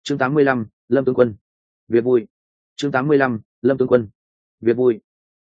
Chương 85, Lâm tướng quân. Việc vui. Chương 85, Lâm tướng quân. Việc vui.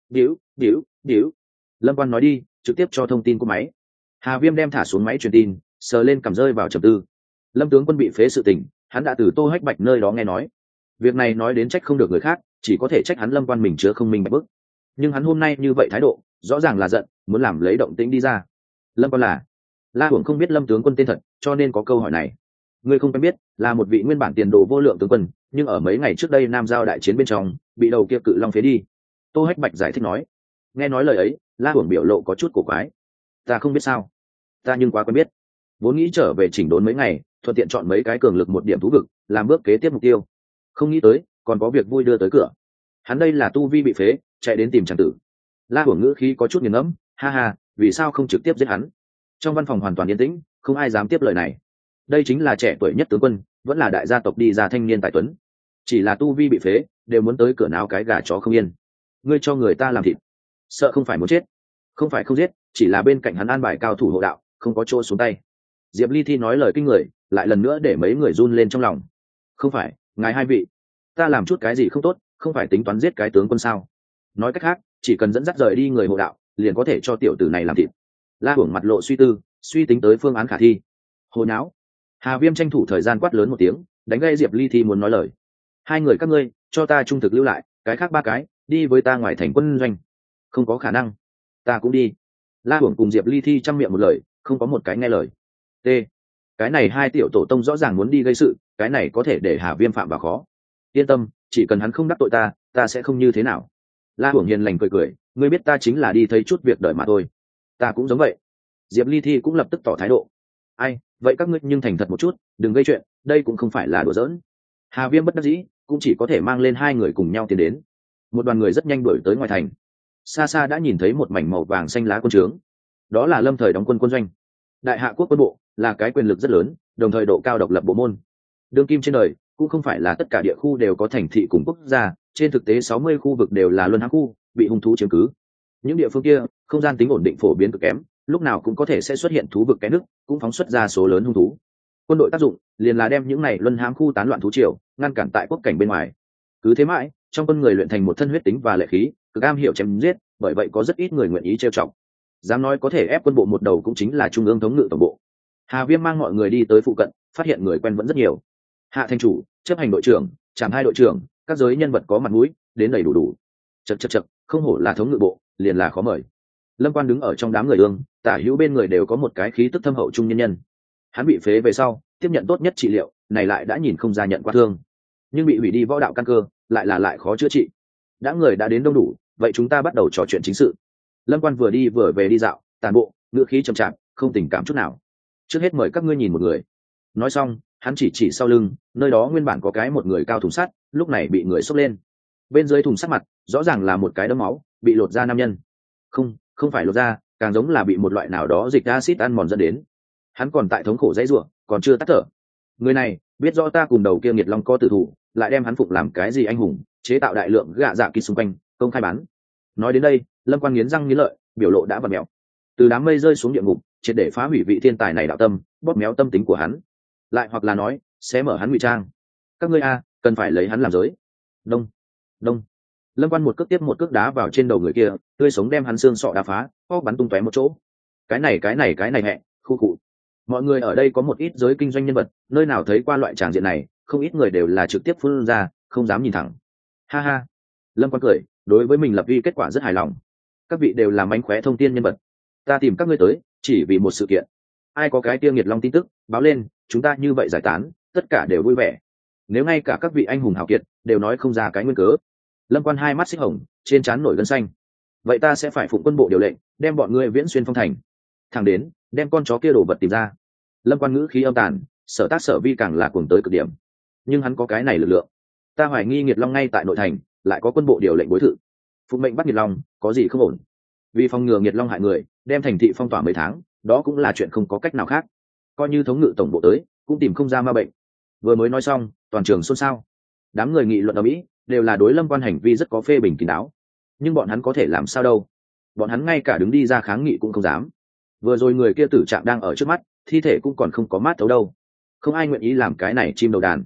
Điếu. Lâm Quan nói đi, trực tiếp cho thông tin của máy. Hà Viêm đem thả xuống máy truyền tin, sờ lên cầm rơi vào trầm tư. Lâm tướng quân bị phế sự tình, hắn đã từ Tô Hách Bạch nơi đó nghe nói. Việc này nói đến trách không được người khác, chỉ có thể trách hắn Lâm Quan mình chứa không minh bạch bức. Nhưng hắn hôm nay như vậy thái độ, rõ ràng là giận, muốn làm lấy động tĩnh đi ra. Lâm Quan là La Hưởng không biết Lâm tướng quân tên thật, cho nên có câu hỏi này. Ngươi không quen biết, là một vị nguyên bản tiền đồ vô lượng tướng quân, nhưng ở mấy ngày trước đây Nam Giao đại chiến bên trong, bị đầu kia cự long phế đi. Tô Hách Bạch giải thích nói. Nghe nói lời ấy, La Hưởng biểu lộ có chút cổ quái. Ta không biết sao, ta nhưng quá quen biết. Vốn nghĩ trở về chỉnh đốn mấy ngày, thuận tiện chọn mấy cái cường lực một điểm thú vực, làm bước kế tiếp mục tiêu. Không nghĩ tới, còn có việc vui đưa tới cửa. Hắn đây là tu vi bị phế, chạy đến tìm chàng tử. La Hưởng ngữ khí có chút nghiền ngẫm, ha ha, vì sao không trực tiếp giết hắn? Trong văn phòng hoàn toàn yên tĩnh, không ai dám tiếp lời này. Đây chính là trẻ tuổi nhất tướng quân, vẫn là đại gia tộc đi ra thanh niên tài tuấn. Chỉ là tu vi bị phế, đều muốn tới cửa náo cái gà chó không yên. Ngươi cho người ta làm thịt, sợ không phải muốn chết. Không phải không giết, chỉ là bên cạnh hắn an bài cao thủ hộ đạo, không có chỗ xuống tay. Diệp Ly Thi nói lời kinh người, lại lần nữa để mấy người run lên trong lòng. Không phải, ngài hai vị, ta làm chút cái gì không tốt, không phải tính toán giết cái tướng quân sao? Nói cách khác, chỉ cần dẫn dắt rời đi người hộ đạo, liền có thể cho tiểu tử này làm thịt. La Hưởng mặt lộ suy tư, suy tính tới phương án khả thi. Hồ nháo. Hà Viêm tranh thủ thời gian quát lớn một tiếng, đánh gây Diệp Ly Thi muốn nói lời. Hai người các ngươi, cho ta trung thực lưu lại, cái khác ba cái, đi với ta ngoài thành quân doanh. Không có khả năng. Ta cũng đi. La Hưởng cùng Diệp Ly Thi chăm miệng một lời, không có một cái nghe lời. T. Cái này hai tiểu tổ tông rõ ràng muốn đi gây sự, cái này có thể để Hà Viêm phạm vào khó. Yên tâm, chỉ cần hắn không đắc tội ta, ta sẽ không như thế nào. La Hưởng hiền lành cười, ngươi biết ta chính là đi thấy chút việc đời mà thôi. Ta cũng giống vậy. Diệp Ly Thi cũng lập tức tỏ thái độ. Ai, vậy các ngươi nhưng thành thật một chút, đừng gây chuyện, đây cũng không phải là đùa giỡn. Hà Viêm bất đắc dĩ, cũng chỉ có thể mang lên hai người cùng nhau tiến đến. Một đoàn người rất nhanh đuổi tới ngoài thành. Xa xa đã nhìn thấy một mảnh màu vàng xanh lá quân trướng. Đó là Lâm thời đóng quân quân doanh. Đại Hạ quốc quân bộ là cái quyền lực rất lớn, đồng thời độ cao độc lập bộ môn. Đương kim trên đời cũng không phải là tất cả địa khu đều có thành thị cùng quốc gia, trên thực tế 60 khu vực đều là luân hãm khu, bị hung thú chiếm cứ. Những địa phương kia, không gian tính ổn định phổ biến cực kém, lúc nào cũng có thể sẽ xuất hiện thú vực cái nước, cũng phóng xuất ra số lớn hung thú. Quân đội tác dụng liền là đem những này luân hãm khu tán loạn thú triều, ngăn cản tại quốc cảnh bên ngoài. Cứ thế mãi, trong quân người luyện thành một thân huyết tính và lệ khí, cực am hiểu chém giết, bởi vậy có rất ít người nguyện ý trêu chọc. Dám nói có thể ép quân bộ một đầu cũng chính là trung ương thống ngự tổng bộ. Hà Viêm mang mọi người đi tới phụ cận, phát hiện người quen vẫn rất nhiều. Hạ thành chủ, chấp hành đội trưởng, trạm hai đội trưởng, các giới nhân vật có mặt mũi, đến đầy đủ. Chậc, không hổ là thống ngự bộ, liền là khó mời. Lâm Quan đứng ở trong đám người ương, tả hữu bên người đều có một cái khí tức thâm hậu trung nhân nhân. Hắn bị phế về sau, tiếp nhận tốt nhất trị liệu, này lại đã nhìn không ra nhận qua thương, nhưng bị hủy đi võ đạo căn cơ, lại khó chữa trị. Đã người đã đến đông đủ, vậy chúng ta bắt đầu trò chuyện chính sự. Lâm Quan vừa đi vừa về đi dạo, tàn bộ, ngữ khí trầm chạp, không tình cảm chút nào. Trước hết mời các ngươi nhìn một người. Nói xong, hắn chỉ sau lưng, nơi đó nguyên bản có cái một người cao thùng sắt, lúc này bị người xốc lên. Bên dưới thùng sắt mặt, rõ ràng là một cái đấm máu, bị lột da nam nhân. Không phải lột da, càng giống là bị một loại nào đó dịch acid ăn mòn dẫn đến. Hắn còn tại thống khổ dãy rủa, còn chưa tắt thở. Người này biết rõ ta cùng đầu kia nghiệt long có tử thủ, lại đem hắn phục làm cái gì anh hùng, chế tạo đại lượng gạ dạ kỳ xung quanh, công khai bán. Nói đến đây, Lâm Quan nghiến răng nghiến lợi, biểu lộ đã vặn mèo. Từ đám mây rơi xuống địa ngục, triệt để phá hủy vị thiên tài này đạo tâm, bóp méo tâm tính của hắn. Lại hoặc là nói, sẽ mở hắn ngụy trang. Các ngươi a, cần phải lấy hắn làm giới. Đông. Lâm Quan một cước tiếp một cước đá vào trên đầu người kia, tươi sống đem hắn xương sọ đá phá, ho bắn tung tóe một chỗ. Cái này hẹ, khu cụ. Mọi người ở đây có một ít giới kinh doanh nhân vật, nơi nào thấy qua loại tràng diện này, không ít người đều là trực tiếp phun ra, không dám nhìn thẳng. Ha ha. Lâm Quan cười, đối với mình lập uy kết quả rất hài lòng. Các vị đều là mánh khóe thông tin nhân vật, ta tìm các ngươi tới chỉ vì một sự kiện. Ai có cái tiêu nghiệt long tin tức báo lên, chúng ta như vậy giải tán, tất cả đều vui vẻ. Nếu ngay cả các vị anh hùng hào kiệt đều nói không ra cái nguyên cớ. Lâm Quan hai mắt xích hồng, trên trán nổi gân xanh. Vậy ta sẽ phải phụng quân bộ điều lệnh, đem bọn ngươi viễn xuyên phong thành, thẳng đến đem con chó kia đổ vật tìm ra. Lâm Quan ngữ khí âm tàn, sở tác sở vi càng là cuồng tới cực điểm. Nhưng hắn có cái này lực lượng, ta hoài nghi nghiệt long ngay tại nội thành, lại có quân bộ điều lệnh bối thự, phụng mệnh bắt nghiệt long, có gì không ổn. Vì phòng ngừa nghiệt long hại người, đem thành thị phong tỏa mấy tháng, đó cũng là chuyện không có cách nào khác. Coi như thống ngự tổng bộ tới, cũng tìm không ra ma bệnh. Vừa mới nói xong, toàn trường xôn xao. Đám người nghị luận ở Mỹ đều là đối Lâm Quan hành vi rất có phê bình kín đáo. Nhưng bọn hắn có thể làm sao đâu? Bọn hắn ngay cả đứng đi ra kháng nghị cũng không dám. Vừa rồi người kia tử trạng đang ở trước mắt, thi thể cũng còn không có mát thấu đâu. Không ai nguyện ý làm cái này chim đầu đàn.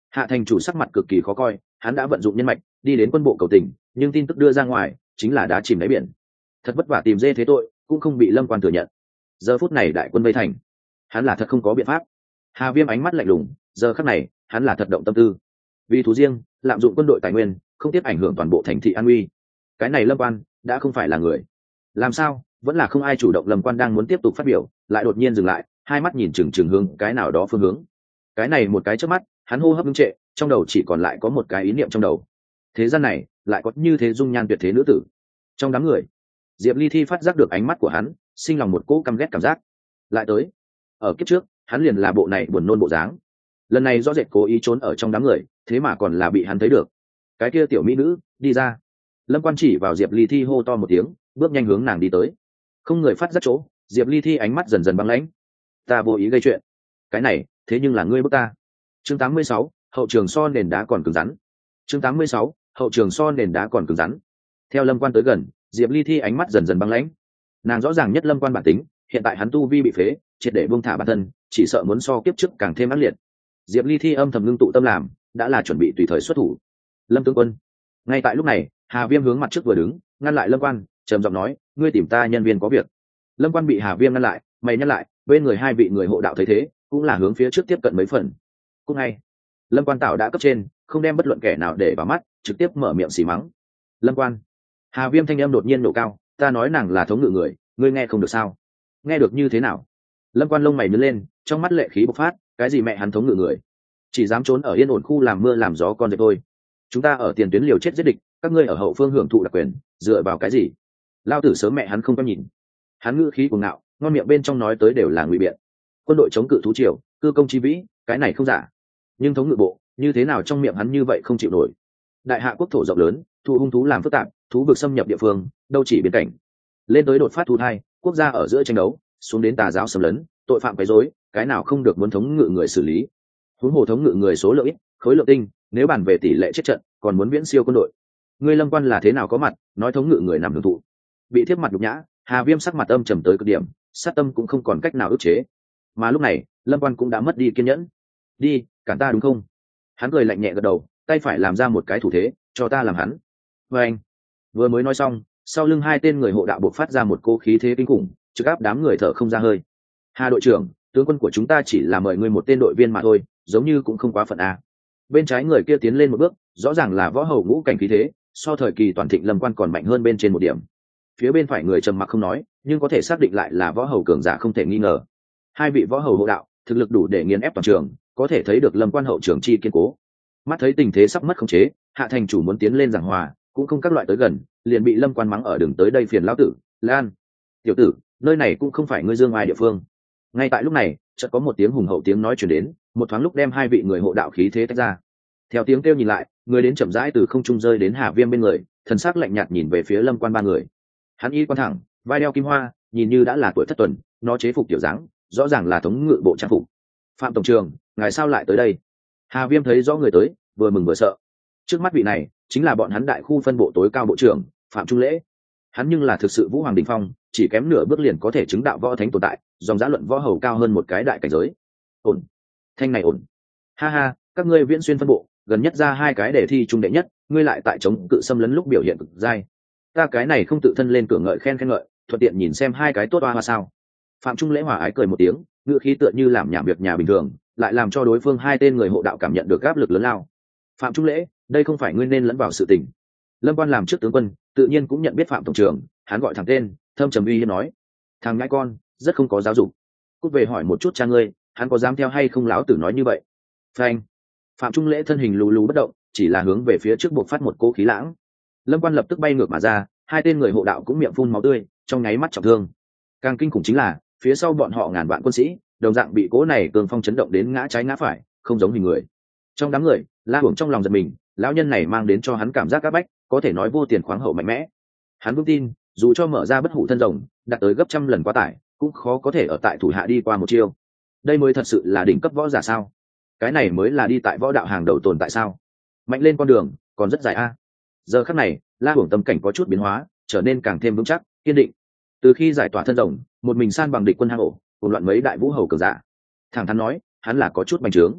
Hạ thành chủ sắc mặt cực kỳ khó coi, hắn đã vận dụng nhân mạch đi đến quân bộ cầu tình, nhưng tin tức đưa ra ngoài chính là đá chìm đáy biển. Thật vất vả tìm dê thế tội cũng không bị lâm quan thừa nhận. Giờ phút này đại quân vây thành, hắn là thật không có biện pháp. Hà Viêm ánh mắt lạnh lùng, giờ khắc này hắn là thật động tâm tư, vì thú riêng lạm dụng quân đội tài nguyên, không tiếp ảnh hưởng toàn bộ thành thị an uy. Cái này lâm quan đã không phải là người. Làm sao vẫn là không ai chủ động. Lâm quan đang muốn tiếp tục phát biểu, lại đột nhiên dừng lại, hai mắt nhìn chừng chừng hướng cái nào đó phương hướng. Cái này một cái chớp mắt, hắn hô hấp ngưng trệ, trong đầu chỉ còn lại có một cái ý niệm trong đầu. Thế gian này lại có như thế dung nhan tuyệt thế nữ tử. Trong đám người, Diệp Ly Thi phát giác được ánh mắt của hắn, sinh lòng một cỗ căm ghét cảm giác. Lại tới, ở kiếp trước hắn liền là bộ này buồn nôn bộ dáng, lần này rõ rệt cố ý trốn ở trong đám người, thế mà còn là bị hắn thấy được. Cái kia tiểu mỹ nữ đi ra. Lâm quan chỉ vào Diệp Ly Thi hô to một tiếng, bước nhanh hướng nàng đi tới. Không người phát giác chỗ, Diệp Ly Thi ánh mắt dần dần băng lãnh. Ta vô ý gây chuyện. Cái này thế nhưng là ngươi bức ta. Chương 86, hậu trường so nền đá còn cứng rắn. Chương 86, hậu trường so nền đá còn cứng rắn. Theo lâm quan tới gần, Diệp Ly Thi ánh mắt dần dần băng lãnh. Nàng rõ ràng nhất lâm quan bản tính, hiện tại hắn tu vi bị phế, triệt để buông thả bản thân, chỉ sợ muốn so kiếp trước càng thêm ác liệt. Diệp Ly Thi âm thầm ngưng tụ tâm làm, đã là chuẩn bị tùy thời xuất thủ. Lâm tướng quân. Ngay tại lúc này, Hà Viêm hướng mặt trước vừa đứng, ngăn lại lâm quan, trầm giọng nói, ngươi tìm ta nhân viên có việc. Lâm quan bị Hà Viêm ngăn lại, mày nhắc lại, bên người hai vị người hộ đạo thấy thế, cũng là hướng phía trước tiếp cận mấy phần. Cũng ngay, lâm quan tạo đã cấp trên, không đem bất luận kẻ nào để vào mắt, trực tiếp mở miệng xì mắng. Lâm quan. Hà Viêm thanh âm đột nhiên nổ cao, ta nói nàng là thống ngự người, ngươi nghe không được sao? Nghe được như thế nào? Lâm quan lông mày nhướng lên, trong mắt lệ khí bộc phát, cái gì mẹ hắn thống ngự người, chỉ dám trốn ở yên ổn khu làm mưa làm gió con dẹp thôi. Chúng ta ở tiền tuyến liều chết giết địch, các ngươi ở hậu phương hưởng thụ đặc quyền, dựa vào cái gì? Lao tử sớm mẹ hắn không có nhìn. Hắn ngữ khí cuồng ngạo, ngon miệng bên trong nói tới đều là ngụy biện. Quân đội chống cự thú triều, cư công chi vĩ, cái này không giả. Nhưng thống ngự bộ, như thế nào trong miệng hắn như vậy không chịu nổi? Đại hạ quốc thổ rộng lớn, thu hung thú làm phức tạp, thú vực xâm nhập địa phương, đâu chỉ biên cảnh. Lên tới đột phát thú thai, quốc gia ở giữa tranh đấu, xuống đến tà giáo xâm lấn, tội phạm quấy rối, cái nào không được muốn thống ngự người xử lý. Huống hồ thống ngự người số lượng ít, khối lượng tinh, nếu bàn về tỷ lệ chết trận, còn muốn viễn siêu quân đội. Ngươi lâm quan là thế nào có mặt, nói thống ngự người nằm hưởng thụ. Bị thiếp mặt nhục nhã, Hà Viêm sắc mặt âm trầm tới cực điểm, sát tâm cũng không còn cách nào ức chế. Mà lúc này, lâm quan cũng đã mất đi kiên nhẫn. Đi, cản ta đúng không? Hắn cười lạnh nhẹ gật đầu, tay phải làm ra một cái thủ thế, cho ta làm hắn. Và anh vừa mới nói xong, sau lưng hai tên người hộ đạo buộc phát ra một cô khí thế kinh khủng, trực áp đám người thở không ra hơi. Hà đội trưởng, tướng quân của chúng ta chỉ là mời ngươi một tên đội viên mà thôi, giống như cũng không quá phận a. Bên trái người kia tiến lên một bước, rõ ràng là võ hầu ngũ cảnh khí thế, so thời kỳ toàn thịnh lâm quan còn mạnh hơn bên trên một điểm. Phía bên phải người trầm mặc không nói, nhưng có thể xác định lại là võ hầu cường giả không thể nghi ngờ. Hai vị võ hầu hộ đạo, thực lực đủ để nghiền ép toàn trường, có thể thấy được lâm quan hậu trường chi kiên cố. Mắt thấy tình thế sắp mất khống chế, hạ thành chủ muốn tiến lên giảng hòa, cũng không các loại tới gần, liền bị lâm quan mắng ở đường tới đây phiền lão tử. Lan, tiểu tử, nơi này cũng không phải ngươi dương ai địa phương. Ngay tại lúc này, chợt có một tiếng hùng hậu tiếng nói truyền đến, một thoáng lúc đem hai vị người hộ đạo khí thế tách ra. Theo tiếng kêu nhìn lại, người đến chậm rãi từ không trung rơi đến Hà Viêm bên người, thần sắc lạnh nhạt nhìn về phía lâm quan ba người. Hắn y quan thẳng, vai đeo kim hoa, nhìn như đã là tuổi thất tuần, nó chế phục kiểu dáng, rõ ràng là thống ngự bộ trang phục. Phạm tổng trường, ngài sao lại tới đây? Hà Viêm thấy rõ người tới, vừa mừng vừa sợ. Trước mắt vị này chính là bọn hắn đại khu phân bộ tối cao bộ trưởng Phạm Trung Lễ. Hắn nhưng là thực sự vũ hoàng đỉnh phong, chỉ kém nửa bước liền có thể chứng đạo võ thánh tồn tại, dòng giá luận võ hầu cao hơn một cái đại cảnh giới. Ổn, thanh này ổn. Ha ha, các ngươi viễn xuyên phân bộ gần nhất ra hai cái đề thi trung đệ nhất, ngươi lại tại chống cự xâm lấn lúc biểu hiện cực dai. Ta cái này không tự thân lên cửa ngợi khen ngợi, thuận tiện nhìn xem hai cái tốt oa hoa sao? Phạm Trung Lễ hòa ái cười một tiếng, ngữ khí tựa như làm nhảm việc nhà bình thường, lại làm cho đối phương hai tên người hộ đạo cảm nhận được áp lực lớn lao. Phạm Trung Lễ, đây không phải ngươi nên lẫn vào sự tình. Lâm quan làm trước tướng quân, tự nhiên cũng nhận biết Phạm tổng trưởng, hắn gọi thẳng tên, thâm trầm uy hiếp nói: thằng ngãi con, rất không có giáo dục. Cút về hỏi một chút cha ngươi, hắn có dám theo hay không? Lão tử nói như vậy. Phanh. Phạm Trung Lễ thân hình lù lù bất động, chỉ là hướng về phía trước buộc phát một cỗ khí lãng. Lâm quan lập tức bay ngược mà ra, hai tên người hộ đạo cũng miệng phun máu tươi, trong nháy mắt trọng thương. Càng kinh khủng chính là phía sau bọn họ ngàn vạn quân sĩ đồng dạng bị cỗ này cường phong chấn động đến ngã trái ngã phải, không giống hình người. Trong đám người, La Hưởng trong lòng giật mình, lão nhân này mang đến cho hắn cảm giác áp bách, có thể nói vô tiền khoáng hậu mạnh mẽ. Hắn vững tin, dù cho mở ra bất hủ thân rồng, đạt tới gấp trăm lần quá tải, cũng khó có thể ở tại thủ hạ đi qua một chiêu. Đây mới thật sự là đỉnh cấp võ giả sao? Cái này mới là đi tại võ đạo hàng đầu tồn tại sao? Mạnh lên con đường còn rất dài a. Giờ khắc này, La Hưởng tâm cảnh có chút biến hóa, trở nên càng thêm vững chắc, kiên định. Từ khi giải tỏa thân rồng, một mình san bằng địch quân hang ổ, cùng loạn mấy đại vũ hầu cường giả, thẳng thắn nói, hắn là có chút bành trướng.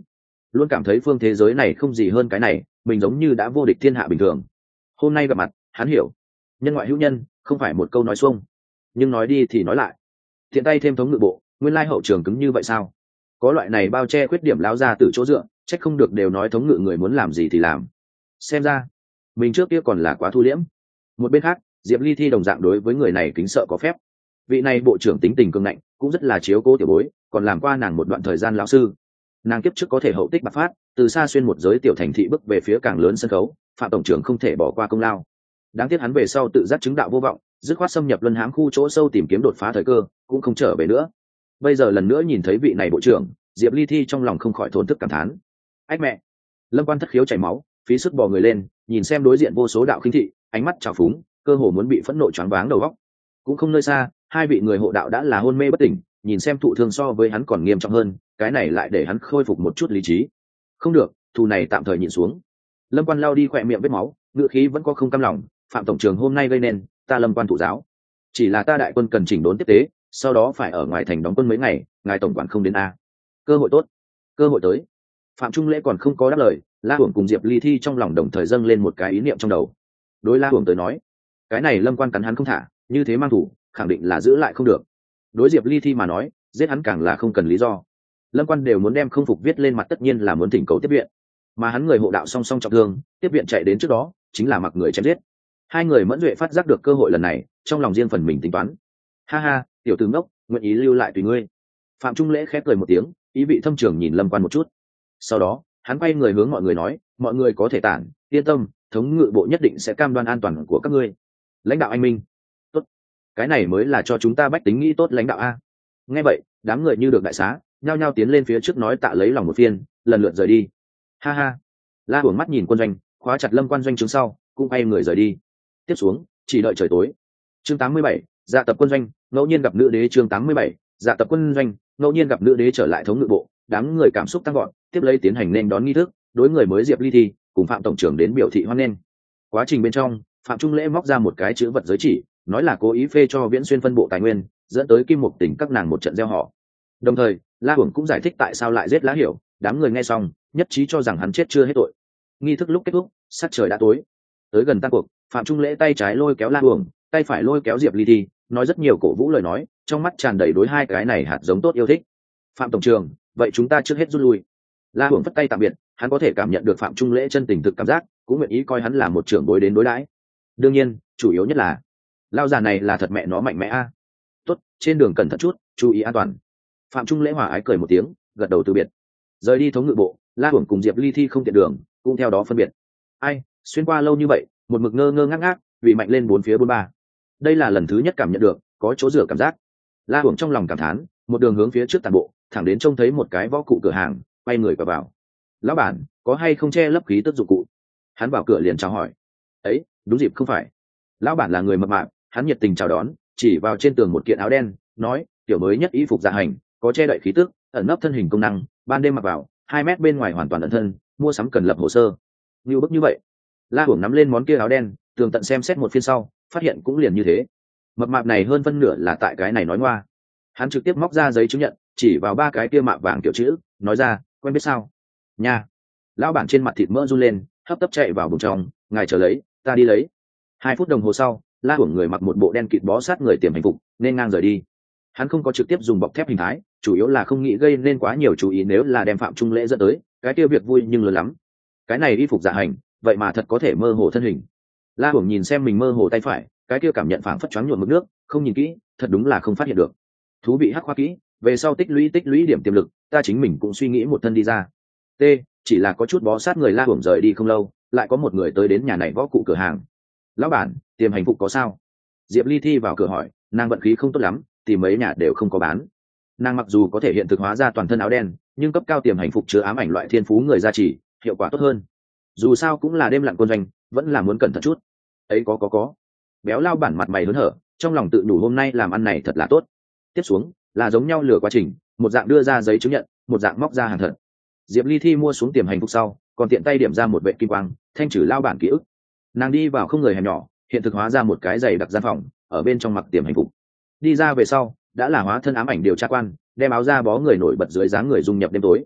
luôn cảm thấy phương thế giới này không gì hơn cái này, mình giống như đã vô địch thiên hạ bình thường. Hôm nay gặp mặt, hắn hiểu, nhân ngoại hữu nhân, không phải một câu nói xuông, nhưng nói đi thì nói lại. Thiện tay thêm thống ngự bộ, nguyên lai hậu trường cứng như vậy sao? Có loại này bao che khuyết điểm láo ra từ chỗ dựa, trách không được đều nói thống ngự người muốn làm gì thì làm. Xem ra mình trước kia còn là quá thu liễm. Một bên khác, Diệp Ly Thi đồng dạng đối với người này kính sợ có phép. Vị này bộ trưởng tính tình cường ngạnh, cũng rất là chiếu cố tiểu bối, còn làm qua nàng một đoạn thời gian lão sư. Nàng kiếp trước có thể hậu tích bạc phát, từ xa xuyên một giới tiểu thành thị bước về phía càng lớn sân khấu, Phạm tổng trưởng không thể bỏ qua công lao. Đáng tiếc hắn về sau tự giác chứng đạo vô vọng, dứt khoát xâm nhập luân hãm khu chỗ sâu tìm kiếm đột phá thời cơ, cũng không trở về nữa. Bây giờ lần nữa nhìn thấy vị này bộ trưởng, Diệp Ly Thi trong lòng không khỏi thổn thức cảm thán. Ách mẹ! Lâm Quan thất khiếu chảy máu, phí sức bò người lên, nhìn xem đối diện vô số đạo khinh thị, ánh mắt trào phúng, cơ hồ muốn bị phẫn nộ choáng váng đầu óc. Cũng không nơi xa, hai vị người hộ đạo đã là hôn mê bất tỉnh, nhìn xem thụ thương so với hắn còn nghiêm trọng hơn, cái này lại để hắn khôi phục một chút lý trí. Không được, thù này tạm thời nhịn xuống. Lâm Quan lao đi khỏe miệng vết máu, ngựa khí vẫn có không cam lòng. Phạm tổng trưởng hôm nay gây nên, ta Lâm Quan thủ giáo, chỉ là ta đại quân cần chỉnh đốn tiếp tế, sau đó phải ở ngoài thành đóng quân mấy ngày, ngài tổng quản không đến a. Cơ hội tốt, cơ hội tới. Phạm Trung Lễ còn không có đáp lời, La Hưởng cùng Diệp Ly Thi trong lòng đồng thời dâng lên một cái ý niệm trong đầu. Đối La Hưởng tới nói, cái này Lâm Quan cắn hắn không thả, như thế mang thủ, khẳng định là giữ lại không được. Đối Diệp Ly Thi mà nói, giết hắn càng là không cần lý do. Lâm Quan đều muốn đem không phục viết lên mặt, tất nhiên là muốn thỉnh cầu tiếp viện, mà hắn người hộ đạo song song trọng thương, tiếp viện chạy đến trước đó, chính là mặc người chém giết. Hai người mẫn duệ phát giác được cơ hội lần này, trong lòng riêng phần mình tính toán. Ha ha, tiểu tử ngốc, nguyện ý lưu lại tùy ngươi. Phạm Trung Lễ khép cười một tiếng, ý vị thâm trường nhìn Lâm Quan một chút. Sau đó, hắn quay người hướng mọi người nói, mọi người có thể tản, yên tâm, thống ngự bộ nhất định sẽ cam đoan an toàn của các ngươi. Lãnh đạo anh minh. Tốt, cái này mới là cho chúng ta bách tính nghĩ tốt lãnh đạo a. Nghe vậy, đám người như được đại xá, nhao nhao tiến lên phía trước nói tạ lấy lòng một phiên, lần lượt rời đi. Ha ha. La Hưởng mắt nhìn quân doanh, khóa chặt Lâm Quan doanh trướng sau, cũng quay người rời đi. Tiếp xuống, chỉ đợi trời tối. Chương 87, dạ tập quân doanh, ngẫu nhiên gặp nữ đế. Chương 87, dạ tập quân doanh, ngẫu nhiên gặp nữ đế trở lại thống ngự bộ, đám người cảm xúc tăng gọn, tiếp lấy tiến hành nên đón nghi thức, đối người mới Diệp Ly Thi cùng Phạm tổng trưởng đến biểu thị hoan nghênh. Quá trình bên trong, Phạm Trung Lễ móc ra một cái chữ vật giới chỉ, nói là cố ý phê cho Viễn Xuyên phân bộ tài nguyên, dẫn tới Kim Mục Tỉnh các nàng một trận gieo họ. Đồng thời, La Hưởng cũng giải thích tại sao lại giết Lá Hiểu, đám người nghe xong, nhất trí cho rằng hắn chết chưa hết tội. Nghi thức lúc kết thúc, sắc trời đã tối. Tới gần tan cuộc, Phạm Trung Lễ tay trái lôi kéo La Hưởng, tay phải lôi kéo Diệp Ly Thi, nói rất nhiều cổ vũ lời nói, trong mắt tràn đầy đối hai cái này hạt giống tốt yêu thích. Phạm tổng trưởng, vậy chúng ta trước hết rút lui. La Hưởng phất tay tạm biệt, hắn có thể cảm nhận được Phạm Trung Lễ chân tình thực cảm giác, cũng nguyện ý coi hắn là một trưởng bối đến đối đãi. Đương nhiên, chủ yếu nhất là lao già này là thật mẹ nó mạnh mẽ a. Tốt, trên đường cẩn thận chút, chú ý an toàn. Phạm Trung Lễ hòa ái cười một tiếng, gật đầu từ biệt. Rời đi thống ngự bộ, La Hưởng cùng Diệp Ly Thi không tiện đường, cũng theo đó phân biệt. Ai, xuyên qua lâu như vậy, một mực ngơ ngơ ngác ngác, vì mạnh lên bốn phía bốn ba. Đây là lần thứ nhất cảm nhận được có chỗ rửa cảm giác. La Hưởng trong lòng cảm thán, một đường hướng phía trước tàn bộ, thẳng đến trông thấy một cái võ cụ cửa hàng, quay người vào. Lão bản, có hay không che lấp khí tức dụng cụ? Hắn vào cửa liền chào hỏi. Ấy, đúng dịp không phải. Lão bản là người mập mạp, hắn nhiệt tình chào đón, chỉ vào trên tường một kiện áo đen, nói, tiểu mới nhất y phục dạ hành, có che đậy khí tức, ẩn nấp thân hình công năng, ban đêm mặc vào, 2 mét bên ngoài hoàn toàn ẩn thân, mua sắm cần lập hồ sơ. Như bức như vậy. La Hưởng nắm lên món kia áo đen, tường tận xem xét một phiên sau, phát hiện cũng liền như thế. Mập mạp này hơn phân nửa là tại cái này nói ngoa. Hắn trực tiếp móc ra giấy chứng nhận, chỉ vào 3 cái kia mạ vàng kiểu chữ, nói ra, quen biết sao? Nha. Lão bản trên mặt thịt mỡ run lên, hấp tấp chạy vào vùng trong, ngài chờ lấy, ta đi lấy. 2 phút đồng hồ sau, La Hưởng người mặc một bộ đen kịt bó sát người tiềm hành phục, nên ngang rời đi. Hắn không có trực tiếp dùng bọc thép hình thái, chủ yếu là không nghĩ gây nên quá nhiều chú ý, nếu là đem Phạm Trung Lễ dẫn tới, cái kia việc vui nhưng lớn lắm. Cái này y phục dạ hành, vậy mà thật có thể mơ hồ thân hình. La Hưởng nhìn xem mình mơ hồ tay phải, cái kia cảm nhận phảng phất choáng nhuộm mực nước, không nhìn kỹ, thật đúng là không phát hiện được. Thú vị hắc khoa kỹ, về sau tích lũy điểm tiềm lực, ta chính mình cũng suy nghĩ một thân đi ra. T, chỉ là có chút bó sát người. La Hưởng rời đi không lâu, lại có một người tới đến nhà này võ cụ cửa hàng. Lão bản, tiềm hành phục có sao? Diệp Ly Thi vào cửa hỏi, nàng vận khí không tốt lắm, tìm mấy nhà đều không có bán. Nàng mặc dù có thể hiện thực hóa ra toàn thân áo đen, nhưng cấp cao tiềm hành phục chứa ám ảnh loại thiên phú người gia trì, hiệu quả tốt hơn. Dù sao cũng là đêm lặn quân doanh, vẫn là muốn cẩn thận chút. Ấy có. Béo lao bản mặt mày hớn hở, trong lòng tự đủ hôm nay làm ăn này thật là tốt. Tiếp xuống là giống nhau lừa quá trình, một dạng đưa ra giấy chứng nhận, một dạng móc ra hàng thật. Diệp Ly Thi mua xuống tiềm hành phục sau, còn tiện tay điểm ra một vệ kim quang, thanh trừ lao bản ký ức. Nàng đi vào không người hẻm nhỏ, hiện thực hóa ra một cái giày đặc gian phòng, ở bên trong mặc tiềm hành phục. Đi ra về sau, đã là hóa thân ám ảnh điều tra quan, đem áo ra bó người nổi bật dưới dáng người dung nhập đêm tối.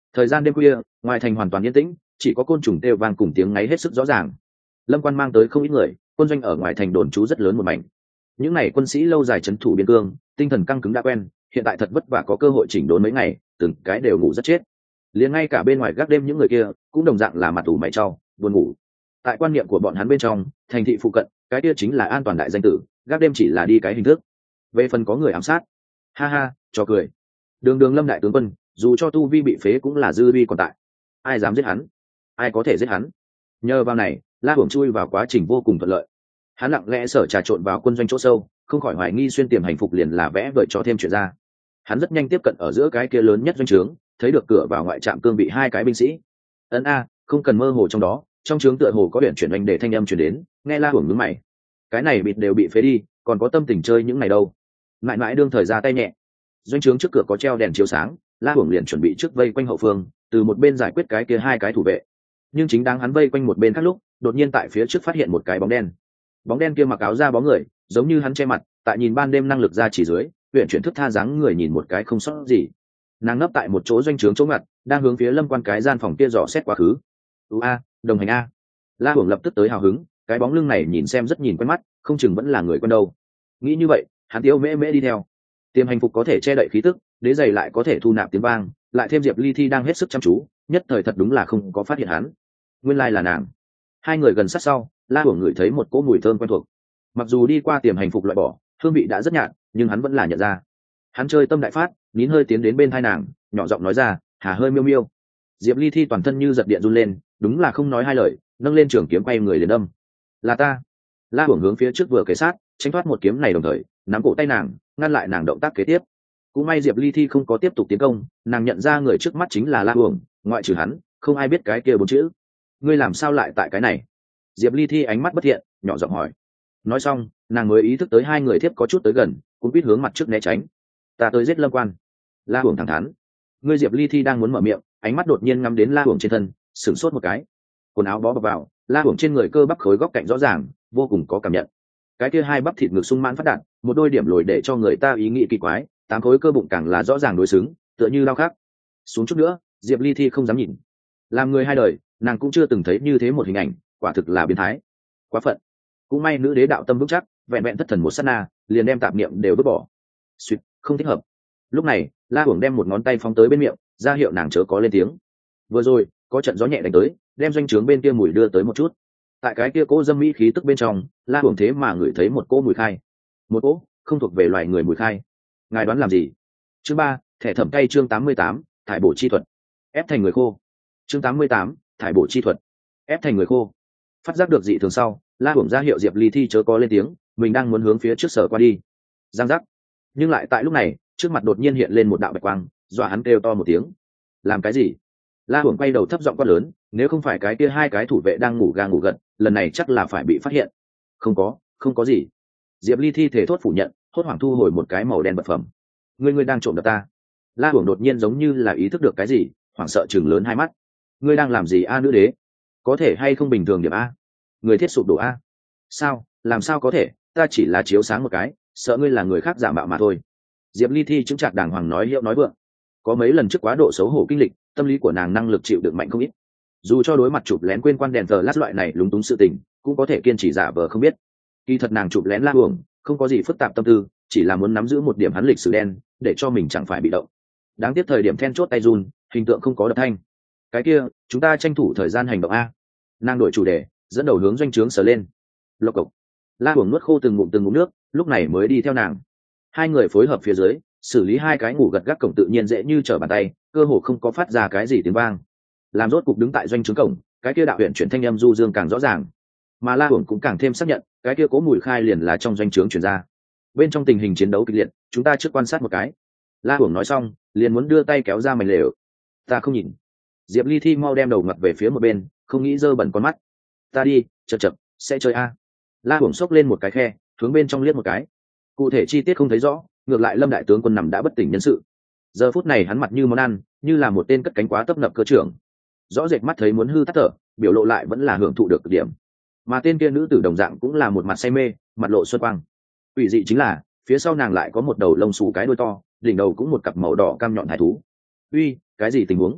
Thời gian đêm khuya, ngoài thành hoàn toàn yên tĩnh, chỉ có côn trùng kêu vang cùng tiếng ngáy hết sức rõ ràng. Lâm Quan mang tới không ít người, quân doanh ở ngoài thành đồn trú rất lớn một mảnh. Những này quân sĩ lâu dài trấn thủ biên cương, tinh thần căng cứng đã quen, hiện tại thật vất vả có cơ hội chỉnh đốn mấy ngày, từng cái đều ngủ rất chết. Liền ngay cả bên ngoài gác đêm những người kia cũng đồng dạng là mặt ủ mày trao, buồn ngủ. Tại quan niệm của bọn hắn bên trong, thành thị phụ cận, cái kia chính là an toàn đại danh tử, gác đêm chỉ là đi cái hình thức. Về phần có người ám sát, ha ha, cho cười. Đường Đường Lâm đại tướng quân, dù cho tu vi bị phế cũng là dư uy còn tại. Ai dám giết hắn? Ai có thể giết hắn? Nhờ vào này, La Hưởng chui vào quá trình vô cùng thuận lợi. Hắn lặng lẽ sở trà trộn vào quân doanh chỗ sâu, không khỏi hoài nghi xuyên tiềm hành phục liền là vẽ vời cho thêm chuyện ra. Hắn rất nhanh tiếp cận ở giữa cái kia lớn nhất doanh trướng, thấy được cửa vào ngoại trạm cương bị hai cái binh sĩ. Ấn a, không cần mơ hồ trong đó, trong trướng tựa hồ có biển chuyển doanh để thanh âm chuyển đến, nghe La Hưởng nhướng mày. Cái này bịt đều bị phế đi, còn có tâm tình chơi những này đâu? Mãi mãi đương thời ra tay nhẹ. Doanh trướng trước cửa có treo đèn chiếu sáng, La Hưởng liền chuẩn bị trước vây quanh hậu phương, từ một bên giải quyết cái kia hai cái thủ vệ. Nhưng chính đáng hắn vây quanh một bên khác lúc, đột nhiên tại phía trước phát hiện một cái bóng đen. Bóng đen kia mặc áo da bóng người, giống như hắn che mặt, tại nhìn ban đêm năng lực ra chỉ dưới, huyện chuyển thức tha dáng người nhìn một cái không sót gì. Nàng nấp tại một chỗ doanh trướng chỗ ngặt, đang hướng phía Lâm Quan cái gian phòng kia dò xét quá khứ. A, đồng hành a. La Hưởng lập tức tới hào hứng, cái bóng lưng này nhìn xem rất nhìn quen mắt, không chừng vẫn là người quen đâu. Nghĩ như vậy, hắn tiêu mễ mễ đi theo. Tiềm hành phục có thể che đậy khí tức, đế giày lại có thể thu nạp tiếng vang, lại thêm Diệp Ly Thi đang hết sức chăm chú, nhất thời thật đúng là không có phát hiện hắn. Nguyên lai là nàng. Hai người gần sát sau, La Hưởng ngửi thấy một cỗ mùi thơm quen thuộc. Mặc dù đi qua tiềm hành phục loại bỏ, hương vị đã rất nhạt, nhưng hắn vẫn là nhận ra. Hắn chơi tâm đại phát, nín hơi tiến đến bên thai nàng, nhỏ giọng nói ra, "Hà hơi miêu miêu." Diệp Ly Thi toàn thân như giật điện run lên, đúng là không nói hai lời, nâng lên trường kiếm quay người liền đâm. "Là ta." La Hưởng hướng phía trước vừa kề sát, tránh thoát một kiếm này đồng thời, nắm cổ tay nàng, ngăn lại nàng động tác kế tiếp. Cũng may Diệp Ly Thi không có tiếp tục tiến công, nàng nhận ra người trước mắt chính là La Hưởng, ngoại trừ hắn, không ai biết cái kia bốn chữ. "Ngươi làm sao lại tại cái này?" Diệp Ly Thi ánh mắt bất thiện, nhỏ giọng hỏi. Nói xong, nàng mới ý thức tới hai người thiếp có chút tới gần, cũng biết hướng mặt trước né tránh. "Ta tới giết Lâm Quan." La Hưởng thẳng thắn. Ngươi Diệp Ly Thi đang muốn mở miệng, ánh mắt đột nhiên ngắm đến La Hưởng trên thân, sửng sốt một cái. Quần áo bó bọc vào, La Hưởng trên người cơ bắp khối góc cạnh rõ ràng, vô cùng có cảm nhận. Cái kia hai bắp thịt ngực sung mãn phát đạt, một đôi điểm lồi để cho người ta ý nghĩ kỳ quái, tám khối cơ bụng càng là rõ ràng đối xứng, tựa như lao khác. Xuống chút nữa, Diệp Ly Thi không dám nhìn. Làm người hai đời, nàng cũng chưa từng thấy như thế một hình ảnh, quả thực là biến thái. Quá phận. Cũng may nữ đế đạo tâm vững chắc, vẹn vẹn thất thần một sát na, liền đem tạp niệm đều vứt bỏ. Suýt, không thích hợp. Lúc này, La Hưởng đem một ngón tay phóng tới bên miệng, ra hiệu nàng chớ có lên tiếng. Vừa rồi, có trận gió nhẹ đánh tới, đem doanh trướng bên kia mùi đưa tới một chút. Tại cái kia cỗ dâm mỹ khí tức bên trong, La Hưởng thế mà ngửi thấy một cỗ mùi khai. Một cỗ không thuộc về loài người mùi khai. Ngài đoán làm gì? Chương 3, thẻ thẩm cay chương 88, thải bổ chi thuật. Ép thành người khô. Chương 88, thải bổ chi thuật. Ép thành người khô. Phát giác được dị thường sau, La Hưởng ra hiệu Diệp Ly Thi chớ có lên tiếng, mình đang muốn hướng phía trước sở qua đi. Giang giác. Nhưng lại tại lúc này, trước mặt đột nhiên hiện lên một đạo bạch quang, dọa hắn kêu to một tiếng. Làm cái gì? La Hưởng quay đầu thấp giọng quát lớn, nếu không phải cái kia hai cái thủ vệ đang ngủ ga ngủ gật, lần này chắc là phải bị phát hiện. Không có gì. Diệp Ly Thi thể thốt phủ nhận, hốt hoảng thu hồi một cái màu đen vật phẩm. Ngươi đang trộm đập ta. La Hưởng đột nhiên giống như là ý thức được cái gì, hoảng sợ chừng lớn hai mắt. Ngươi đang làm gì a nữ đế? Có thể hay không bình thường điểm a? Người thiết sụp đổ a? Sao? Làm sao có thể? Ta chỉ là chiếu sáng một cái, sợ ngươi là người khác giả mạo mà thôi. Diệp Ly Thi chứng chặt đàng hoàng nói hiệu nói vượng. Có mấy lần trước quá độ xấu hổ kinh lịch, tâm lý của nàng năng lực chịu đựng mạnh không ít. Dù cho đối mặt chụp lén quên quan đèn giờ lát loại này lúng túng sự tình, cũng có thể kiên trì giả vờ không biết. Kỳ thật nàng chụp lén La Hưởng, không có gì phức tạp tâm tư, chỉ là muốn nắm giữ một điểm hắn lịch sử đen, để cho mình chẳng phải bị động. Đáng tiếc thời điểm then chốt tay run, hình tượng không có đập thanh. Cái kia, chúng ta tranh thủ thời gian hành động a. Nàng đổi chủ đề, dẫn đầu hướng doanh trướng sờ lên. Lộc cộc. La Hưởng nuốt khô từng ngụm nước, lúc này mới đi theo nàng. Hai người phối hợp phía dưới, xử lý hai cái ngủ gật gác cổng tự nhiên dễ như trở bàn tay, cơ hồ không có phát ra cái gì tiếng vang. Làm rốt cục đứng tại doanh trướng cổng, cái kia đạo huyện chuyển thanh âm du dương càng rõ ràng, mà La Hưởng cũng càng thêm xác nhận, cái kia cố mùi khai liền là trong doanh trướng truyền ra. Bên trong tình hình chiến đấu kịch liệt, chúng ta trước quan sát một cái. La Hưởng nói xong, liền muốn đưa tay kéo ra mảnh lều. Ta không nhìn. Diệp Ly Thi mau đem đầu ngặt về phía một bên, không nghĩ dơ bẩn con mắt. Ta đi, chật, sẽ chơi a. La Hưởng xốc lên một cái khe, hướng bên trong liếc một cái. Cụ thể chi tiết không thấy rõ, ngược lại Lâm đại tướng quân nằm đã bất tỉnh nhân sự. Giờ phút này hắn mặt như món ăn, như là một tên cất cánh quá tấp nập cơ trưởng. Rõ rệt mắt thấy muốn hư tắt thở, biểu lộ lại vẫn là hưởng thụ được cực điểm. Mà tên kia nữ tử đồng dạng cũng là một mặt say mê, mặt lộ xuân quang. Ủy dị chính là, phía sau nàng lại có một đầu lông xù cái đuôi to, đỉnh đầu cũng một cặp màu đỏ cam nhọn thái thú. Uy, cái gì tình huống?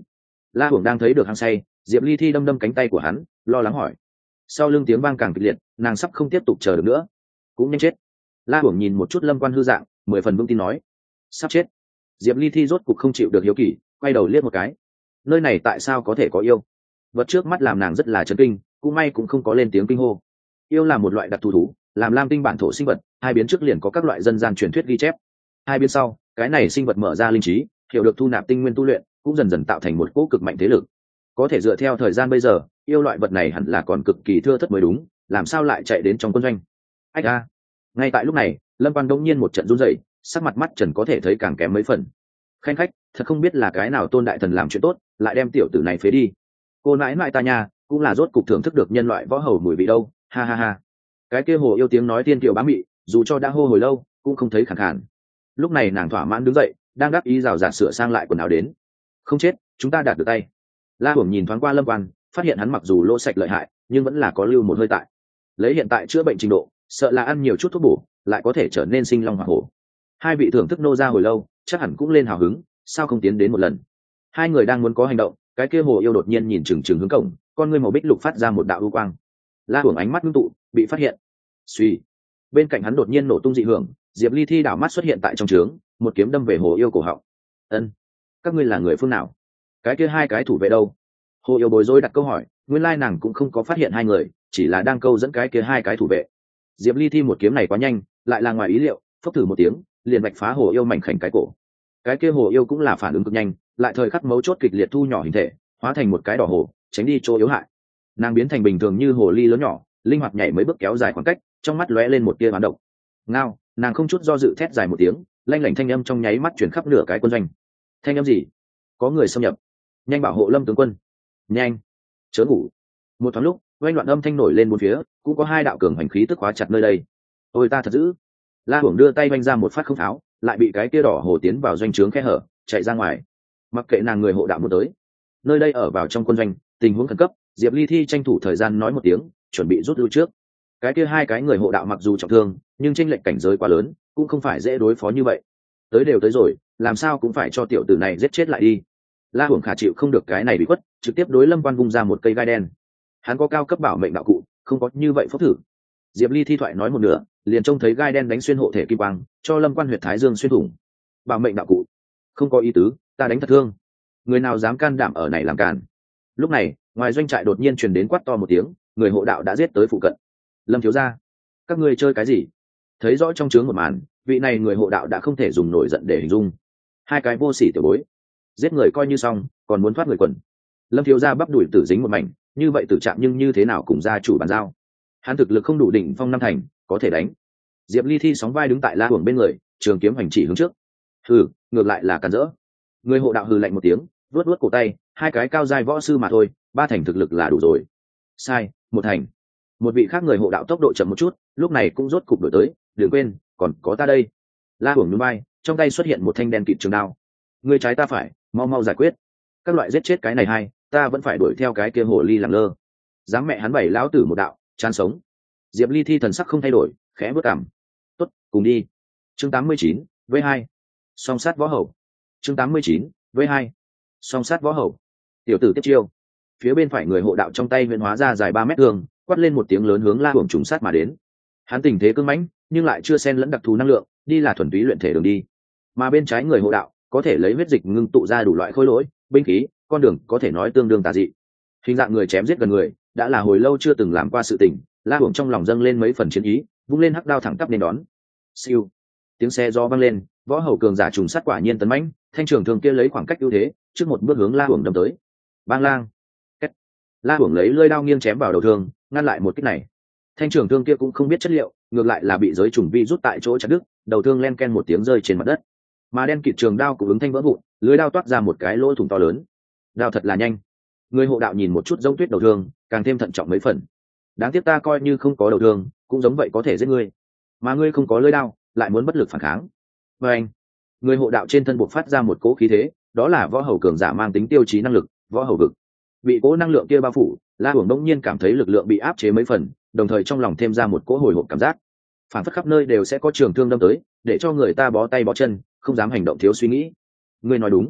La Hưởng đang thấy được hăng say, Diệp Ly Thi đâm đâm cánh tay của hắn, lo lắng hỏi. Sau lưng tiếng vang càng kịch liệt, nàng sắp không tiếp tục chờ được nữa, cũng nhanh chết. La Hưởng nhìn một chút Lâm Quan hư dạng, 10 phần vững tin nói, sắp chết. Diệp Ly Thi rốt cục không chịu được hiếu kỳ, quay đầu liếc một cái. Nơi này tại sao có thể có yêu? Vật trước mắt làm nàng rất là chấn kinh, cũng may cũng không có lên tiếng kinh hô. Yêu là một loại đặc thù thú, làm lam tinh bản thổ sinh vật, hai biến trước liền có các loại dân gian truyền thuyết ghi chép. Hai biến sau, cái này sinh vật mở ra linh trí, hiểu được thu nạp tinh nguyên tu luyện, cũng dần dần tạo thành một cỗ cực mạnh thế lực. Có thể dựa theo thời gian bây giờ, yêu loại vật này hẳn là còn cực kỳ thưa thớt mới đúng, làm sao lại chạy đến trong quân doanh? Ách a! Ngay tại lúc này, Lâm Quan đống nhiên một trận run rẩy, sắc mặt mắt trần có thể thấy càng kém mấy phần. Khanh khách, thật không biết là cái nào tôn đại thần làm chuyện tốt, lại đem tiểu tử này phế đi. Cô nãi nãi ta nha, cũng là rốt cục thưởng thức được nhân loại võ hầu mùi vị đâu, ha ha ha. Cái kia hồ yêu tiếng nói tiên kiều bá mị, dù cho đã hô hồi lâu, cũng không thấy khàn khàn. Lúc này nàng thỏa mãn đứng dậy, đang đáp ý rào rạt sửa sang lại quần áo đến. Không chết, chúng ta đạt được tay. La Hưởng nhìn thoáng qua Lâm Quan, phát hiện hắn mặc dù lỗ sạch lợi hại, nhưng vẫn là có lưu một hơi tại. Lấy hiện tại chữa bệnh trình độ, sợ là ăn nhiều chút thuốc bổ, lại có thể trở nên sinh long hỏa hổ. Hai vị thưởng thức nô ra hồi lâu, chắc hẳn cũng lên hào hứng, sao không tiến đến một lần? Hai người đang muốn có hành động, cái kia hồ yêu đột nhiên nhìn chừng chừng hướng cổng, con ngươi màu bích lục phát ra một đạo ưu quang. La Hưởng ánh mắt ngưng tụ, bị phát hiện. Suy, bên cạnh hắn đột nhiên nổ tung dị hưởng, Diệp Ly Thi đảo mắt xuất hiện tại trong trướng, một kiếm đâm về hồ yêu cổ họng. Ân, các ngươi là người phương nào? Cái kia hai cái thủ vệ đâu? Hồ yêu bối rối đặt câu hỏi, nguyên lai nàng cũng không có phát hiện hai người, chỉ là đang câu dẫn cái kia hai cái thủ vệ. Diệp Ly Thi một kiếm này quá nhanh, lại là ngoài ý liệu, phốc thử một tiếng, liền vạch phá hồ yêu mảnh khảnh cái cổ. Cái kia hồ yêu cũng là phản ứng cực nhanh, lại thời khắc mấu chốt kịch liệt thu nhỏ hình thể, hóa thành một cái đỏ hồ, tránh đi chỗ yếu hại. Nàng biến thành bình thường như hồ ly lớn nhỏ, linh hoạt nhảy mấy bước kéo dài khoảng cách, trong mắt lóe lên một tia hoán độc. Ngao, nàng không chút do dự thét dài một tiếng, lanh lảnh thanh âm trong nháy mắt chuyển khắp nửa cái quân doanh. Thanh âm gì? Có người xâm nhập. Nhanh bảo hộ Lâm tướng quân. Nhanh, chớ ngủ. Một thoáng lúc, oanh loạn âm thanh nổi lên bốn phía, cũng có hai đạo cường hành khí tức khóa chặt nơi đây. Ôi ta thật dữ. La Hưởng đưa tay vanh ra một phát không tháo, lại bị cái kia đỏ hồ tiến vào doanh trướng khe hở, chạy ra ngoài. Mặc kệ nàng người hộ đạo muốn tới, nơi đây ở vào trong quân doanh, tình huống khẩn cấp, Diệp Ly Thi tranh thủ thời gian nói một tiếng, chuẩn bị rút lui trước. Cái kia hai cái người hộ đạo mặc dù trọng thương, nhưng chênh lệch cảnh giới quá lớn, cũng không phải dễ đối phó như vậy. Tới đều tới rồi, làm sao cũng phải cho tiểu tử này giết chết lại đi. La Hưởng khả chịu không được cái này bị khuất, trực tiếp đối Lâm Quan vung ra một cây gai đen. Hắn có cao cấp bảo mệnh đạo cụ, không có như vậy phốc thử. Diệp Ly thi thoại nói một nửa, liền trông thấy gai đen đánh xuyên hộ thể kim quang, cho Lâm Quan huyệt thái dương xuyên thủng. Bảo mệnh đạo cụ, không có ý tứ, ta đánh thật thương. Người nào dám can đảm ở này làm càn? Lúc này, ngoài doanh trại đột nhiên truyền đến quát to một tiếng, người hộ đạo đã giết tới phụ cận. Lâm thiếu gia, các ngươi chơi cái gì? Thấy rõ trong trướng một màn, vị này người hộ đạo đã không thể dùng nổi giận để hình dung. Hai cái vô sỉ tiểu bối, giết người coi như xong, còn muốn thoát người quần. Lâm thiếu gia bắp đuổi tử dính một mảnh, như vậy tử trạng nhưng như thế nào cùng gia chủ bàn giao? Hắn thực lực không đủ đỉnh phong năm thành, có thể đánh. Diệp Ly thi sóng vai đứng tại La Hưởng bên người, trường kiếm hành chỉ hướng trước. Hừ, ngược lại là càn rỡ. Người hộ đạo hừ lạnh một tiếng, vuốt vuốt cổ tay, hai cái cao giai võ sư mà thôi, ba thành thực lực là đủ rồi. Sai, một thành. Một vị khác người hộ đạo tốc độ chậm một chút, lúc này cũng rốt cục đổi tới, đừng quên, còn có ta đây. La Hưởng nhún vai, trong tay xuất hiện một thanh đen kịt trường đao. Người trái ta phải, mau mau giải quyết. Các loại giết chết cái này hay, ta vẫn phải đuổi theo cái kia hồ ly làm lơ. Dám mẹ hắn bảy lão tử một đạo, chán sống. Diệp Ly thi thần sắc không thay đổi, khẽ bước cảm. Tốt, cùng đi. Chương 89, V2. Song sát võ hầu. Chương 89, V2. Song sát võ hầu. Tiểu tử tiếp chiêu. Phía bên phải người hộ đạo trong tay huyền hóa ra dài 3 mét đường, quát lên một tiếng lớn hướng La Hưởng trùng sát mà đến. Hắn tình thế cứng mãnh, nhưng lại chưa xen lẫn đặc thù năng lượng, đi là thuần túy luyện thể đường đi. Mà bên trái người hộ đạo có thể lấy huyết dịch ngưng tụ ra đủ loại khối lỗi, binh khí, con đường có thể nói tương đương tà dị. Hình dạng người chém giết gần người, đã là hồi lâu chưa từng làm qua sự tình. La Hưởng trong lòng dâng lên mấy phần chiến ý, vung lên hắc đao thẳng tắp nên đón. Siêu, tiếng xe gió vang lên, võ hầu cường giả trùng sát quả nhiên tấn mãnh, thanh trường thường kia lấy khoảng cách ưu thế, trước một bước hướng La Hưởng đâm tới. Bang lang, cách. La Hưởng lấy lưỡi đao nghiêng chém vào đầu thương, ngăn lại một kích này. Thanh trường thương kia cũng không biết chất liệu, ngược lại là bị giới trùng vi rút tại chỗ chặt đứt, đầu thương len ken một tiếng rơi trên mặt đất. Mà đen kịt trường đao của ứng thanh vỡ vụn, lưỡi đao toát ra một cái lỗ thủng to lớn. Đao thật là nhanh. Người hộ đạo nhìn một chút giống tuyết đầu thương, càng thêm thận trọng mấy phần. Đáng tiếc ta coi như không có đầu thương, cũng giống vậy có thể giết ngươi. Mà ngươi không có lưỡi đao, lại muốn bất lực phản kháng. Và anh, người hộ đạo trên thân buộc phát ra một cỗ khí thế, đó là võ hầu cường giả mang tính tiêu chí năng lực, võ hầu vực. Bị cỗ năng lượng kia bao phủ, La Hưởng bỗng nhiên cảm thấy lực lượng bị áp chế mấy phần, đồng thời trong lòng thêm ra một cỗ hồi hộp cảm giác. Phản phất khắp nơi đều sẽ có trường thương đâm tới, để cho người ta bó tay bó chân, không dám hành động thiếu suy nghĩ. Ngươi nói đúng.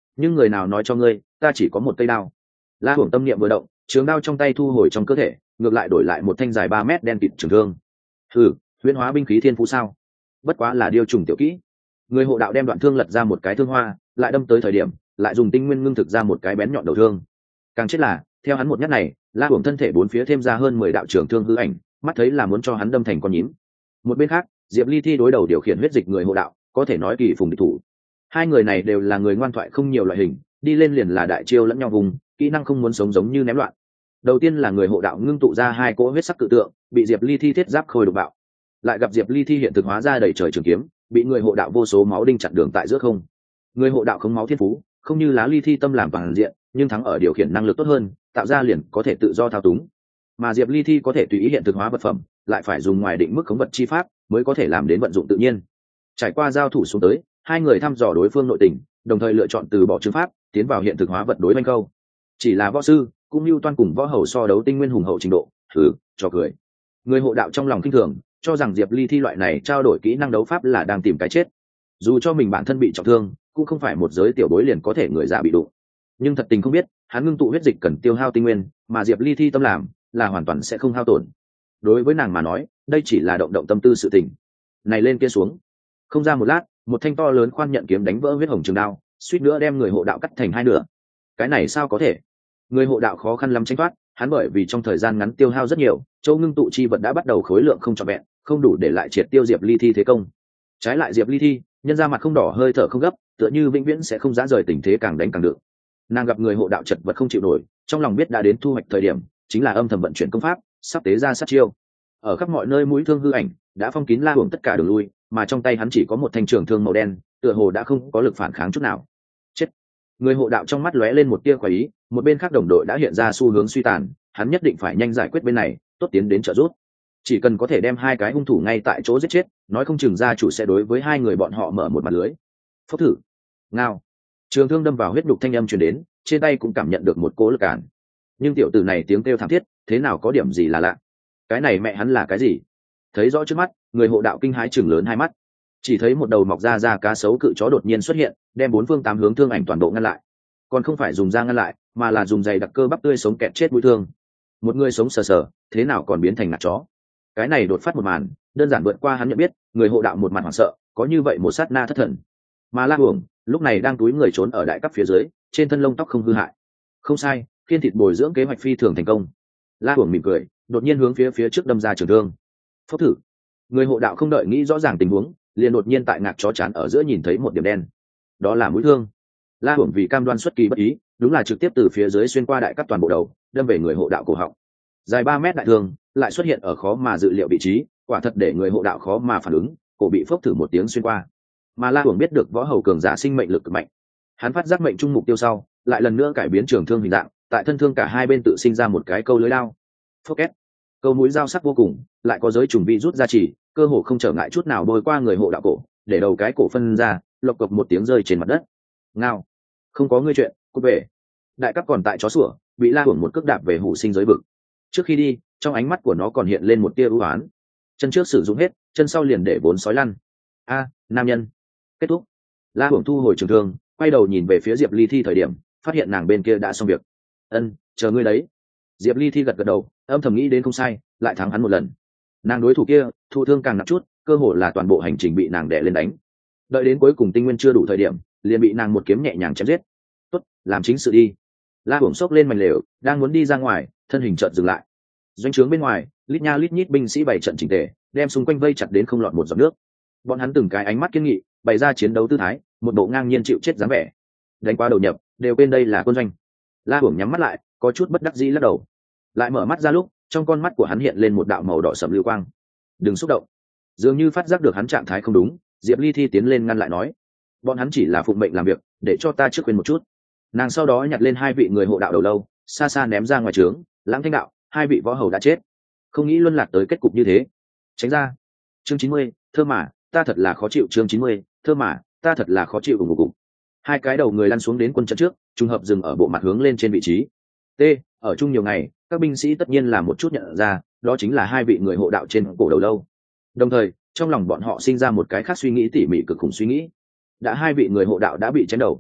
nhưng người nào nói cho ngươi ta chỉ có một cây đao? La Hưởng tâm niệm vừa động, trường đao trong tay thu hồi trong cơ thể, ngược lại đổi lại một thanh dài 3 mét đen kịt trường thương. Hừ, huyễn hóa binh khí thiên phú sao? Bất quá là điều trùng tiểu kỹ. Người hộ đạo đem đoạn thương lật ra một cái thương hoa, lại đâm tới thời điểm, lại dùng tinh nguyên ngưng thực ra một cái bén nhọn đầu thương. Càng chết là, theo hắn một nhát này, La Hưởng thân thể bốn phía thêm ra hơn 10 đạo trường thương hư ảnh, mắt thấy là muốn cho hắn đâm thành con nhím. Một bên khác, Diệp Ly Thi đối đầu điều khiển huyết dịch người hộ đạo, có thể nói kỳ phùng địch thủ. Hai người này đều là người ngoan thoại không nhiều loại hình, đi lên liền là đại chiêu lẫn nhau vùng, kỹ năng không muốn sống giống như ném loạn. Đầu tiên là người hộ đạo ngưng tụ ra hai cỗ huyết sắc cự tượng, bị Diệp Ly Thi thiết giáp khôi đục bạo. Lại gặp Diệp Ly Thi hiện thực hóa ra đầy trời trường kiếm, bị người hộ đạo vô số máu đinh chặn đường tại giữa không. Người hộ đạo không máu thiên phú, không như lá Ly Thi tâm làm bằng diện, nhưng thắng ở điều khiển năng lực tốt hơn, tạo ra liền có thể tự do thao túng. Mà Diệp Ly Thi có thể tùy ý hiện thực hóa vật phẩm, lại phải dùng ngoài định mức khống vật chi pháp mới có thể làm đến vận dụng tự nhiên. Trải qua giao thủ xuống tới, hai người thăm dò đối phương nội tình, đồng thời lựa chọn từ bỏ chứng pháp, tiến vào hiện thực hóa vật đối banh câu. Chỉ là võ sư, cũng như toan cùng võ hầu so đấu tinh nguyên hùng hậu trình độ, thử cho cười. Người hộ đạo trong lòng kinh thường, cho rằng Diệp Ly Thi loại này trao đổi kỹ năng đấu pháp là đang tìm cái chết. Dù cho mình bản thân bị trọng thương, cũng không phải một giới tiểu bối liền có thể người già bị đụng. Nhưng thật tình không biết, hắn ngưng tụ huyết dịch cần tiêu hao tinh nguyên, mà Diệp Ly Thi tâm làm là hoàn toàn sẽ không hao tổn. Đối với nàng mà nói, đây chỉ là động động tâm tư sự tình. Này lên kia xuống, không ra một lát, một thanh to lớn khoan nhận kiếm đánh vỡ huyết hồng trường đao, suýt nữa đem người hộ đạo cắt thành hai nửa. Cái này sao có thể? Người hộ đạo khó khăn lắm tránh thoát, hắn bởi vì trong thời gian ngắn tiêu hao rất nhiều, châu ngưng tụ chi vật đã bắt đầu khối lượng không trọn vẹn, không đủ để lại triệt tiêu Diệp Ly Thi thế công. Trái lại Diệp Ly Thi, nhân ra mặt không đỏ hơi thở không gấp, tựa như vĩnh viễn sẽ không giã rời tình thế càng đánh càng được. Nàng gặp người hộ đạo chật vật không chịu nổi, trong lòng biết đã đến thu hoạch thời điểm, chính là âm thầm vận chuyển công pháp, sắp tế ra sát chiêu. Ở khắp mọi nơi mũi thương hư ảnh đã phong kín La Hưởng tất cả đường lui, mà trong tay hắn chỉ có một thanh trường thương màu đen, tựa hồ đã không có lực phản kháng chút nào. Chết! Người hộ đạo trong mắt lóe lên một tia khoái ý, một bên khác đồng đội đã hiện ra xu hướng suy tàn, hắn nhất định phải nhanh giải quyết bên này, tốt tiến đến trợ giúp. Chỉ cần có thể đem hai cái hung thủ ngay tại chỗ giết chết, nói không chừng gia chủ sẽ đối với hai người bọn họ mở một mặt lưới. Phốc thử! Ngao! Trường thương đâm vào huyết đục thanh âm truyền đến, trên tay cũng cảm nhận được một cỗ lực cản. Nhưng tiểu tử này tiếng kêu thảm thiết, thế nào có điểm gì là lạ? Cái này mẹ hắn là cái gì? Thấy rõ trước mắt, người hộ đạo kinh hãi chừng lớn hai mắt. Chỉ thấy một đầu mọc ra cá sấu cự chó đột nhiên xuất hiện, đem bốn phương tám hướng thương ảnh toàn bộ ngăn lại. Còn không phải dùng da ngăn lại, mà là dùng giày đặc cơ bắp tươi sống kẹt chết mũi thương. Một người sống sờ sờ, thế nào còn biến thành ngạt chó? Cái này đột phát một màn, đơn giản vượt qua hắn nhận biết, người hộ đạo một mặt hoảng sợ, có như vậy một sát na thất thần. Mà La Hưởng lúc này đang túi người trốn ở đại cấp phía dưới, trên thân lông tóc không hư hại. Không sai, khiên thịt bồi dưỡng kế hoạch phi thường thành công. La Hưởng mỉm cười, đột nhiên hướng phía trước đâm ra trường thương. Phốc thử! Người hộ đạo không đợi nghĩ rõ ràng tình huống, liền đột nhiên tại ngạc chó chán ở giữa nhìn thấy một điểm đen. Đó là mũi thương. La Hưởng vì cam đoan xuất kỳ bất ý, đúng là trực tiếp từ phía dưới xuyên qua đại cấp toàn bộ đầu, đâm về người hộ đạo cổ họng. Dài 3 mét đại thương, lại xuất hiện ở khó mà dự liệu vị trí, quả thật để người hộ đạo khó mà phản ứng, cổ bị phốc thử một tiếng xuyên qua. Mà La Hưởng biết được võ hầu cường giả sinh mệnh lực cực mạnh, hắn phát giác mệnh trung mục tiêu sau, lại lần nữa cải biến trường thương hình dạng, tại thân thương cả hai bên tự sinh ra một cái câu lưới lao. Phốc két. Câu mũi dao sắc vô cùng, lại có giới trùng vi rút ra chỉ, cơ hồ không trở ngại chút nào bôi qua người hộ đạo cổ, để đầu cái cổ phân ra, lộc cộc một tiếng rơi trên mặt đất. Ngao! Không có ngươi chuyện, cút về. Đại cấp còn tại chó sủa, bị La Hưởng một cước đạp về hủ sinh giới vực. Trước khi đi, trong ánh mắt của nó còn hiện lên một tia ưu ái. Chân trước sử dụng hết, chân sau liền để vốn sói lăn. A, nam nhân. Kết thúc. La Hưởng thu hồi trường thương, quay đầu nhìn về phía Diệp Ly Thi thời điểm, phát hiện nàng bên kia đã xong việc. Ân, chờ ngươi đấy. Diệp Ly Thi gật gật đầu, âm thầm nghĩ đến không sai, lại thắng hắn một lần. Nàng đối thủ kia thụ thương càng nặng chút, cơ hồ là toàn bộ hành trình bị nàng đè lên đánh. Đợi đến cuối cùng tinh nguyên chưa đủ thời điểm, liền bị nàng một kiếm nhẹ nhàng chém giết. Tốt, làm chính sự đi. La Hưởng xốc lên mảnh lều, đang muốn đi ra ngoài, thân hình chợt dừng lại. Doanh trướng bên ngoài, lít nha lít nhít binh sĩ bày trận chỉnh tề, đem xung quanh vây chặt đến không lọt một giọt nước. Bọn hắn từng cái ánh mắt kiên nghị, bày ra chiến đấu tư thái, một bộ ngang nhiên chịu chết dáng vẻ. Đánh qua đầu nhập, đều quên đây là quân doanh. La Hưởng nhắm mắt lại, có chút bất đắc dĩ lắc đầu. Lại mở mắt ra lúc, trong con mắt của hắn hiện lên một đạo màu đỏ sẫm lưu quang. Đừng xúc động. Dường như phát giác được hắn trạng thái không đúng, Diệp Ly Thi tiến lên ngăn lại nói: bọn hắn chỉ là phụng mệnh làm việc, để cho ta trước quên một chút. Nàng sau đó nhặt lên hai vị người hộ đạo đầu lâu, xa xa ném ra ngoài trướng. Lãng Thanh đạo: hai vị võ hầu đã chết, không nghĩ luân lạc tới kết cục như thế. Tránh ra. Chương 90, thơ mà, ta thật là khó chịu. Chương 90, thơ mà, ta thật là khó chịu. Ủng. Hai cái đầu người lăn xuống đến quân trận trước, trùng hợp dừng ở bộ mặt hướng lên trên vị trí. T, ở chung nhiều ngày, các binh sĩ tất nhiên là một chút nhận ra, đó chính là hai vị người hộ đạo trên cổ đầu lâu. Đồng thời, trong lòng bọn họ sinh ra một cái khác suy nghĩ tỉ mỉ cực khủng suy nghĩ. Đã hai vị người hộ đạo đã bị chém đầu,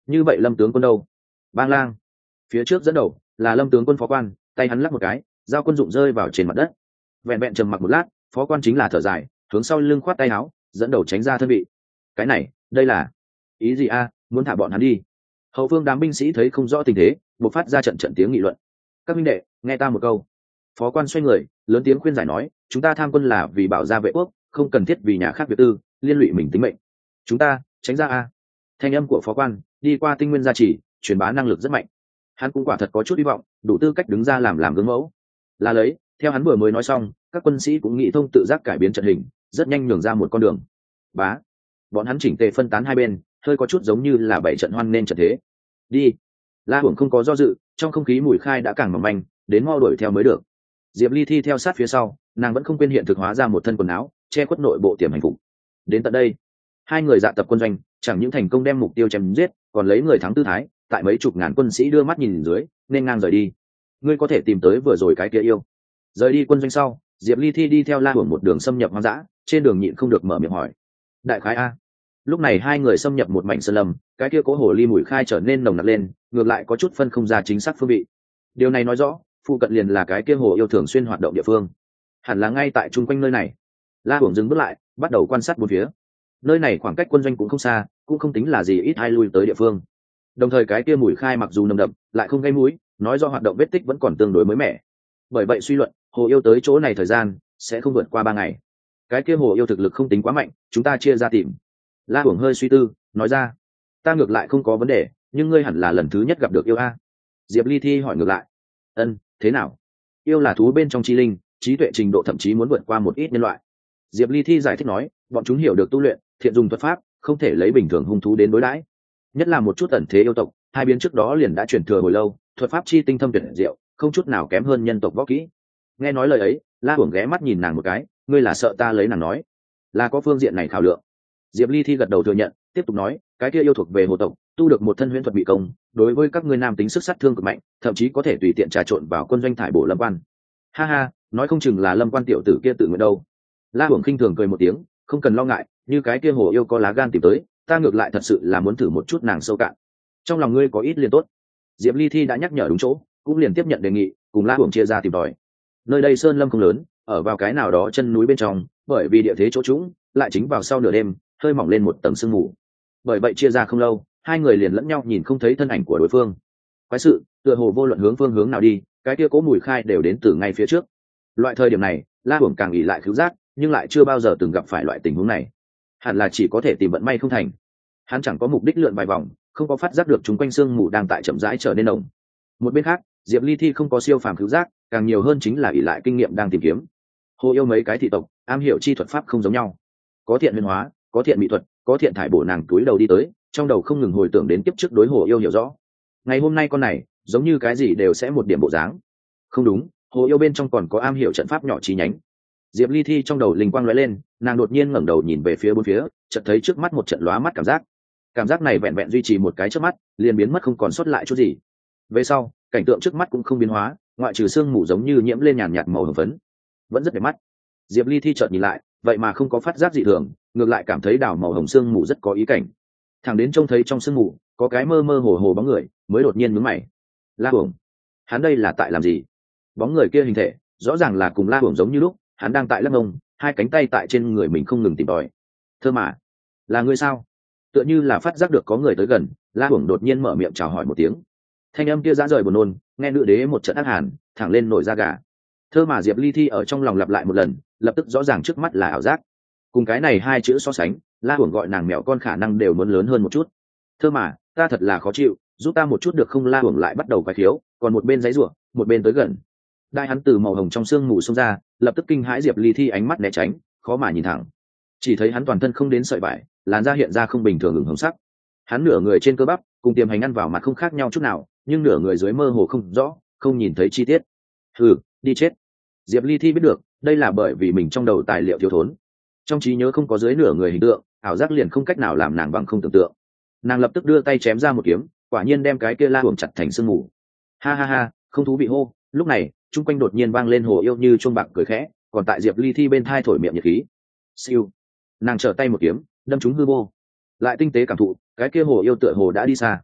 như vậy Lâm tướng quân đâu? Bang lang. Phía trước dẫn đầu là Lâm tướng quân phó quan, tay hắn lắc một cái, dao quân dụng rơi vào trên mặt đất. Vẹn vẹn trầm mặc một lát, phó quan chính là thở dài, hướng sau lưng khoát tay áo, dẫn đầu tránh ra thân vị. Cái này, đây là ý gì a? Muốn thả bọn hắn đi? Hậu phương đám binh sĩ thấy không rõ tình thế, bộc phát ra trận trận tiếng nghị luận. Các minh đệ, nghe ta một câu. Phó quan xoay người, lớn tiếng khuyên giải nói, chúng ta tham quân là vì bảo gia vệ quốc, không cần thiết vì nhà khác việc tư, liên lụy mình tính mệnh. Chúng ta tránh ra a. Thanh âm của phó quan đi qua tinh nguyên gia trì, truyền bá năng lực rất mạnh. Hắn cũng quả thật có chút hy vọng, đủ tư cách đứng ra làm gương mẫu. Là lấy, theo hắn vừa mới nói xong, các quân sĩ cũng nghĩ thông tự giác cải biến trận hình, rất nhanh nhường ra một con đường. Bá, bọn hắn chỉnh tề phân tán hai bên, hơi có chút giống như là bảy trận hoan nên trận thế. Đi. La Hưởng không có do dự, trong không khí mùi khai đã càng mỏng manh, đến mau đuổi theo mới được. Diệp Ly Thi theo sát phía sau, nàng vẫn không quên hiện thực hóa ra một thân quần áo, che khuất nội bộ tiềm hành phục. Đến tận đây, hai người dạ tập quân doanh, chẳng những thành công đem mục tiêu chém giết, còn lấy người thắng tư thái, tại mấy chục ngàn quân sĩ đưa mắt nhìn dưới, nên ngang rời đi. Ngươi có thể tìm tới vừa rồi cái kia yêu. Rời đi quân doanh sau, Diệp Ly Thi đi theo La Hưởng một đường xâm nhập hoang dã, trên đường nhịn không được mở miệng hỏi. Đại khái a. Lúc này hai người xâm nhập một mảnh sơn lâm, cái kia cố hồ ly mùi khai trở nên nồng nặc lên, ngược lại có chút phân không ra chính xác phương vị. Điều này nói rõ, phụ cận liền là cái kia hồ yêu thường xuyên hoạt động địa phương, hẳn là ngay tại chung quanh nơi này. La Hưởng dừng bước lại, bắt đầu quan sát bốn phía. Nơi này khoảng cách quân doanh cũng không xa, cũng không tính là gì ít ai lui tới địa phương. Đồng thời cái kia mùi khai mặc dù nồng đậm, lại không gây mũi, nói do hoạt động vết tích vẫn còn tương đối mới mẻ. Bởi vậy suy luận, hồ yêu tới chỗ này thời gian sẽ không vượt qua 3 ngày. Cái kia hồ yêu thực lực không tính quá mạnh, chúng ta chia ra tìm. La Hưởng hơi suy tư, nói ra, ta ngược lại không có vấn đề, nhưng ngươi hẳn là lần thứ nhất gặp được yêu a. Diệp Ly Thi hỏi ngược lại. Thế nào? Yêu là thú bên trong chi linh, trí tuệ trình độ thậm chí muốn vượt qua một ít nhân loại. Diệp Ly Thi giải thích nói, bọn chúng hiểu được tu luyện, thiện dùng thuật pháp, không thể lấy bình thường hung thú đến đối đãi. Nhất là một chút ẩn thế yêu tộc, hai biến trước đó liền đã truyền thừa hồi lâu, thuật pháp chi tinh thâm tuyệt diệu, không chút nào kém hơn nhân tộc võ kỹ. Nghe nói lời ấy, La Hưởng ghé mắt nhìn nàng một cái, ngươi là sợ ta lấy nàng nói, là có phương diện này khảo lượng. Diệp Ly Thi gật đầu thừa nhận, tiếp tục nói, cái kia yêu thuộc về hồ tộc, tu được một thân huyễn thuật bị công, đối với các ngươi nam tính sức sát thương cực mạnh, thậm chí có thể tùy tiện trà trộn vào quân doanh thải bổ Lâm Quan. Ha ha, nói không chừng là Lâm Quan tiểu tử kia tự nguyện đâu. La Hưởng khinh thường cười một tiếng, không cần lo ngại, như cái kia hồ yêu có lá gan tìm tới, ta ngược lại thật sự là muốn thử một chút nàng sâu cạn. Trong lòng ngươi có ít liền tốt. Diệp Ly Thi đã nhắc nhở đúng chỗ, cũng liền tiếp nhận đề nghị, cùng La Hưởng chia ra tìm tòi. Nơi đây sơn lâm không lớn, ở vào cái nào đó chân núi bên trong, bởi vì địa thế chỗ trũng, lại chính vào sau nửa đêm, hơi mỏng lên một tầng sương mù. Bởi vậy chia ra không lâu, hai người liền lẫn nhau nhìn không thấy thân ảnh của đối phương. Quái sự, tựa hồ vô luận hướng phương hướng nào đi, cái kia cố mùi khai đều đến từ ngay phía trước. Loại thời điểm này, La Hưởng càng ỷ lại khứu giác, nhưng lại chưa bao giờ từng gặp phải loại tình huống này. Hẳn là chỉ có thể tìm vận may không thành. Hắn chẳng có mục đích lượn vài vòng, không có phát giác được chúng quanh sương mù đang tại chậm rãi trở nên nồng. Một bên khác, Diệp Ly Thi không có siêu phàm khứu giác, càng nhiều hơn chính là ỷ lại kinh nghiệm đang tìm kiếm. Hồ yêu mấy cái thị tộc, am hiểu chi thuật pháp không giống nhau, có thiện huyền hóa, có thiện mỹ thuật, có thiện thải bổ, nàng túi đầu đi tới, trong đầu không ngừng hồi tưởng đến kiếp trước đối hồ yêu hiểu rõ. Ngày hôm nay con này, giống như cái gì đều sẽ một điểm bộ dáng. Không đúng, hồ yêu bên trong còn có am hiểu trận pháp nhỏ chi nhánh. Diệp Ly Thi trong đầu linh quang lóe lên, nàng đột nhiên ngẩng đầu nhìn về phía bốn phía, chợt thấy trước mắt một trận lóa mắt cảm giác này vẹn vẹn duy trì một cái chớp mắt, liền biến mất không còn sót lại chút gì. Về sau, cảnh tượng trước mắt cũng không biến hóa, ngoại trừ sương mù giống như nhiễm lên nhàn nhạt màu hồng phấn, vẫn rất đẹp mắt. Diệp Ly Thi chợt nhìn lại, vậy mà không có phát giác dị thường, ngược lại cảm thấy đảo màu hồng sương mù rất có ý cảnh. Thằng đến trông thấy trong sương mù có cái mơ mơ hồ hồ bóng người, mới đột nhiên nhướng mày. La Hưởng, hắn đây là tại làm gì? Bóng người kia hình thể rõ ràng là cùng La Hưởng giống như lúc, hắn đang tại lắc ngông, hai cánh tay tại trên người mình không ngừng tìm tòi. Thơ mà, là ngươi sao? Tựa như là phát giác được có người tới gần, La Hưởng đột nhiên mở miệng chào hỏi một tiếng. Thanh âm kia dã rời buồn nôn, nghe nữ đế một trận ác hàn, thẳng lên nổi da gà. Thơ mà Diệp Ly Thi ở trong lòng lặp lại một lần, lập tức rõ ràng trước mắt là ảo giác. Cùng cái này hai chữ so sánh, La Hưởng gọi nàng mèo con khả năng đều muốn lớn hơn một chút. Thơ mà, ta thật là khó chịu, giúp ta một chút được không? La Hưởng lại bắt đầu quái khiếu, còn một bên giãy giụa, một bên tới gần. Đại hắn từ màu hồng trong sương mù xông ra, lập tức kinh hãi Diệp Ly Thi ánh mắt né tránh, khó mà nhìn thẳng. Chỉ thấy hắn toàn thân không đến sợi vải, làn da hiện ra không bình thường ửng hồng sắc. Hắn nửa người trên cơ bắp, cùng tiềm hành ăn vào mặt không khác nhau chút nào, nhưng nửa người dưới mơ hồ không rõ, không nhìn thấy chi tiết. Hừ, đi chết. Diệp Ly Thi biết được, đây là bởi vì mình trong đầu tài liệu thiếu thốn, trong trí nhớ không có dưới nửa người hình tượng, ảo giác liền không cách nào làm nàng bằng không tưởng tượng. Nàng lập tức đưa tay chém ra một kiếm, quả nhiên đem cái kia La Hưởng chặt thành sương mù. Ha ha ha, không thú vị hô. Lúc này, chung quanh đột nhiên vang lên hồ yêu như chuông bạc cười khẽ, còn tại Diệp Ly Thi bên thai thổi miệng nhiệt khí. Siêu, nàng trở tay một kiếm, đâm trúng hư vô. Lại tinh tế cảm thụ, cái kia hồ yêu tựa hồ đã đi xa.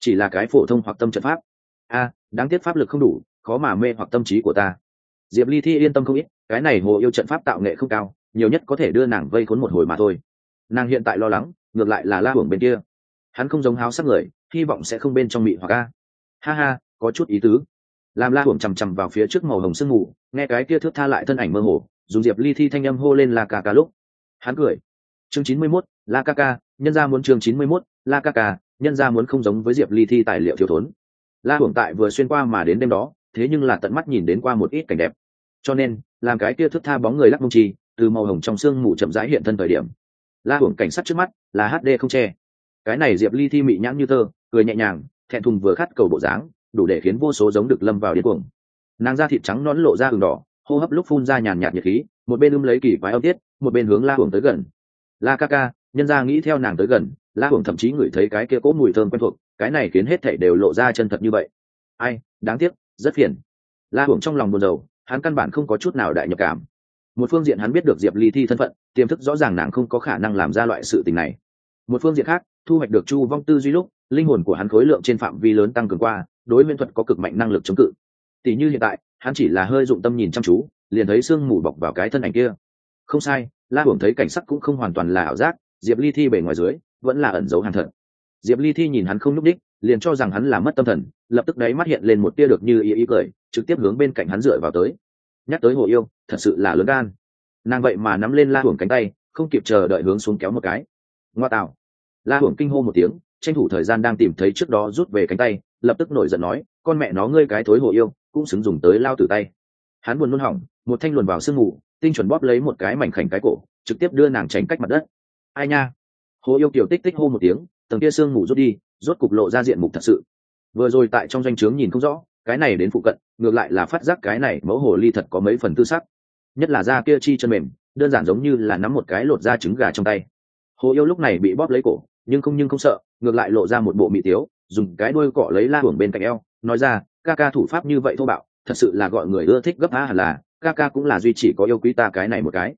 chỉ là cái phổ thông hoặc tâm trận pháp. Đáng tiếc pháp lực không đủ, khó mà mê hoặc tâm trí của ta. Diệp Ly Thi yên tâm không ít, cái này hồ yêu trận pháp tạo nghệ không cao, nhiều nhất có thể đưa nàng vây khốn một hồi mà thôi. Nàng hiện tại lo lắng ngược lại là La Hưởng bên kia. Hắn không giống háo sắc người, hy vọng sẽ không bên trong mị hoặc ha ha, có chút ý tứ. Làm La Hưởng chằm chằm vào phía trước màu hồng sương mù, nghe cái kia thước tha lại thân ảnh mơ hồ, dùng Diệp Ly Thi thanh âm hô lên La ca ca lúc hắn cười. Chương 91, La ca ca, nhân gia muốn chương 91, La ca ca, nhân gia muốn không giống với Diệp Ly Thi tài liệu thiếu thốn. La Hưởng tại vừa xuyên qua mà đến đêm đó, thế nhưng là tận mắt nhìn đến qua một ít cảnh đẹp, cho nên làm cái kia thước tha bóng người lắc mông chi từ màu hồng trong sương mù chậm rãi hiện thân thời điểm, La Hưởng cảnh sát trước mắt là HD không che. Cái này Diệp Ly Thi mị nhãn như tơ, cười nhẹ nhàng, thẹn thùng vừa khát cầu bộ dáng, đủ để khiến vô số giống được lâm vào điên cuồng. Nàng da thịt trắng nõn lộ ra ửng đỏ, hô hấp lúc phun ra nhàn nhạt nhiệt khí, một bên lấy kỳ quái âm tiết, một bên hướng La Hưởng tới gần. La ca ca, nhân ra nghĩ theo nàng tới gần, La Hưởng thậm chí ngửi thấy cái kia cỗ mùi thơm quen thuộc, cái này khiến hết thảy đều lộ ra chân thật như vậy. Ai, đáng tiếc, rất phiền. La Hưởng trong lòng buồn rầu, hắn căn bản không có chút nào đại nhập cảm. Một phương diện hắn biết được Diệp Ly Thi thân phận, tiềm thức rõ ràng nàng không có khả năng làm ra loại sự tình này. Một phương diện khác, thu hoạch được Chu Vong tư duy lúc, linh hồn của hắn khối lượng trên phạm vi lớn tăng cường qua, đối nguyên thuật có cực mạnh năng lực chống cự. Tỷ như hiện tại, hắn chỉ là hơi dụng tâm nhìn chăm chú, liền thấy sương mù bọc vào cái thân ảnh kia. Không sai, La Hưởng thấy cảnh sắc cũng không hoàn toàn là ảo giác, Diệp Ly Thi bề ngoài dưới vẫn là ẩn giấu hàng thật. Diệp Ly Thi nhìn hắn không nhúc đích, liền cho rằng hắn là mất tâm thần, lập tức đáy mắt hiện lên một tia được như ý cười, trực tiếp hướng bên cạnh hắn dựa vào tới. Nhắc tới hồ yêu, thật sự là lớn gan. Nàng vậy mà nắm lên La Hưởng cánh tay, không kịp chờ đợi hướng xuống kéo một cái. Ngoa tạo! La Hưởng kinh hô một tiếng, tranh thủ thời gian đang tìm thấy trước đó rút về cánh tay, lập tức nổi giận nói, con mẹ nó ngươi cái thối hồ yêu, cũng xứng dùng tới lao tử tay. Hắn buồn nôn hỏng, một thanh luồn vào sương mù, tinh chuẩn bóp lấy một cái mảnh khảnh cái cổ, trực tiếp đưa nàng tránh cách mặt đất. Ai nha! Hồ yêu kiểu tích tích hô một tiếng, tầng kia sương mù rút đi, rốt cục lộ ra diện mục thật sự. Vừa rồi tại trong doanh trướng nhìn không rõ, cái này đến phụ cận, ngược lại là phát giác cái này mẫu hồ ly thật có mấy phần tư sắc, nhất là da kia chi chân mềm, đơn giản giống như là nắm một cái lột da trứng gà trong tay. Hồ yêu lúc này bị bóp lấy cổ, nhưng không sợ, ngược lại lộ ra một bộ mị tiếu, dùng cái đuôi cọ lấy La Hưởng bên cạnh eo, nói ra, ca ca thủ pháp như vậy thô bạo, thật sự là gọi người ưa thích gấp hẳn là, ca ca cũng là duy chỉ có yêu quý ta cái này một cái.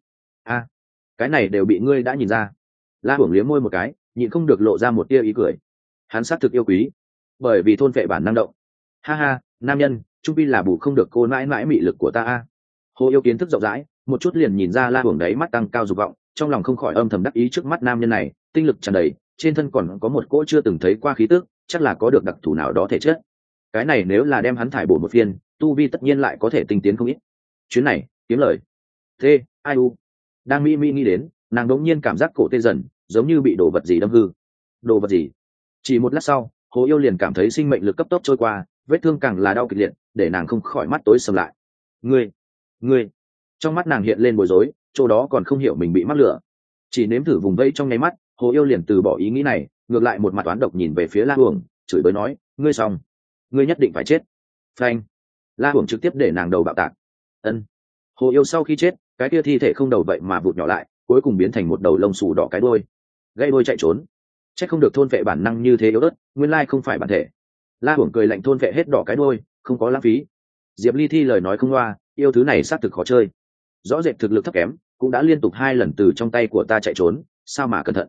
Cái này đều bị ngươi đã nhìn ra. La Hưởng liếm môi một cái, nhịn không được lộ ra một tia ý cười. Hắn xác thực yêu quý, bởi vì thôn phệ bản năng động. Ha ha, nam nhân, trung pi là bù không được cô mãi mãi mị lực của ta. Hồ yêu kiến thức rộng rãi, một chút liền nhìn ra La Hưởng đấy mắt tăng cao dục vọng, trong lòng không khỏi âm thầm đắc ý trước mắt nam nhân này, tinh lực tràn đầy, trên thân còn có một cỗ chưa từng thấy qua khí tức, chắc là có được đặc thù nào đó thể chất. Cái này nếu là đem hắn thải bổ một phiên, tu vi tất nhiên lại có thể tinh tiến không ít. Chuyến này kiếm lời. Ai u. Đang mỹ nghĩ đến, nàng đống nhiên cảm giác cổ tê dần, giống như bị đồ vật gì đâm hư. Đồ vật gì? Chỉ một lát sau, Hồ yêu liền cảm thấy sinh mệnh lực cấp tốc trôi qua, vết thương càng là đau kịch liệt, để nàng không khỏi mắt tối sầm lại. Ngươi! Trong mắt nàng hiện lên bối rối, chỗ đó còn không hiểu mình bị mắc lửa. Chỉ nếm thử vùng vẫy trong nháy mắt, Hồ yêu liền từ bỏ ý nghĩ này, ngược lại một mặt oán độc nhìn về phía La Hưởng, chửi bới nói, ngươi xong, ngươi nhất định phải chết. Phanh! La Hưởng trực tiếp để nàng đầu bạo tạc. Ân. Hồ yêu sau khi chết, cái kia thi thể không đầu vậy mà vụt nhỏ lại, cuối cùng biến thành một đầu lông xù đỏ cái đuôi. Gãy đuôi chạy trốn. Chắc không được thôn vệ bản năng như thế yếu ớt, nguyên lai không phải bản thể. La Hưởng cười lạnh thôn vệ hết đỏ cái đuôi, không có lãng phí. Diệp Ly Thi lời nói không loa, yêu thứ này xác thực khó chơi. Rõ rệt thực lực thấp kém, cũng đã liên tục 2 lần từ trong tay của ta chạy trốn, sao mà cẩn thận.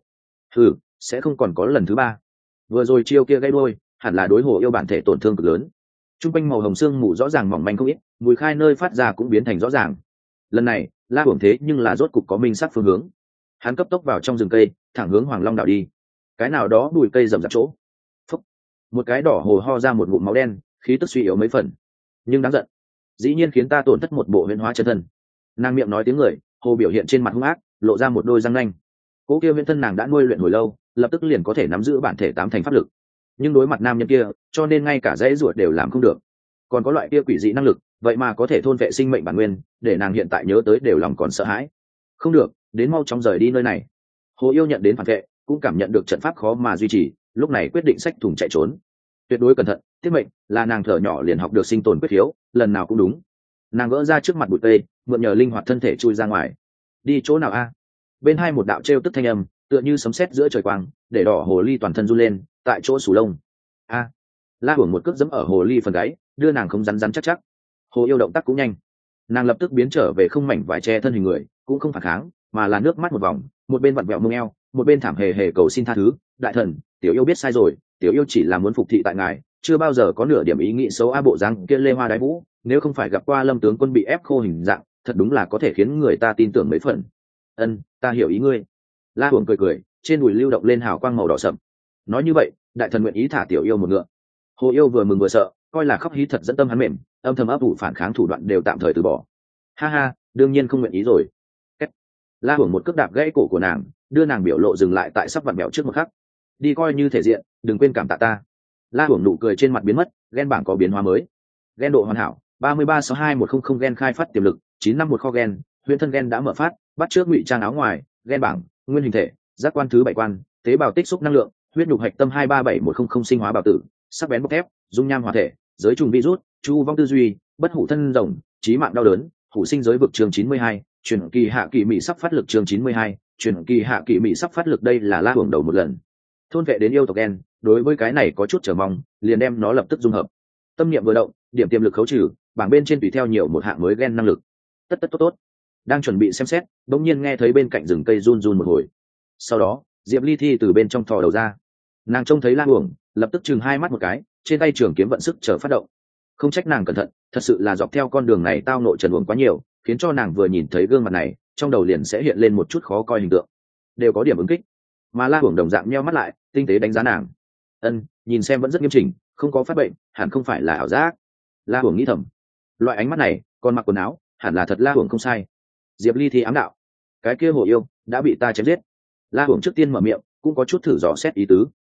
Sẽ không còn có lần thứ 3. Vừa rồi chiêu kia gãy đuôi, hẳn là đối hồ yêu bản thể tổn thương cực lớn. Trung quanh màu hồng xương mù rõ ràng mỏng manh không ít, mùi khai nơi phát ra cũng biến thành rõ ràng. Lần này, La Hưởng thế nhưng là rốt cục có minh sắc phương hướng. Hắn cấp tốc vào trong rừng cây, thẳng hướng Hoàng Long đảo đi. Cái nào đó bụi cây rậm rạp chỗ. Phúc. Một cái đỏ hồ ho ra một ngụm máu đen, khí tức suy yếu mấy phần. Nhưng đáng giận, dĩ nhiên khiến ta tổn thất một bộ huyễn hóa chân thân. Nàng miệng nói tiếng người, hồ biểu hiện trên mặt hung ác, lộ ra một đôi răng nanh. Cố kia huyễn thân nàng đã nuôi luyện hồi lâu, lập tức liền có thể nắm giữ bản thể 8 thành pháp lực. Nhưng đối mặt nam nhân kia, cho nên ngay cả dãy ruột đều làm không được. Còn có loại kia quỷ dị năng lực, vậy mà có thể thôn vệ sinh mệnh bản nguyên, để nàng hiện tại nhớ tới đều lòng còn sợ hãi. Không được, đến mau chóng rời đi nơi này. Hồ yêu nhận đến phản vệ, cũng cảm nhận được trận pháp khó mà duy trì, lúc này quyết định xách thùng chạy trốn. Tuyệt đối cẩn thận, tiết mệnh là nàng thở nhỏ liền học được sinh tồn quyết khiếu, lần nào cũng đúng. Nàng gỡ ra trước mặt bụi cây, mượn nhờ linh hoạt thân thể chui ra ngoài. Đi chỗ nào a? Bên hai một đạo trêu tức thanh âm, tựa như sấm sét giữa trời quang, để đỏ hồ ly toàn thân run lên, tại chỗ sù lông. La Hưởng một cước giẫm ở hồ ly phần gáy, đưa nàng không rắn chắc. Hồ yêu động tác cũng nhanh, nàng lập tức biến trở về không mảnh vải che thân hình người, cũng không phản kháng, mà là nước mắt một vòng, một bên vặn vẹo mông eo, một bên thảm hề hề cầu xin tha thứ. Đại thần, tiểu yêu biết sai rồi, tiểu yêu chỉ là muốn phục thị tại ngài, chưa bao giờ có nửa điểm ý nghĩ xấu. Bộ dáng kia lê hoa đái vũ, nếu không phải gặp qua Lâm tướng quân bị ép khô hình dạng, thật đúng là có thể khiến người ta tin tưởng mấy phần. Ta hiểu ý ngươi. La Hưởng cười cười, trên đùi lưu động lên hào quang màu đỏ sậm. Nói như vậy, đại thần nguyện ý thả tiểu yêu một ngựa. Hồ yêu vừa mừng vừa sợ, coi là khóc hí thật dẫn tâm hắn mềm, âm thầm ấp ủ phản kháng thủ đoạn đều tạm thời từ bỏ. Ha ha, đương nhiên không nguyện ý rồi. La Hưởng một cước đạp gãy cổ của nàng, đưa nàng biểu lộ dừng lại tại sắp vặn mèo trước một khắc. Đi coi như thể diện, đừng quên cảm tạ ta. La Hưởng nụ cười trên mặt biến mất, ghen bảng có biến hóa mới. Ghen độ hoàn hảo, 33621000 ghen khai phát tiềm lực, 951 kho ghen, huyền thân ghen đã mở phát, bắt trước ngụy trang áo ngoài, ghen bảng, nguyên hình thể, giác quan thứ 7 quan, tế bào tích xúc năng lượng, huyết nhục hạch tâm 237100 sinh hóa bào tử, sắc bén bốc thép, dung nham hỏa thể, giới trùng virus, chu vong tư duy, bất hủ thân rồng, chí mạng đau đớn, hủ sinh giới vực chương 92, truyền kỳ hạ kỳ mỹ sắp phát lực chương 92, truyền kỳ hạ kỳ mỹ sắp phát lực. Đây là La Hưởng đầu một lần thôn vệ đến yêu tộc gen, đối với cái này có chút chờ mong, liền đem nó lập tức dung hợp. Tâm niệm vừa động, điểm tiềm lực khấu trừ, bảng bên trên tùy theo nhiều một hạng mới gen năng lực. Tất tốt. Đang chuẩn bị xem xét, bỗng nhiên nghe thấy bên cạnh rừng cây run run một hồi. Sau đó, Diệp Ly Thi từ bên trong thò đầu ra. Nàng trông thấy La Hưởng, lập tức chừng hai mắt một cái, trên tay trường kiếm vận sức chờ phát động. Không trách nàng cẩn thận, thật sự là dọc theo con đường này tao nội trần uổng quá nhiều, khiến cho nàng vừa nhìn thấy gương mặt này, trong đầu liền sẽ hiện lên một chút khó coi hình tượng. Đều có điểm ứng kích. Mà La Hưởng đồng dạng nheo mắt lại, tinh tế đánh giá nàng. Nhìn xem vẫn rất nghiêm chỉnh, không có phát bệnh, hẳn không phải là ảo giác. La Hưởng nghĩ thầm, loại ánh mắt này, còn mặc quần áo, hẳn là thật. La Hưởng không sai. Diệp Ly Thi ám đạo, cái kia hồ yêu đã bị ta chém giết. La Hưởng trước tiên mở miệng, cũng có chút thử dò xét ý tứ.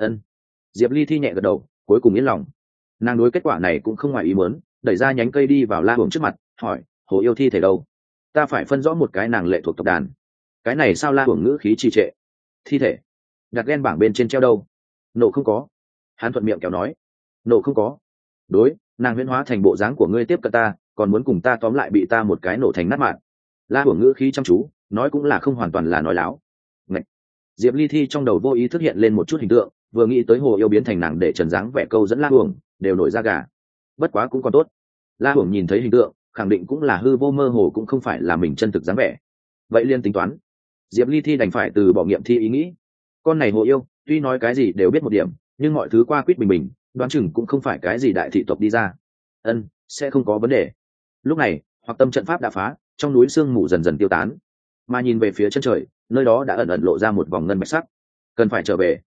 Diệp Ly Thi nhẹ gật đầu, cuối cùng yên lòng. Nàng đối kết quả này cũng không ngoài ý muốn, đẩy ra nhánh cây đi vào La Hưởng trước mặt, hỏi, hồ yêu thi thể đâu? Ta phải phân rõ một cái nàng lệ thuộc tộc đàn. Cái này sao? La Hưởng ngữ khí trì trệ. Thi thể đặt ghen bảng bên trên treo đâu? Nộ không có. Hắn thuận miệng kéo nói. Nộ không có. Đối, nàng huyễn hóa thành bộ dáng của ngươi tiếp cận ta, còn muốn cùng ta tóm lại bị ta một cái nổ thành nát mạng. La Hưởng ngữ khí chăm chú, nói cũng là không hoàn toàn là nói láo. Ngậy. Diệp Ly Thi trong đầu vô ý thức hiện lên một chút hình tượng, vừa nghĩ tới hồ yêu biến thành nàng để trần dáng vẻ câu dẫn La Hưởng, đều nổi da gà. Bất quá cũng còn tốt. La Hưởng nhìn thấy hình tượng, khẳng định cũng là hư vô mơ hồ, cũng không phải là mình chân thực dáng vẻ. Vậy liên tính toán, Diệp Ly Thi đành phải từ bỏ nghiệm thi ý nghĩ. Con này hồ yêu, tuy nói cái gì đều biết một điểm, nhưng mọi thứ qua quýt bình bình, đoán chừng cũng không phải cái gì đại thị tộc đi ra. Sẽ không có vấn đề. Lúc này, hoặc tâm trận pháp đã phá, trong núi sương mù dần dần tiêu tán, mà nhìn về phía chân trời, nơi đó đã ẩn ẩn lộ ra một vòng ngân bạch sắc. Cần phải trở về.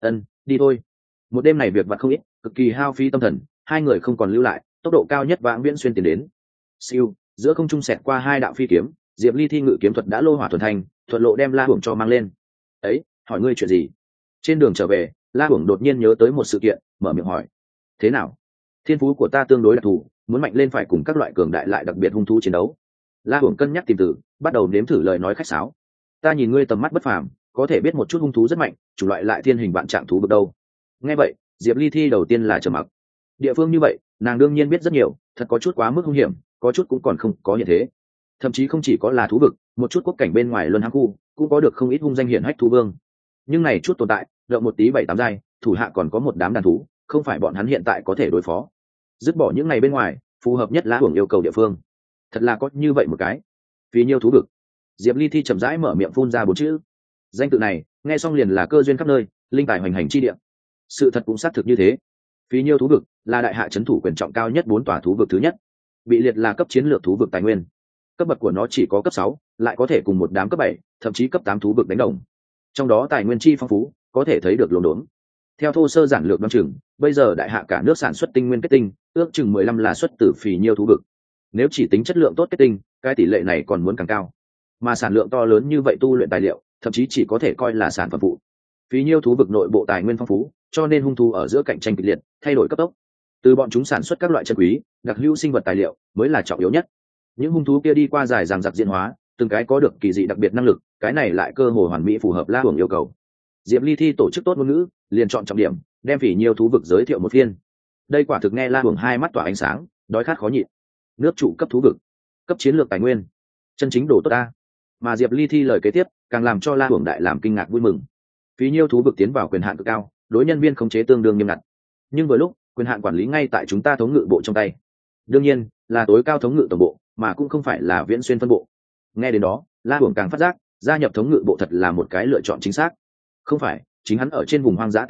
Đi thôi. Một đêm này việc vặt không ít, cực kỳ hao phí tâm thần, hai người không còn lưu lại, tốc độ cao nhất vãng viễn xuyên tiến đến. Siêu, giữa không trung xẹt qua hai đạo phi kiếm, Diệp Ly Thi ngự kiếm thuật đã lô hỏa thuần thành, thuận lộ đem La Hưởng cho mang lên. Ấy, hỏi ngươi chuyện gì? Trên đường trở về, La Hưởng đột nhiên nhớ tới một sự kiện, mở miệng hỏi. Thế nào? Thiên phú của ta tương đối đặc thù, muốn mạnh lên phải cùng các loại cường đại lại đặc biệt hung thú chiến đấu. La Hưởng cân nhắc tìm từ, bắt đầu nếm thử lời nói khách sáo. Ta nhìn ngươi tầm mắt bất phàm, có thể biết một chút hung thú rất mạnh, chủng loại lại thiên hình vạn trạng thú vực đâu. Nghe vậy, Diệp Ly Thi đầu tiên là trầm mặc. Địa phương như vậy, nàng đương nhiên biết rất nhiều, thật có chút quá mức hung hiểm, có chút cũng còn không có hiện thế. Thậm chí không chỉ có là thú vực, một chút quốc cảnh bên ngoài luân hãng khu cũng có được không ít hung danh hiển hách thú vương. Nhưng này chút tồn tại, rộng một tí 7-8 giai, thủ hạ còn có một đám đàn thú, không phải bọn hắn hiện tại có thể đối phó. Dứt bỏ những ngày bên ngoài, phù hợp nhất La Hưởng yêu cầu địa phương. Thật là có như vậy một cái. Vì nhiều thú vực. Diệp Ly Thi chậm rãi mở miệng phun ra 4 chữ. Danh tự này, nghe xong liền là cơ duyên khắp nơi, linh tài hoành hành chi địa. Sự thật cũng xác thực như thế. Phí Nhiêu thú vực là đại hạ trấn thủ quyền trọng cao nhất 4 tòa thú vực thứ nhất, bị liệt là cấp chiến lược thú vực tài nguyên. Cấp bậc của nó chỉ có cấp 6, lại có thể cùng một đám cấp 7, thậm chí cấp 8 thú vực đánh đồng. Trong đó tài nguyên chi phong phú, có thể thấy được luồng đốn. Theo thô sơ giản lược đoán chừng, bây giờ đại hạ cả nước sản xuất tinh nguyên kết tinh, ước chừng 15 là xuất từ Phí Nhiêu thú vực. Nếu chỉ tính chất lượng tốt kết tinh, cái tỷ lệ này còn muốn càng cao. Mà sản lượng to lớn như vậy tu luyện tài liệu, thậm chí chỉ có thể coi là sản phẩm phụ. Phí Nhiêu thú vực nội bộ tài nguyên phong phú, cho nên hung thú ở giữa cạnh tranh kịch liệt, thay đổi cấp tốc. Từ bọn chúng sản xuất các loại chân quý, đặc hữu sinh vật tài liệu mới là trọng yếu nhất. Những hung thú kia đi qua dài dằng dặc diễn hóa, từng cái có được kỳ dị đặc biệt năng lực, cái này lại cơ hồ hoàn mỹ phù hợp La Hưởng yêu cầu. Diệp Ly Thi tổ chức tốt ngôn ngữ, liền chọn trọng điểm, đem Phỉ Nhiêu thú vực giới thiệu một phiên. Đây quả thực nghe La Hưởng hai mắt tỏa ánh sáng, đói khát khó nhịn. Nước trụ cấp thú vực, cấp chiến lược tài nguyên, chân chính đồ tốt ta. Mà Diệp Ly Thi lời kế tiếp, càng làm cho La Hưởng đại làm kinh ngạc vui mừng. Phí Nhiêu thú vực tiến vào quyền hạn cực cao, đối nhân viên khống chế tương đương nghiêm ngặt. Nhưng vừa lúc, quyền hạn quản lý ngay tại chúng ta thống ngự bộ trong tay. Đương nhiên, là tối cao thống ngự tổng bộ, mà cũng không phải là viễn xuyên phân bộ. Nghe đến đó, La Hưởng càng phát giác, gia nhập thống ngự bộ thật là một cái lựa chọn chính xác. Không phải, chính hắn ở trên vùng hoang dã tán loạn,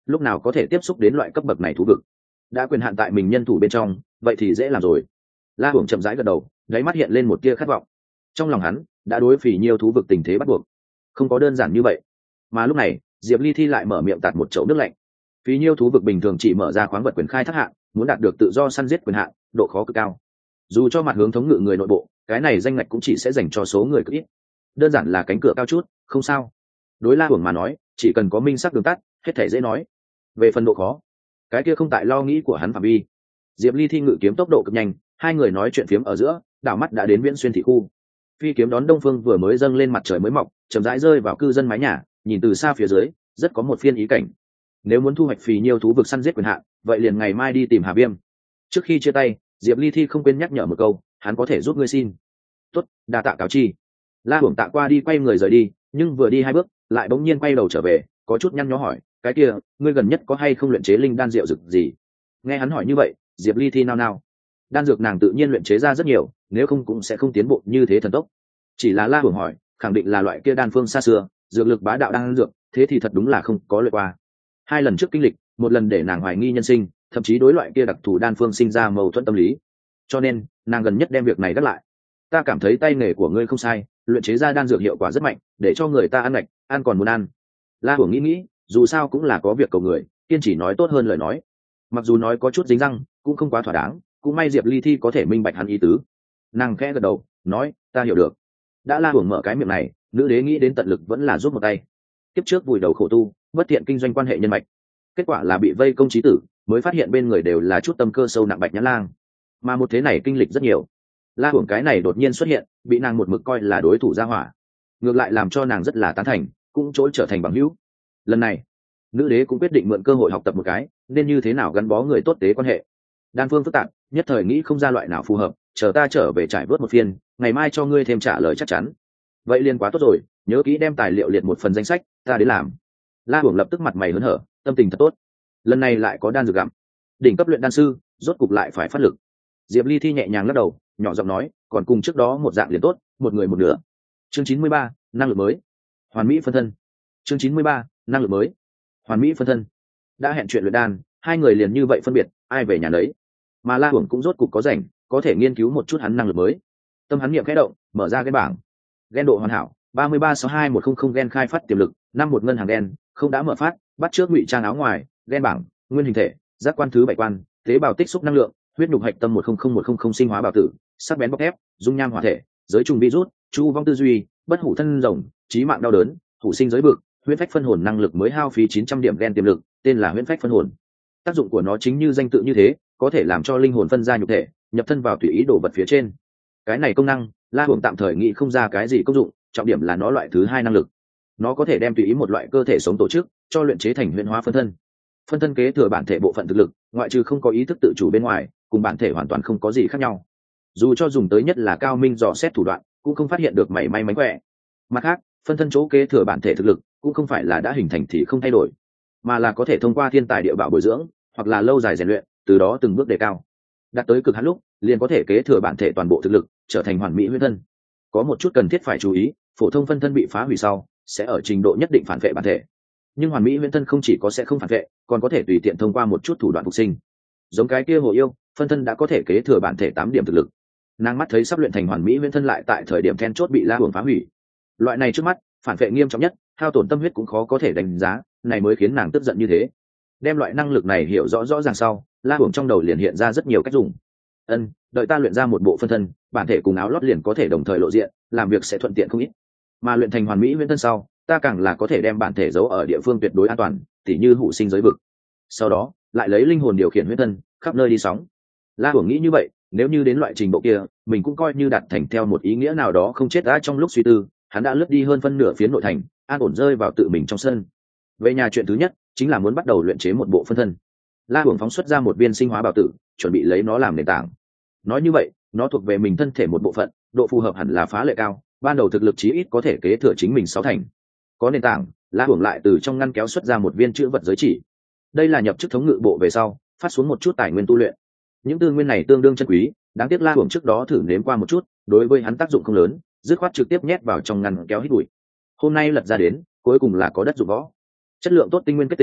lúc nào có thể tiếp xúc đến loại cấp bậc này thú vực. Đã quyền hạn tại mình nhân thủ bên trong, vậy thì dễ làm rồi. La Hưởng chậm rãi gật đầu, đáy mắt hiện lên một tia khát vọng. Trong lòng hắn đã đối phỉ nhiêu thú vực tình thế bắt buộc, không có đơn giản như vậy. Mà lúc này Diệp Ly Thi lại mở miệng tạt một chậu nước lạnh. Phí nhiêu thú vực bình thường chỉ mở ra khoáng vật quyền khai thác hạng, muốn đạt được tự do săn giết quyền hạn, độ khó cực cao. Dù cho mặt hướng thống ngự người nội bộ, cái này danh ngạch cũng chỉ sẽ dành cho số người cực ít. Đơn giản là cánh cửa cao chút, không sao. Đối La Hưởng mà nói, chỉ cần có minh sắc đường tắt, hết thảy dễ nói. Về phần độ khó, cái kia không tại lo nghĩ của hắn phạm vi. Diệp Ly Thi ngự kiếm tốc độ cực nhanh, hai người nói chuyện phiếm ở giữa, đảo mắt đã đến Viễn Xuyên thị khu. Phi kiếm đón đông phương vừa mới dâng lên mặt trời mới mọc, chậm rãi rơi vào cư dân mái nhà, nhìn từ xa phía dưới, rất có một phiên ý cảnh. Nếu muốn thu hoạch phì nhiêu thú vực săn giết quyền hạn, vậy liền ngày mai đi tìm Hà Viêm. Trước khi chia tay, Diệp Ly Thi không quên nhắc nhở một câu, hắn có thể giúp ngươi xin. Tốt, đa tạ cáo chi. La Hưởng tạ qua đi quay người rời đi, nhưng vừa đi hai bước, lại bỗng nhiên quay đầu trở về, có chút nhăn nhó hỏi, cái kia, ngươi gần nhất có hay không luyện chế linh đan rượu dược gì? Nghe hắn hỏi như vậy, Diệp Ly Thi nao nao. Đan dược nàng tự nhiên luyện chế ra rất nhiều, nếu không cũng sẽ không tiến bộ như thế thần tốc. Chỉ là La Hưởng hỏi, khẳng định là loại kia đan phương xa xưa, dược lực bá đạo đan dược, thế thì thật đúng là không có luyện qua. Hai lần trước kinh lịch, một lần để nàng hoài nghi nhân sinh, thậm chí đối loại kia đặc thù đan phương sinh ra mâu thuẫn tâm lý. Cho nên, nàng gần nhất đem việc này gác lại. Ta cảm thấy tay nghề của ngươi không sai, luyện chế ra đan dược hiệu quả rất mạnh, để cho người ta ăn ngạch, ăn còn muốn ăn. La Hưởng nghĩ, dù sao cũng là có việc cầu người, kiên chỉ nói tốt hơn lời nói. Mặc dù nói có chút dính răng, cũng không quá thỏa đáng, cũng may Diệp Ly Thi có thể minh bạch hắn ý tứ. Nàng khẽ gật đầu, nói, ta hiểu được. Đã La Hưởng mở cái miệng này, nữ đế nghĩ đến tận lực vẫn là giúp một tay. Kiếp trước vùi đầu khổ tu, bất thiện kinh doanh quan hệ nhân mạch, kết quả là bị vây công chí tử, mới phát hiện bên người đều là chút tâm cơ sâu nặng Bạch Nhã Lang. Mà một thế này kinh lịch rất nhiều. La Hưởng cái này đột nhiên xuất hiện, bị nàng một mực coi là đối thủ gia hỏa, ngược lại làm cho nàng rất là tán thành, cũng trỗi trở thành bằng hữu. Lần này, nữ đế cũng quyết định mượn cơ hội học tập một cái, nên như thế nào gắn bó người tốt tế quan hệ. Đan phương phức tạp, nhất thời nghĩ không ra loại nào phù hợp, chờ ta trở về trải vớt một phiên, ngày mai cho ngươi thêm trả lời chắc chắn. Vậy liền quá tốt rồi, nhớ kỹ đem tài liệu liệt một phần danh sách, ta đến làm. La Hưởng lập tức mặt mày hớn hở, tâm tình thật tốt. Lần này lại có đan dược gặm, đỉnh cấp luyện đan sư, rốt cục lại phải phát lực. Diệp Ly Thi nhẹ nhàng lắc đầu, nhỏ giọng nói, còn cùng trước đó một dạng liền tốt, một người một nửa. Chương 93, năng lực mới. Hoàn mỹ phân thân. Chương 93, năng lực mới. Hoàn mỹ phân thân. Đã hẹn chuyện luyện đan, hai người liền như vậy phân biệt, ai về nhà nấy. Mà La Hưởng cũng rốt cục có rảnh, có thể nghiên cứu một chút hắn năng lực mới. Tâm hắn niệm khẽ động, mở ra cái bảng. Gen độ hoàn hảo, 33621000 gen khai phát tiềm lực, năm một ngân hàng gen, không đã mở phát, bắt trước ngụy trang áo ngoài, gen bảng, nguyên hình thể, giác quan thứ 7 quan, tế bào tích xúc năng lượng, huyết nhục hạch tâm 100100 sinh hóa bào tử, sắc bén bóc thép, dung nham hỏa thể, giới trùng virus, chu vong tư duy, bất hủ thân rồng, chí mạng đau đớn, thủ sinh giới vực, huyễn phách phân hồn năng lực mới hao phí 900 điểm gen tiềm lực, tên là huyễn phách phân hồn. Tác dụng của nó chính như danh tự như thế, có thể làm cho linh hồn phân ra nhục thể, nhập thân vào tùy ý đồ vật phía trên. Cái này công năng, La Hưởng tạm thời nghĩ không ra cái gì công dụng, trọng điểm là nó loại thứ hai năng lực. Nó có thể đem tùy ý một loại cơ thể sống tổ chức, cho luyện chế thành huyễn hóa phân thân. Phân thân kế thừa bản thể bộ phận thực lực, ngoại trừ không có ý thức tự chủ bên ngoài, cùng bản thể hoàn toàn không có gì khác nhau. Dù cho dùng tới nhất là cao minh dò xét thủ đoạn, cũng không phát hiện được mảy may mánh khỏe. Mặt khác, phân thân chỗ kế thừa bản thể thực lực, cũng không phải là đã hình thành thì không thay đổi, mà là có thể thông qua thiên tài địa bảo bồi dưỡng, hoặc là lâu dài rèn luyện, từ đó từng bước đề cao. Đạt tới cực hạn lúc, liền có thể kế thừa bản thể toàn bộ thực lực, trở thành hoàn mỹ huyễn thân. Có một chút cần thiết phải chú ý, phổ thông phân thân bị phá hủy sau, sẽ ở trình độ nhất định phản vệ bản thể. Nhưng hoàn mỹ huyễn thân không chỉ có sẽ không phản vệ, còn có thể tùy tiện thông qua một chút thủ đoạn phục sinh. Giống cái kia Hồ Yêu, phân thân đã có thể kế thừa bản thể 8 điểm thực lực. Nàng mắt thấy sắp luyện thành hoàn mỹ huyễn thân lại tại thời điểm then chốt bị La Hưởng phá hủy. Loại này trước mắt, phản vệ nghiêm trọng nhất, hao tổn tâm huyết cũng khó có thể đánh giá, này mới khiến nàng tức giận như thế. Đem loại năng lực này hiểu rõ rõ ràng sau, La Hưởng trong đầu liền hiện ra rất nhiều cách dùng. Đợi ta luyện ra một bộ phân thân, bản thể cùng áo lót liền có thể đồng thời lộ diện, làm việc sẽ thuận tiện không ít. Mà luyện thành hoàn mỹ huyễn thân sau, ta càng là có thể đem bản thể giấu ở địa phương tuyệt đối an toàn, tỉ như hủ sinh giới vực. Sau đó, lại lấy linh hồn điều khiển huyễn thân, khắp nơi đi sóng. La Hưởng nghĩ như vậy, nếu như đến loại trình độ kia, mình cũng coi như đạt thành theo một ý nghĩa nào đó không chết đã. Trong lúc suy tư, hắn đã lướt đi hơn phân nửa phiến nội thành, an ổn rơi vào tự mình trong sân. Về nhà chuyện thứ nhất chính là muốn bắt đầu luyện chế một bộ phân thân. La Hưởng phóng xuất ra một viên sinh hóa bào tử, chuẩn bị lấy nó làm nền tảng. Nói như vậy, nó thuộc về mình thân thể một bộ phận, độ phù hợp hẳn là phá lệ cao, ban đầu thực lực chí ít có thể kế thừa chính mình 6 thành. Có nền tảng, La Hưởng lại từ trong ngăn kéo xuất ra một viên chữ vật giới chỉ. Đây là nhập chức thống ngự bộ về sau, phát xuống một chút tài nguyên tu luyện. Những tư nguyên này tương đương chân quý, đáng tiếc La Hưởng trước đó thử nếm qua một chút, đối với hắn tác dụng không lớn, dứt khoát trực tiếp nhét vào trong ngăn kéo hít bụi. Hôm nay lật ra đến, cuối cùng là có đất dụng võ. Chất lượng tốt tinh nguyên kết tinh,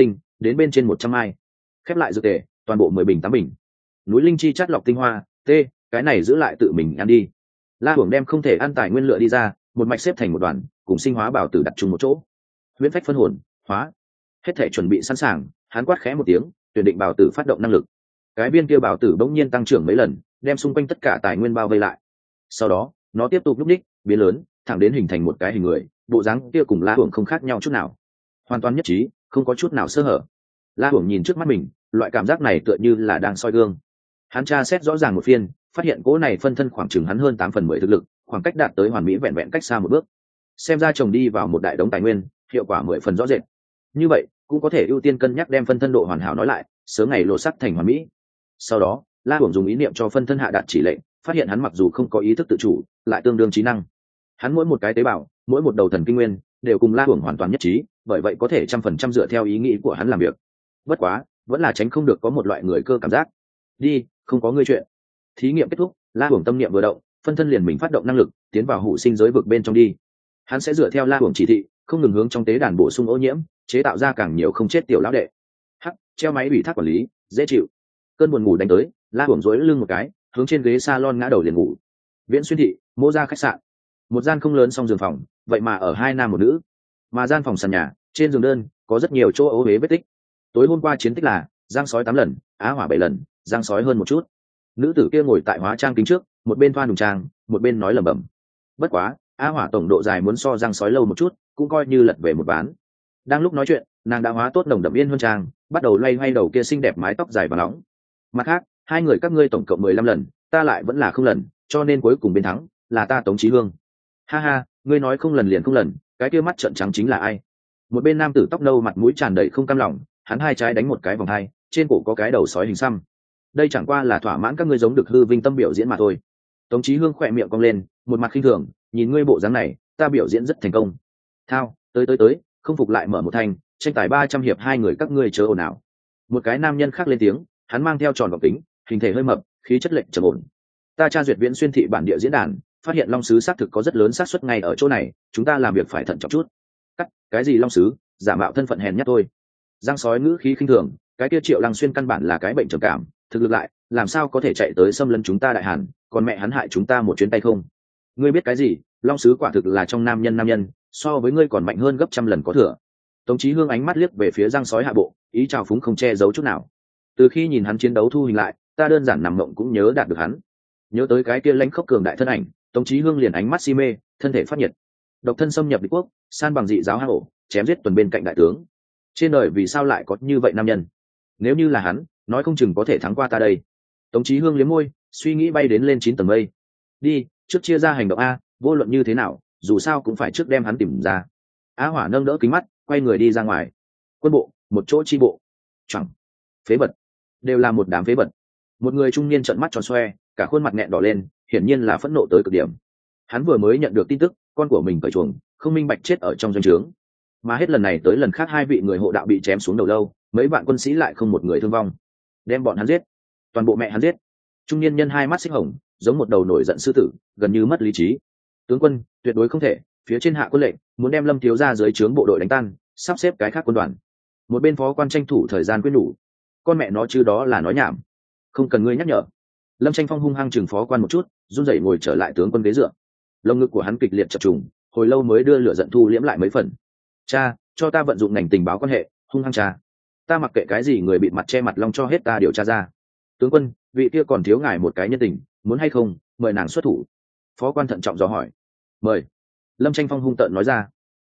đến bên trên 100 mai. Khép lại dược tề, toàn bộ 10 bình 8 bình. Núi linh chi chắt lọc tinh hoa, cái này giữ lại tự mình ăn đi. La Hưởng đem không thể ăn tài nguyên lựa đi ra, một mạch xếp thành một đoàn, cùng sinh hóa bảo tử đặt chung một chỗ. Huyễn phách phân hồn, hóa. Hết thể chuẩn bị sẵn sàng, hắn quát khẽ một tiếng, tuyển định bảo tử phát động năng lực. Cái viên kia bảo tử bỗng nhiên tăng trưởng mấy lần, đem xung quanh tất cả tài nguyên bao vây lại. Sau đó, nó tiếp tục nhúc nhích, biến lớn, thẳng đến hình thành một cái hình người, bộ dáng kia cùng La Hưởng không khác nhau chút nào, hoàn toàn nhất trí, không có chút nào sơ hở. La Hưởng nhìn trước mắt mình, loại cảm giác này tựa như là đang soi gương. Hắn tra xét rõ ràng một phiên, phát hiện cỗ này phân thân khoảng chừng hắn hơn 8/10 thực lực, khoảng cách đạt tới hoàn mỹ vẹn vẹn cách xa một bước. Xem ra chồng đi vào một đại đống tài nguyên, hiệu quả 10 phần rõ rệt. Như vậy, cũng có thể ưu tiên cân nhắc đem phân thân độ hoàn hảo nói lại, sớm ngày lột sắc thành hoàn mỹ. Sau đó, La Hưởng dùng ý niệm cho phân thân hạ đạt chỉ lệnh, phát hiện hắn mặc dù không có ý thức tự chủ, lại tương đương trí năng. Hắn mỗi một cái tế bào, mỗi một đầu thần kinh nguyên, đều cùng La Hưởng hoàn toàn nhất trí, bởi vậy có thể 100% dựa theo ý nghĩ của hắn làm việc. Bất quá, vẫn là tránh không được có một loại người cơ cảm giác. Đi, không có ngươi chuyện. Thí nghiệm kết thúc, La Hưởng tâm niệm vừa động, phân thân liền mình phát động năng lực, tiến vào hủ sinh giới vực bên trong đi. Hắn sẽ dựa theo La Hưởng chỉ thị, không ngừng hướng trong tế đàn bổ sung ô nhiễm, chế tạo ra càng nhiều không chết tiểu lão đệ. Hắc, treo máy ủy thác quản lý, dễ chịu. Cơn buồn ngủ đánh tới, La Hưởng duỗi lưng một cái, hướng trên ghế salon ngã đầu liền ngủ. Viễn Xuyên thị, Mô Gia khách sạn. Một gian không lớn song giường phòng, vậy mà ở 2 nam một nữ. Mà gian phòng sàn nhà, trên giường đơn, có rất nhiều chỗ ố uế vết tích. Tối hôm qua chiến tích là giang sói 8 lần, á hỏa 7 lần, giang sói hơn một chút. Nữ tử kia ngồi tại hóa trang kính trước, một bên thoa nùng trang, một bên nói lẩm bẩm. Bất quá, á hỏa tổng độ dài muốn so giang sói lâu một chút, cũng coi như lật về một ván. Đang lúc nói chuyện, nàng đã hóa tốt nồng đậm yên hơn trang, bắt đầu loay hoay đầu kia xinh đẹp mái tóc dài và nóng. Mặt khác, hai người các ngươi tổng cộng 15 lần, ta lại vẫn là không lần, cho nên cuối cùng bên thắng là ta Tống Chí Hương. Ha ha, ngươi nói không lần liền không lần, cái kia mắt trợn trắng chính là ai? Một bên nam tử tóc nâu mặt mũi tràn đầy không cam lòng, hắn hai trái đánh một cái vòng hai, trên cổ có cái đầu sói hình xăm. Đây chẳng qua là thỏa mãn các ngươi giống được hư vinh tâm biểu diễn mà thôi. Tống Chí Hương khỏe miệng cong lên, một mặt khinh thường, nhìn ngươi bộ dáng này, ta biểu diễn rất thành công. Thao, tới, không phục lại mở một thành, tranh tài 300 hiệp hai người các ngươi chớ ồn ào. Một cái nam nhân khác lên tiếng, hắn mang theo tròn gọng kính, hình thể hơi mập, khí chất lệnh trầm ổn. Ta tra duyệt Viễn Xuyên thị bản địa diễn đàn, phát hiện long sứ xác thực có rất lớn xác suất ngay ở chỗ này, chúng ta làm việc phải thận trọng chút. Cái gì long sứ, giả mạo thân phận hèn nhát thôi. Giang sói ngữ khí khinh thường, cái kia Triệu Lăng Xuyên căn bản là cái bệnh trầm cảm, thực lực lại, làm sao có thể chạy tới xâm lấn chúng ta Đại Hàn, còn mẹ hắn hại chúng ta một chuyến tay không. Ngươi biết cái gì, long sứ quả thực là trong nam nhân, so với ngươi còn mạnh hơn gấp trăm lần có thừa. Tống Chí Hương ánh mắt liếc về phía Giang sói hạ bộ, ý chào phúng không che giấu chút nào. Từ khi nhìn hắn chiến đấu thu hình lại, ta đơn giản nằm mộng cũng nhớ đạt được hắn. Nhớ tới cái kia lãnh khốc cường đại thân ảnh, Tống Chí Hương liền ánh mắt si mê, thân thể phát nhiệt. Độc thân xâm nhập địch quốc, san bằng dị giáo hang ổ, chém giết tuần bên cạnh đại tướng. Trên đời vì sao lại có như vậy nam nhân? Nếu như là hắn, nói không chừng có thể thắng qua ta đây. Tống Chí Hương liếm môi, suy nghĩ bay đến lên 9 tầng mây. Đi, trước chia ra hành động a, vô luận như thế nào, dù sao cũng phải trước đem hắn tìm ra. Á Hỏa nâng đỡ kính mắt, quay người đi ra ngoài. Quân bộ, một chỗ chi bộ. Chẳng, phế vật, đều là một đám phế vật. Một người trung niên trợn mắt tròn xoe, cả khuôn mặt nghẹn đỏ lên, hiển nhiên là phẫn nộ tới cực điểm. Hắn vừa mới nhận được tin tức, con của mình cởi chuồng, không minh bạch chết ở trong doanh trướng. Mà hết lần này tới lần khác hai vị người hộ đạo bị chém xuống đầu lâu, mấy vạn quân sĩ lại không một người thương vong. Đem bọn hắn giết, toàn bộ mẹ hắn giết. Trung niên nhân hai mắt xích hồng, giống một đầu nổi giận sư tử, gần như mất lý trí. Tướng quân, tuyệt đối không thể, phía trên hạ quân lệnh, muốn đem Lâm thiếu gia dưới trướng bộ đội đánh tan, sắp xếp cái khác quân đoàn. Một bên phó quan tranh thủ thời gian quyết nhủ. Con mẹ nó chứ đó là nói nhảm. Không cần ngươi nhắc nhở. Lâm Tranh Phong hung hăng chừng phó quan một chút, run rẩy ngồi trở lại tướng quân ghế dựa. Lồng ngực của hắn kịch liệt chập trùng, hồi lâu mới đưa lửa giận thu liễm lại mấy phần. Cha, cho ta vận dụng ngành tình báo quan hệ, hung hăng cha. Ta mặc kệ cái gì người bị mặt che mặt long cho hết ta điều tra ra. Tướng quân, vị kia còn thiếu ngài một cái nhân tình, muốn hay không, mời nàng xuất thủ. Phó quan thận trọng dò hỏi. Mời. Lâm Tranh Phong hung tợn nói ra.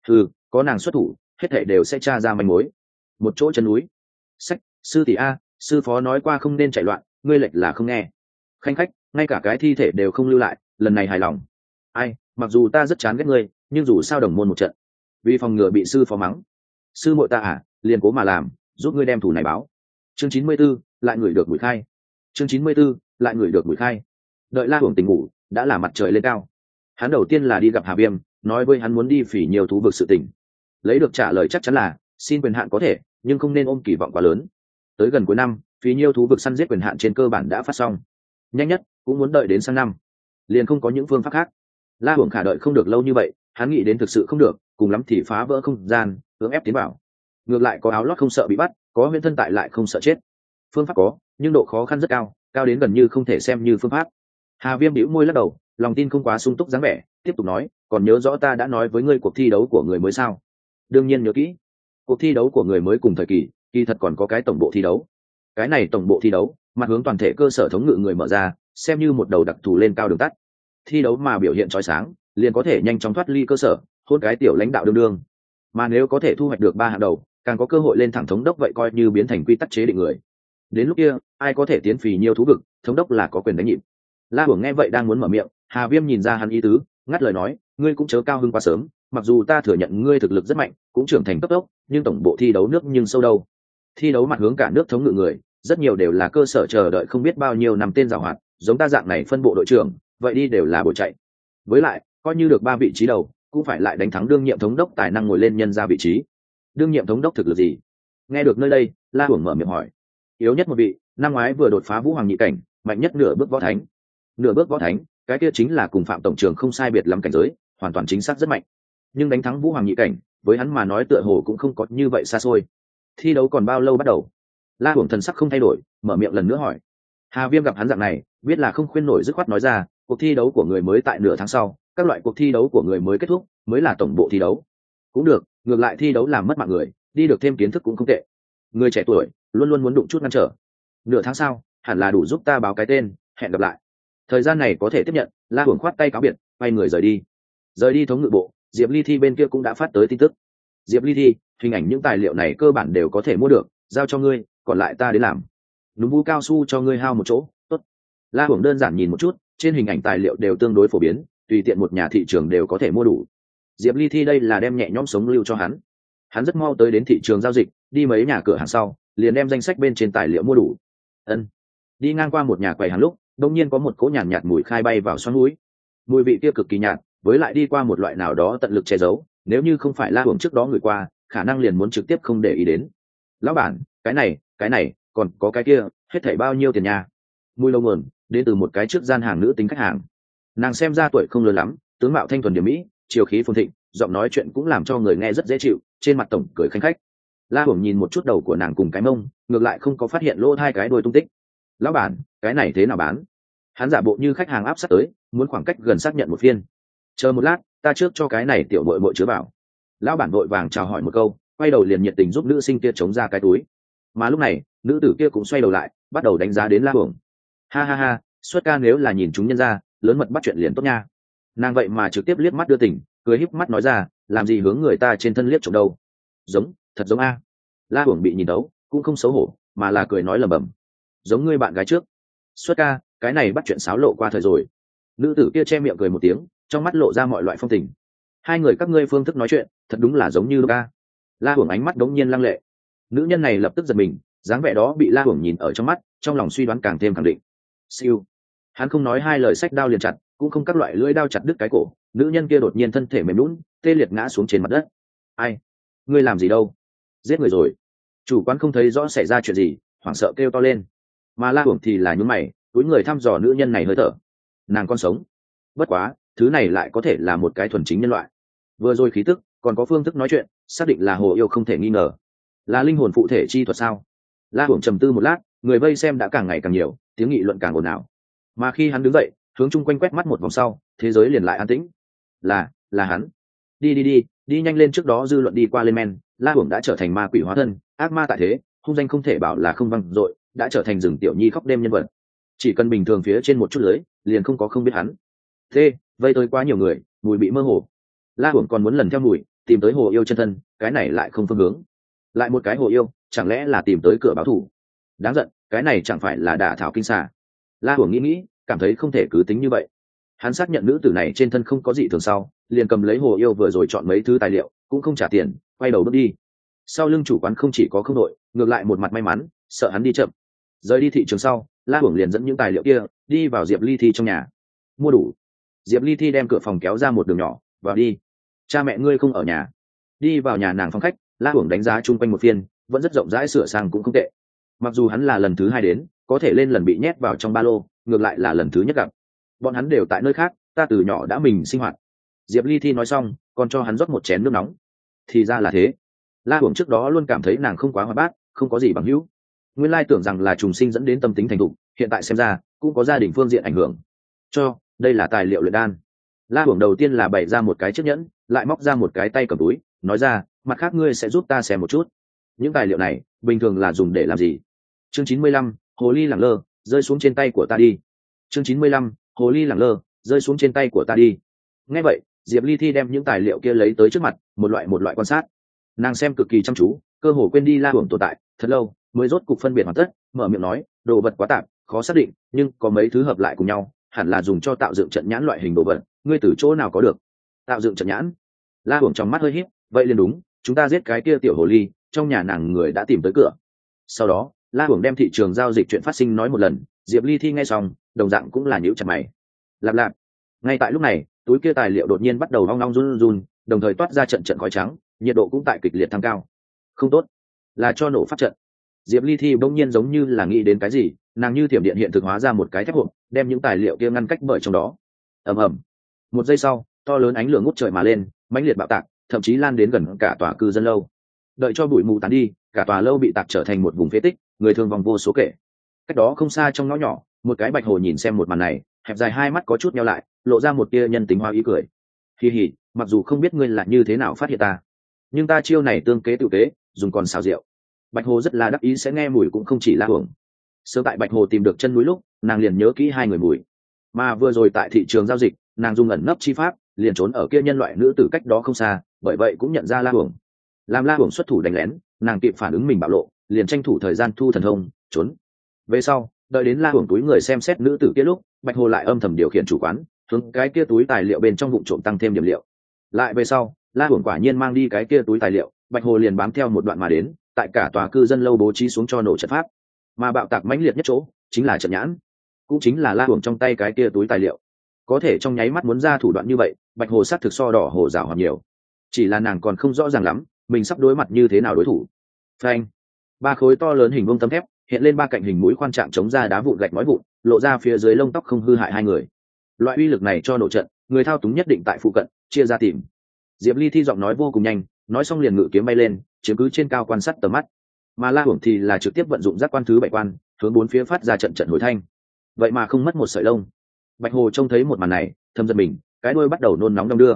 Có nàng xuất thủ, hết thảy đều sẽ tra ra manh mối. Một chỗ chân núi. Sách, sư tỷ a, sư phó nói qua không nên chạy loạn, ngươi lệch là không nghe. Khanh khách, ngay cả cái thi thể đều không lưu lại, lần này hài lòng. Ai, mặc dù ta rất chán ghét ngươi, nhưng dù sao đồng môn một trận, vì phòng ngừa bị sư phó mắng, sư muội ta liền cố mà làm, giúp ngươi đem thủ này báo. Chương 94, lại ngửi được mùi khai. Chương 94, lại ngửi được mùi khai. Đợi La Hưởng tỉnh ngủ, đã là mặt trời lên cao. Hắn đầu tiên là đi gặp Hà Viêm, nói với hắn muốn đi Phỉ Nhiều thú vực sự tình. Lấy được trả lời chắc chắn là xin quyền hạn có thể, nhưng không nên ôm kỳ vọng quá lớn. Tới gần cuối năm, Phỉ Nhiều thú vực săn giết quyền hạn trên cơ bản đã phát xong. Nhanh nhất cũng muốn đợi đến sang năm, liền không có những phương pháp khác. La Hưởng khả đợi không được lâu như vậy, hắn nghĩ đến thực sự không được, cùng lắm thì phá vỡ không gian, cưỡng ép tiến vào. ngược lại có áo lót không sợ bị bắt, có huyễn thân tại lại không sợ chết. Phương pháp có, nhưng độ khó khăn rất cao, cao đến gần như không thể xem như phương pháp. Hà Viêm bĩu môi lắc đầu, lòng tin không quá sung túc dáng vẻ, tiếp tục nói, còn nhớ rõ ta đã nói với ngươi cuộc thi đấu của người mới sao? Đương nhiên nhớ kỹ. Cuộc thi đấu của người mới cùng thời kỳ, kỳ thật còn có cái tổng bộ thi đấu. Cái này tổng bộ thi đấu, mặt hướng toàn thể cơ sở thống ngự người mở ra, xem như một đầu đặc thù lên cao đường tắt. Thi đấu mà biểu hiện chói sáng, liền có thể nhanh chóng thoát ly cơ sở, hôn cái tiểu lãnh đạo đương đương. Mà nếu có thể thu hoạch được 3 hạng đầu, càng có cơ hội lên thẳng thống đốc, vậy coi như biến thành quy tắc chế định người. Đến lúc kia, ai có thể tiến phì nhiều thú vực, thống đốc là có quyền đánh nhịp. La Hưởng nghe vậy đang muốn mở miệng, Hà Viêm nhìn ra hắn ý tứ, ngắt lời nói, ngươi cũng chớ cao hưng quá sớm, mặc dù ta thừa nhận ngươi thực lực rất mạnh, cũng trưởng thành cấp tốc, nhưng tổng bộ thi đấu nước nhưng sâu đâu. Thi đấu mặt hướng cả nước thống ngự người, rất nhiều đều là cơ sở chờ đợi không biết bao nhiêu năm tên giàu hoạt, giống ta dạng này phân bộ đội trưởng, vậy đi đều là bộ chạy. Với lại, coi như được 3 vị trí đầu, cũng phải lại đánh thắng đương nhiệm thống đốc tài năng ngồi lên nhân ra vị trí. Đương nhiệm thống đốc thực lực gì? Nghe được nơi đây, La Hưởng mở miệng hỏi. Yếu nhất một vị, năm ngoái vừa đột phá vũ hoàng nhị cảnh, mạnh nhất nửa bước võ thánh. Nửa bước võ thánh, cái kia chính là cùng Phạm tổng trưởng không sai biệt lắm cảnh giới, hoàn toàn chính xác rất mạnh. Nhưng đánh thắng vũ hoàng nhị cảnh, với hắn mà nói tựa hồ cũng không có như vậy xa xôi. Thi đấu còn bao lâu bắt đầu? La Hưởng thần sắc không thay đổi, mở miệng lần nữa hỏi. Hà Viêm gặp hắn dạng này, biết là không khuyên nổi, dứt khoát nói ra, cuộc thi đấu của người mới tại nửa tháng sau, các loại cuộc thi đấu của người mới kết thúc, mới là tổng bộ thi đấu. Cũng được, ngược lại thi đấu làm mất mạng người, đi được thêm kiến thức cũng không tệ. Người trẻ tuổi luôn luôn muốn đụng chút ngăn trở. Nửa tháng sau, hẳn là đủ giúp ta báo cái tên, hẹn gặp lại. Thời gian này có thể tiếp nhận. La Hưởng khoát tay cáo biệt, quay người rời đi. Rời đi thống ngự bộ, Diệp Ly Thi bên kia cũng đã phát tới tin tức. Diệp Ly Thi, hình ảnh những tài liệu này cơ bản đều có thể mua được, giao cho ngươi, còn lại ta đến làm. Núm vu cao su cho ngươi hao một chỗ, tốt. La Hưởng đơn giản nhìn một chút, trên hình ảnh tài liệu đều tương đối phổ biến, tùy tiện một nhà thị trường đều có thể mua đủ. Diệp Ly Thi đây là đem nhẹ nhõm sống lưu cho hắn. Hắn rất mau tới đến thị trường giao dịch, đi mấy nhà cửa hàng sau, liền đem danh sách bên trên tài liệu mua đủ. Đi ngang qua một nhà quầy hàng lúc, đột nhiên có một cỗ nhàn nhạt mùi khai bay vào xoắn mũi. Mùi vị kia cực kỳ nhạt, với lại đi qua một loại nào đó tận lực che giấu, nếu như không phải La Hưởng trước đó người qua, khả năng liền muốn trực tiếp không để ý đến. Lão bản, cái này, còn có cái kia, hết thảy bao nhiêu tiền nha? Mùi lâu nguồn, đến từ một cái trước gian hàng nữ tính khách hàng. Nàng xem ra tuổi không lớn lắm, tướng mạo thanh thuần điểm mỹ, chiều khí phồn thịnh, giọng nói chuyện cũng làm cho người nghe rất dễ chịu, trên mặt tổng cười khanh khách. La Hưởng nhìn một chút đầu của nàng cùng cái mông, ngược lại không có phát hiện lỗ hai cái đuôi tung tích. Lão bản, cái này thế nào bán? Hắn giả bộ như khách hàng áp sát tới, muốn khoảng cách gần xác nhận một phiên. Chờ một lát, ta trước cho cái này tiểu muội muội chứa vào. Lão bản vội vàng chào hỏi một câu, quay đầu liền nhiệt tình giúp nữ sinh kia chống ra cái túi. Mà lúc này, nữ tử kia cũng xoay đầu lại, bắt đầu đánh giá đến La Hưởng. Ha ha ha, xuất ca nếu là nhìn chúng nhân ra, lớn mật bắt chuyện liền tốt nha. Nàng vậy mà trực tiếp liếc mắt đưa tình, cười híp mắt nói ra, làm gì hướng người ta trên thân liếc trộm đâu? Giống, thật giống a. La Hưởng bị nhìn đấu, cũng không xấu hổ, mà là cười nói lẩm bẩm. Giống ngươi bạn gái trước. Xuất ca, cái này bắt chuyện xáo lộ qua thời rồi. Nữ tử kia che miệng cười một tiếng, trong mắt lộ ra mọi loại phong tình. Hai người các ngươi phương thức nói chuyện, thật đúng là giống như ca. La Hưởng ánh mắt đống nhiên lăng lệ. Nữ nhân này lập tức giật mình, dáng vẻ đó bị La Hưởng nhìn ở trong mắt, trong lòng suy đoán càng thêm khẳng định. Siêu. Hắn không nói hai lời, xách đao liền chặt, cũng không các loại lưỡi đao chặt đứt cái cổ. Nữ nhân kia đột nhiên thân thể mềm nhũn, tê liệt ngã xuống trên mặt đất. Ai? Ngươi làm gì đâu? Giết người rồi. Chủ quán không thấy rõ xảy ra chuyện gì, hoảng sợ kêu to lên. Mà La Hưởng thì là nhún mày, túi người thăm dò nữ nhân này hơi thở. Nàng còn sống. Bất quá, thứ này lại có thể là một cái thuần chính nhân loại. Vừa rồi khí tức, còn có phương thức nói chuyện, xác định là Hồ Yêu không thể nghi ngờ. Là linh hồn phụ thể chi thuật sao? La Hưởng trầm tư một lát, người vây xem đã càng ngày càng nhiều, tiếng nghị luận càng ồn ào. Mà khi hắn đứng dậy, hướng chung quanh quét mắt một vòng sau, thế giới liền lại an tĩnh. Là hắn. Đi nhanh lên, trước đó dư luận đi qua lên men. La Hưởng đã trở thành ma quỷ hóa thân, ác ma tại thế, hung danh không thể bảo là không vang dội, đã trở thành rừng tiểu nhi khóc đêm nhân vật. Chỉ cần bình thường phía trên một chút lưới, liền không có không biết hắn. Vây tới quá nhiều người, mùi bị mơ hồ. La Hưởng còn muốn lần theo mùi, tìm tới Hồ Yêu chân thân, cái này lại không phương hướng. Lại một cái Hồ Yêu, chẳng lẽ là tìm tới cửa báo thù? Đáng giận, cái này chẳng phải là đả thảo kinh xà. La Hưởng nghĩ, cảm thấy không thể cứ tính như vậy. Hắn xác nhận nữ tử này trên thân không có gì thường sau, liền cầm lấy Hồ Yêu vừa rồi chọn mấy thứ tài liệu, cũng không trả tiền, quay đầu bước đi. Sau lưng chủ quán không chỉ có không đội, ngược lại một mặt may mắn, sợ hắn đi chậm. Rời đi thị trường sau, La Hưởng liền dẫn những tài liệu kia đi vào Diệp Ly Thi trong nhà. Mua đủ. Diệp Ly Thi đem cửa phòng kéo ra một đường nhỏ, vào đi. Cha mẹ ngươi không ở nhà. Đi vào nhà nàng phòng khách, La Hưởng đánh giá chung quanh một phiên, vẫn rất rộng rãi, sửa sang cũng không tệ. Mặc dù hắn là lần thứ 2 đến, có thể lên lần bị nhét vào trong ba lô, ngược lại là lần thứ nhất gặp. Bọn hắn đều tại nơi khác, ta từ nhỏ đã mình sinh hoạt. Diệp Ly Thi nói xong, còn cho hắn rót một chén nước nóng. Thì ra là thế. La Hưởng trước đó luôn cảm thấy nàng không quá hoạt bát, không có gì bằng hữu. Nguyên lai tưởng rằng là trùng sinh dẫn đến tâm tính thành thục, hiện tại xem ra cũng có gia đình phương diện ảnh hưởng. Cho, đây là tài liệu luyện đan. La Hưởng đầu tiên là bày ra một cái chiếc nhẫn, lại móc ra một cái tay cầm túi, nói ra, mặt khác ngươi sẽ giúp ta xem một chút. Những tài liệu này, bình thường là dùng để làm gì? Chương 95, hồ ly lẳng lơ, rơi xuống trên tay của ta đi. Chương 95, hồ ly lẳng lơ, rơi xuống trên tay của ta đi. Nghe vậy, Diệp Ly Thi đem những tài liệu kia lấy tới trước mặt, một loại quan sát. Nàng xem cực kỳ chăm chú, cơ hồ quên đi La Hưởng tồn tại, thật lâu mới rốt cục phân biệt hoàn tất, mở miệng nói, đồ vật quá tạp, khó xác định, nhưng có mấy thứ hợp lại cùng nhau, hẳn là dùng cho tạo dựng trận nhãn loại hình đồ vật, ngươi từ chỗ nào có được? Tạo dựng trận nhãn? La Hưởng trong mắt hơi híp, vậy liền đúng, chúng ta giết cái kia tiểu hồ ly, trong nhà nàng người đã tìm tới cửa. Sau đó, La Hưởng đem thị trường giao dịch chuyện phát sinh nói một lần, Diệp Ly Thi nghe xong, đồng dạng cũng là nhíu chặt mày. Lạp lạp. Ngay tại lúc này, túi kia tài liệu đột nhiên bắt đầu ong ong run run, đồng thời toát ra trận trận khói trắng, nhiệt độ cũng tại kịch liệt tăng cao. Không tốt, là cho nổ phát trận. Diệp Ly Thi bỗng nhiên giống như là nghĩ đến cái gì, nàng như thiểm điện hiện thực hóa ra một cái thép hộp, đem những tài liệu kia ngăn cách bởi trong đó. Ầm ầm. Một giây sau, to lớn ánh lửa ngút trời mà lên, mãnh liệt bạo tạc, thậm chí lan đến gần cả tòa cư dân lâu. Đợi cho bụi mù tán đi, cả tòa lâu bị tạc trở thành một vùng phế tích, người thương vong vô số kể. Cách đó không xa trong ngõ nhỏ, một cái bạch hồ nhìn xem một màn này, hẹp dài hai mắt có chút nheo lại, lộ ra một tia nhân tính hóa ý cười. Hi hi, mặc dù không biết ngươi là như thế nào phát hiện ta, nhưng ta chiêu này tương kế tự kế, dùng còn xào rượu. Bạch hồ rất là đắc ý sẽ nghe mùi cũng không chỉ La Hưởng. Sớm tại bạch hồ tìm được chân núi lúc, nàng liền nhớ kỹ hai người mùi, mà vừa rồi tại thị trường giao dịch, nàng dùng ẩn nấp chi pháp, liền trốn ở kia nhân loại nữ tử cách đó không xa, bởi vậy cũng nhận ra La Hưởng. Làm La Hưởng xuất thủ đánh lén, nàng kịp phản ứng mình bạo lộ, liền tranh thủ thời gian thu thần thông trốn. Về sau, đợi đến La Hưởng túi người xem xét nữ tử kia lúc, bạch hồ lại âm thầm điều khiển chủ quán, hướng cái kia túi tài liệu bên trong vụn trộm tăng thêm điểm liệu. Lại về sau, La Hưởng quả nhiên mang đi cái kia túi tài liệu, bạch hồ liền bám theo một đoạn mà đến, tại cả tòa cư dân lâu bố trí xuống cho nổ trận pháp. Mà bạo tạc mãnh liệt nhất chỗ chính là trận nhãn, cũng chính là La Hưởng trong tay cái kia túi tài liệu. Có thể trong nháy mắt muốn ra thủ đoạn như vậy, bạch hồ sát thực so đỏ hồ rào hoạt nhiều. Chỉ là nàng còn không rõ ràng lắm, mình sắp đối mặt như thế nào đối thủ. Phanh. Ba khối to lớn hình vuông tấm thép hiện lên ba cạnh hình mũi khoan trạng chống ra đá vụn gạch nói vụn, lộ ra phía dưới lông tóc không hư hại hai người. Loại uy lực này cho nổ trận, người thao túng nhất định tại phụ cận, chia ra tìm. Diệp Ly Thi giọng nói vô cùng nhanh, nói xong liền ngự kiếm bay lên, chiếm cứ trên cao quan sát tầm mắt. Mà La Hưởng thì là trực tiếp vận dụng giác quan thứ bảy quan, hướng bốn phía phát ra trận trận hồi thanh. Vậy mà không mất một sợi lông. Bạch hồ trông thấy một màn này, thầm giận mình, cái đuôi bắt đầu nôn nóng đong đưa.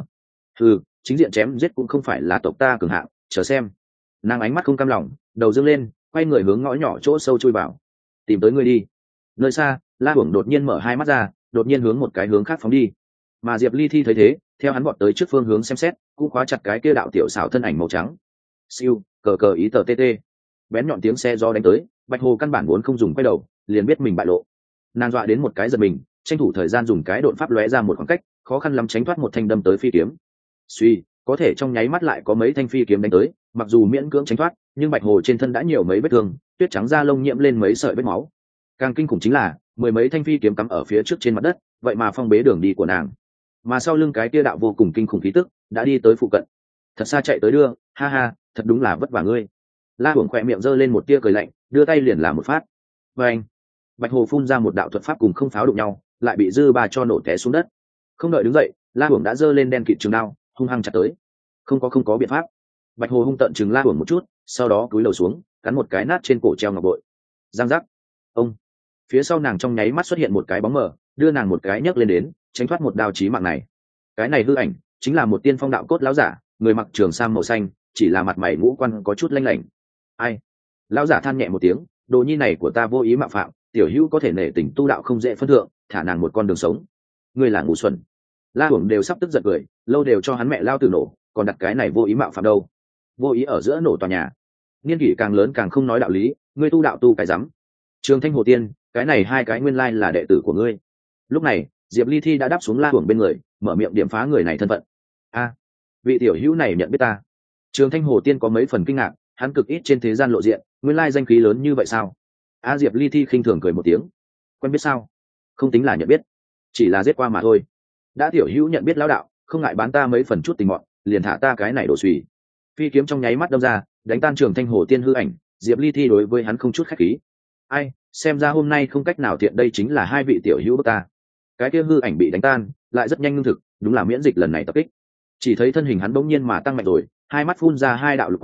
Chính diện chém giết cũng không phải là tộc ta cường hạng, chờ xem. Nàng ánh mắt không cam lòng, đầu dương lên, quay người hướng ngõ nhỏ chỗ sâu chui vào. Tìm tới ngươi đi. Nơi xa, La Hưởng đột nhiên mở hai mắt ra, đột nhiên hướng một cái hướng khác phóng đi. Mà Diệp Ly Thi thấy thế, theo hắn vọt tới trước phương hướng xem xét, cũng khóa chặt cái kia đạo tiểu xảo thân ảnh màu trắng. Siêu, cờ cờ ý tờ tê. Bén nhọn tiếng xe do đánh tới, bạch hồ căn bản vốn không dùng quay đầu, liền biết mình bại lộ. Nàng dọa đến một cái giật mình, tranh thủ thời gian dùng cái độn pháp lóe ra một khoảng cách, khó khăn lắm tránh thoát một thanh đâm tới phi kiếm. Suy, có thể trong nháy mắt lại có mấy thanh phi kiếm đánh tới, mặc dù miễn cưỡng tránh thoát, nhưng bạch hồ trên thân đã nhiều mấy vết thương, tuyết trắng da lông nhiễm lên mấy sợi vết máu. Càng kinh khủng chính là, mười mấy thanh phi kiếm cắm ở phía trước trên mặt đất, vậy mà phong bế đường đi của nàng. Mà sau lưng cái kia đạo vô cùng kinh khủng khí tức đã đi tới phụ cận, thật xa chạy tới đưa, ha ha, thật đúng là vất vả ngươi. La Hưởng khỏe miệng giơ lên một tia cười lạnh, đưa tay liền làm một phát. Và anh, bạch hồ phun ra một đạo thuật pháp cùng không pháo đụng nhau, lại bị dư ba cho nổ té xuống đất. Không đợi đứng dậy, La Hưởng đã giơ lên đen kịt trường đao, hung hăng chặt tới. Không có biện pháp. Bạch hồ hung tợn chừng La Hưởng một chút, sau đó cúi đầu xuống, cắn một cái nát trên cổ treo ngọc bội. Giang giác. Ông. Phía sau nàng trong nháy mắt xuất hiện một cái bóng mờ, đưa nàng một cái nhấc lên đến, tránh thoát một đao chí mạng này. Cái này hư ảnh chính là một tiên phong đạo cốt lão giả, người mặc trường sam màu xanh, chỉ là mặt mày ngũ quan có chút lanh lảnh. Ai? Lão giả than nhẹ một tiếng, đồ nhi này của ta vô ý mạo phạm, tiểu hữu có thể nể tình tu đạo không dễ phân thượng, thả nàng một con đường sống. Ngươi là ngu xuẩn. La Hưởng đều sắp tức giận cười, lâu đều cho hắn mẹ lao từ nổ, còn đặt cái này vô ý mạo phạm đâu? Vô ý ở giữa nổ tòa nhà. Niên kỷ càng lớn càng không nói đạo lý, ngươi tu đạo tu cái rắm. Trường Thanh Hồ Tiên, cái này hai cái nguyên lai là đệ tử của ngươi. Lúc này, Diệp Ly Thi đã đáp xuống La Hưởng bên người, mở miệng điểm phá người này thân phận. A, vị tiểu hữu này nhận biết ta. Trường Thanh Hồ Tiên có mấy phần kinh ngạc, hắn cực ít trên thế gian lộ diện, nguyên lai danh khí lớn như vậy sao? A Diệp Ly Thi khinh thường cười một tiếng. Quen biết sao? Không tính là nhận biết, chỉ là giết qua mà thôi. Đã tiểu hữu nhận biết lão đạo, không ngại bán ta mấy phần chút tình mọn, liền thả ta cái này đổ xùy. Phi kiếm trong nháy mắt đâm ra, đánh tan Trường Thanh Hồ Tiên hư ảnh. Diệp Ly Thi đối với hắn không chút khách khí. Ai, xem ra hôm nay không cách nào thiện, đây chính là hai vị tiểu hữu của ta. Cái kia hư ảnh bị đánh tan, lại rất nhanh ngưng thực, đúng là miễn dịch lần này tập kích. Chỉ thấy thân hình hắn bỗng nhiên mà tăng mạnh rồi, hai mắt phun ra hai đạo lục quang,